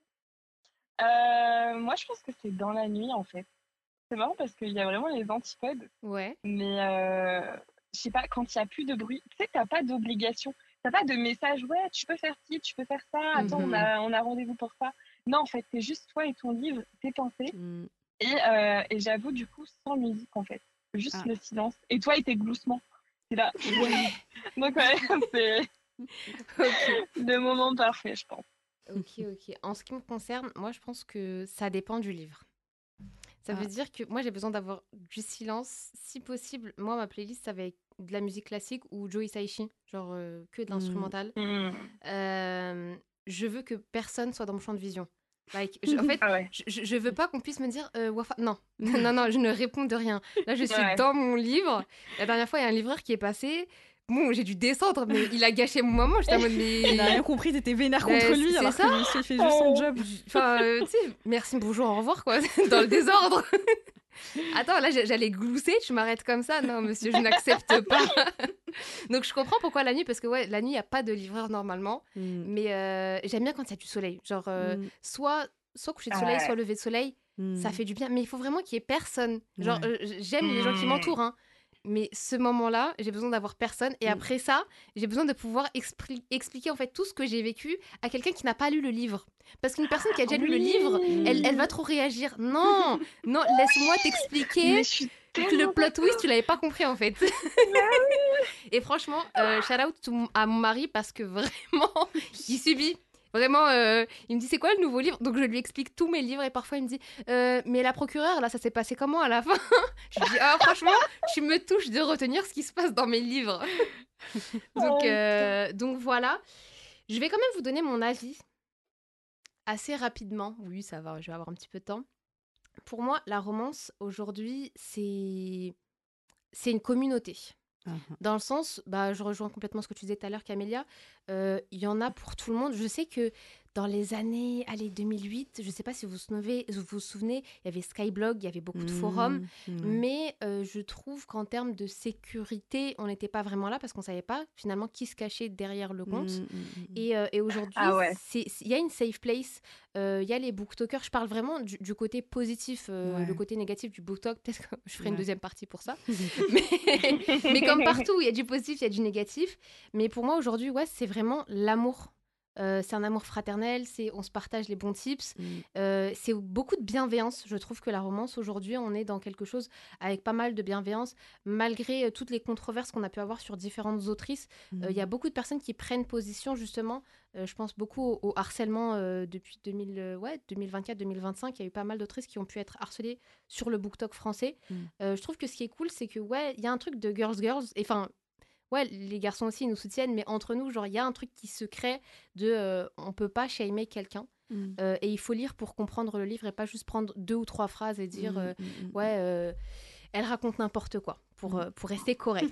Euh, moi, je pense que c'est dans la nuit, en fait. C'est marrant parce qu'il y a vraiment les antipodes. Ouais. Mais euh, je sais pas, quand il n'y a plus de bruit, tu sais, t'as pas d'obligation. T'as pas de message, ouais, tu peux faire ci, tu peux faire ça, attends, Mhm. on a, on a rendez-vous pour ça. Non, en fait, c'est juste toi et ton livre, tes pensées. mm. Et, euh, et j'avoue, du coup, sans musique, en fait. Juste Ah. le silence. Et toi et tes gloussements. C'est là. Donc, ouais, c'est Ok. le moment parfait, je pense. Ok, ok. En ce qui me concerne, moi, je pense que ça dépend du livre. Ça Ah. veut dire que moi, j'ai besoin d'avoir du silence. Si possible, moi, ma playlist, ça va être de la musique classique ou Joe Hisaishi, genre euh, que de l'instrumental. Hmm. Euh, je veux que personne soit dans mon champ de vision. Like, je- en fait, Ah ouais. je, je- je veux pas qu'on puisse me dire euh, Wafa. Non, non, non, je ne réponds de rien. Là, je suis Ouais. dans mon livre. La dernière fois, il y a un livreur qui est passé. Bon, j'ai dû descendre, mais il a gâché mon moment. J'étais en mode, mais. Il a rien compris, t'étais vénère Ouais, contre lui, c'est alors ça. que monsieur fait juste son job. Enfin, euh, tu sais, merci, bonjour, au revoir, quoi, dans le désordre. Attends, là, j'a- j'allais glousser, tu m'arrêtes comme ça. Non, monsieur, je n'accepte pas. Donc, je comprends pourquoi la nuit, parce que, ouais, la nuit, il n'y a pas de livreur normalement. Mm. Mais euh, j'aime bien quand il y a du soleil. Genre, euh, Mm. soit, soit coucher de Ah soleil, ouais. soit lever de soleil, Mm. ça fait du bien. Mais il faut vraiment qu'il y ait personne. Genre, Ouais. euh, j'aime les gens qui Mm. m'entourent, hein. Mais ce moment-là, j'ai besoin d'avoir personne. Et Mm. après ça, j'ai besoin de pouvoir expli- expliquer en fait tout ce que j'ai vécu à quelqu'un qui n'a pas lu le livre. Parce qu'une personne qui a déjà lu le livre, elle, elle va trop réagir. Non, non, laisse-moi t'expliquer Mais je suis que le tellement plot twist, tu l'avais pas compris en fait. Et franchement, euh, shout out to mon- à mon mari parce que vraiment, il subit. Vraiment, euh, il me dit c'est quoi le nouveau livre? Donc je lui explique tous mes livres et parfois il me dit euh, mais la procureure là ça s'est passé comment à la fin? Je lui dis ah franchement tu me touches de retenir ce qui se passe dans mes livres. Donc Oh, euh, donc voilà, je vais quand même vous donner mon avis assez rapidement. Oui ça va, je vais avoir un petit peu de temps. Pour moi la romance aujourd'hui c'est c'est une communauté. Mhm. Dans le sens, bah, je rejoins complètement ce que tu disais tout à l'heure, Camélia. euh, Il y en a pour tout le monde. Je sais que dans les années allez, deux mille huit, je ne sais pas si vous vous souvenez, vous vous souvenez, il y avait Skyblog, il y avait beaucoup de forums. Mm. Ouais. Mais euh, je trouve qu'en termes de sécurité, on n'était pas vraiment là parce qu'on ne savait pas finalement qui se cachait derrière le compte. Mm, mm, mm. Et, euh, et aujourd'hui, Ah ouais. c'est- c'est- il y a une safe place, euh, il y a les booktokers. Je parle vraiment du, du côté positif, euh, Ouais. le côté négatif du booktalk. Peut-être que je ferai une Ouais. deuxième partie pour ça. mais, mais comme partout, il y a du positif, il y a du négatif. Mais pour moi, aujourd'hui, ouais, c'est vraiment l'amour. Euh, c'est un amour fraternel, c'est on se partage les bons tips. Mm. Euh, c'est beaucoup de bienveillance. Je trouve que la romance, aujourd'hui, on est dans quelque chose avec pas mal de bienveillance, malgré euh, toutes les controverses qu'on a pu avoir sur différentes autrices. Euh, Il y a beaucoup de personnes qui prennent position, justement. Euh, je pense beaucoup au, au harcèlement euh, depuis deux mille, euh, ouais, deux mille vingt-quatre deux mille vingt-cinq. Il y a eu pas mal d'autrices qui ont pu être harcelées sur le BookTok français. Mm. Euh, je trouve que ce qui est cool, c'est que, ouais, il y a un truc de girls, girls. Enfin, ouais, les garçons aussi, ils nous soutiennent, mais entre nous, genre, il y a un truc qui se crée de... euh, on peut pas shamer quelqu'un. Mm. Euh, et il faut lire pour comprendre le livre et pas juste prendre deux ou trois phrases et dire Mm, euh, mm, mm, ouais, euh, elle raconte n'importe quoi pour, Mm. euh, pour rester correct.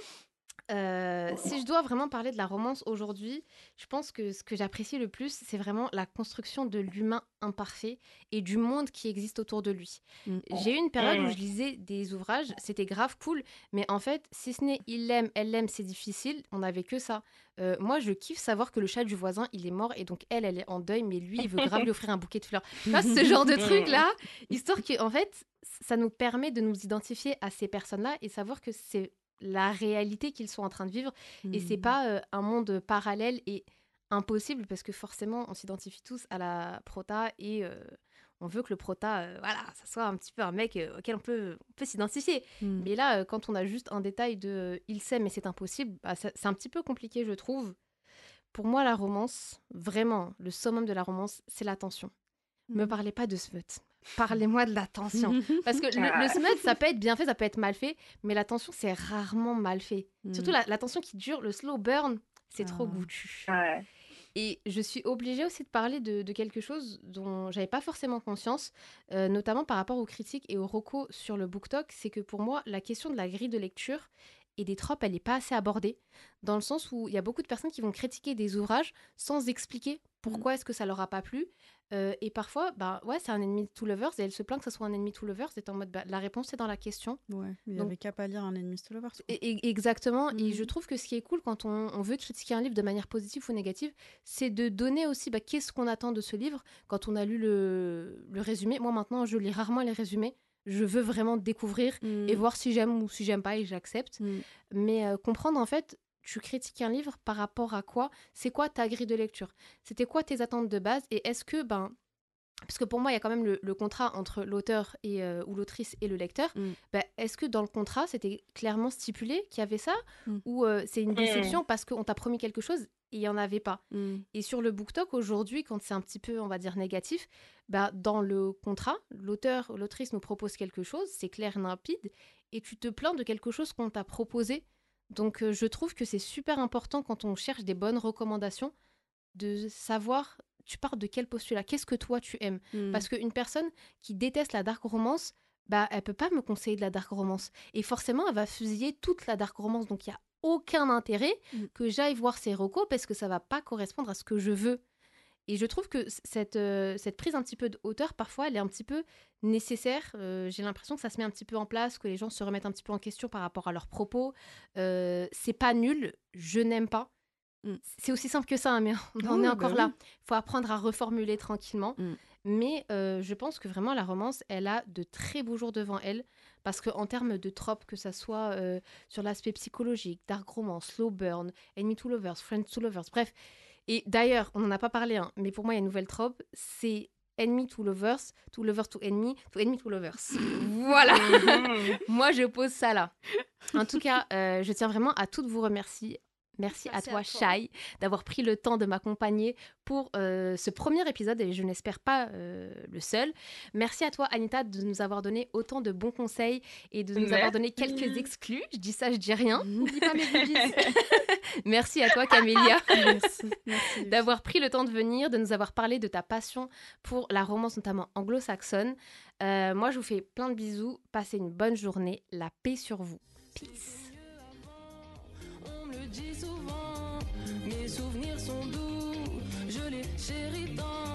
Euh, si je dois vraiment parler de la romance aujourd'hui, je pense que ce que j'apprécie le plus, c'est vraiment la construction de l'humain imparfait et du monde qui existe autour de lui. Mm. J'ai eu une période où je lisais des ouvrages, c'était grave cool, mais en fait, si ce n'est il l'aime, elle l'aime, c'est difficile, on n'avait que ça. Euh, moi, je kiffe savoir que le chat du voisin, il est mort et donc elle, elle est en deuil, mais lui, il veut grave lui offrir un bouquet de fleurs. Tu vois, ce genre de truc-là, histoire que, en fait, ça nous permet de nous identifier à ces personnes-là et savoir que c'est la réalité qu'ils sont en train de vivre et c'est Mm. pas euh, un monde parallèle et impossible parce que forcément on s'identifie tous à la prota et euh, on veut que le prota euh, voilà ça soit un petit peu un mec euh, auquel on peut, on peut s'identifier Mm. mais là euh, quand on a juste un détail de euh, il sait mais c'est impossible bah, ça- c'est un petit peu compliqué je trouve. Pour moi la romance vraiment le summum de la romance c'est l'attention. Me Mm. parlez pas de smut. Parlez-moi de l'attention. Parce que le, le smut, ça peut être bien fait, ça peut être mal fait, mais l'attention, c'est rarement mal fait. Mm. Surtout la- l'attention qui dure, le slow burn, c'est trop Ah. goûtu. Ouais. Et je suis obligée aussi de parler de, de quelque chose dont j'avais pas forcément conscience, euh, notamment par rapport aux critiques et aux recos sur le BookTok, c'est que pour moi, la question de la grille de lecture et des tropes, elle n'est pas assez abordée, dans le sens où il y a beaucoup de personnes qui vont critiquer des ouvrages sans expliquer pourquoi est-ce que ça leur a pas plu. Euh, et parfois, bah ouais, c'est un ennemi to lovers, et elle se plaint que ce soit un ennemi to lovers, c'est en mode, bah, la réponse est dans la question. Ouais, il y Donc- avait qu'à pas lire un ennemi to lovers. quoi. Et- et- exactement. Et Mhm. je trouve que ce qui est cool quand on, on veut critiquer un livre de manière positive ou négative, c'est de donner aussi bah, qu'est-ce qu'on attend de ce livre quand on a lu le, le résumé. Moi, maintenant, je lis rarement les résumés. Je veux vraiment découvrir Mm. et voir si j'aime ou si j'aime pas et j'accepte. Mm. Mais euh, comprendre, en fait, tu critiques un livre par rapport à quoi? C'est quoi ta grille de lecture? C'était quoi tes attentes de base? Et est-ce que, ben, parce que pour moi, il y a quand même le, le contrat entre l'auteur et, euh, ou l'autrice et le lecteur. Mm. Bah, est-ce que dans le contrat, c'était clairement stipulé qu'il y avait ça Mm. ou euh, c'est une déception parce qu'on t'a promis quelque chose et il n'y en avait pas? Mm. Et sur le BookTok, aujourd'hui, quand c'est un petit peu, on va dire, négatif, bah, dans le contrat, l'auteur ou l'autrice nous propose quelque chose, c'est clair et limpide, et tu te plains de quelque chose qu'on t'a proposé. Donc, euh, je trouve que c'est super important quand on cherche des bonnes recommandations de savoir, tu pars de quel postulat, qu'est-ce que toi tu aimes. Mm. Parce qu'une personne qui déteste la dark romance, bah, elle peut pas me conseiller de la dark romance. Et forcément, elle va fusiller toute la dark romance. Donc, il y a aucun intérêt Mm. que j'aille voir ses recos parce que ça va pas correspondre à ce que je veux. Et je trouve que c- cette, euh, cette prise un petit peu de hauteur, parfois, elle est un petit peu nécessaire. Euh, j'ai l'impression que ça se met un petit peu en place, que les gens se remettent un petit peu en question par rapport à leurs propos. Euh, c'est pas nul, je n'aime pas. Mm. C'est aussi simple que ça, hein, mais on en Oui, est bah encore oui. là. Il faut apprendre à reformuler tranquillement. Mm. Mais euh, je pense que vraiment, la romance, elle a de très beaux jours devant elle. Parce qu'en termes de tropes, que ça soit euh, sur l'aspect psychologique, dark romance, slow burn, enemy to lovers, friends to lovers, bref. Et d'ailleurs, on n'en a pas parlé, hein, mais pour moi, il y a une nouvelle trope, c'est enemy to lovers, to lovers to enemy, to enemy to lovers. Voilà. Moi, je pose ça là. En tout cas, euh, je tiens vraiment à toutes vous remercier. Merci, Merci à toi, à toi. Shai, d'avoir pris le temps de m'accompagner pour euh, ce premier épisode et je n'espère pas euh, le seul. Merci à toi, Anita, de nous avoir donné autant de bons conseils et de nous avoir donné Merci. quelques exclus. Je dis ça, je dis rien. Mm. N'oublie pas mes goodies. Merci à toi, Camélia, Merci. Merci. d'avoir pris le temps de venir, de nous avoir parlé de ta passion pour la romance, notamment anglo-saxonne. Euh, moi, je vous fais plein de bisous. Passez une bonne journée. La paix sur vous. Peace. On me le dit souvent, mes souvenirs sont doux, je les chéris tant.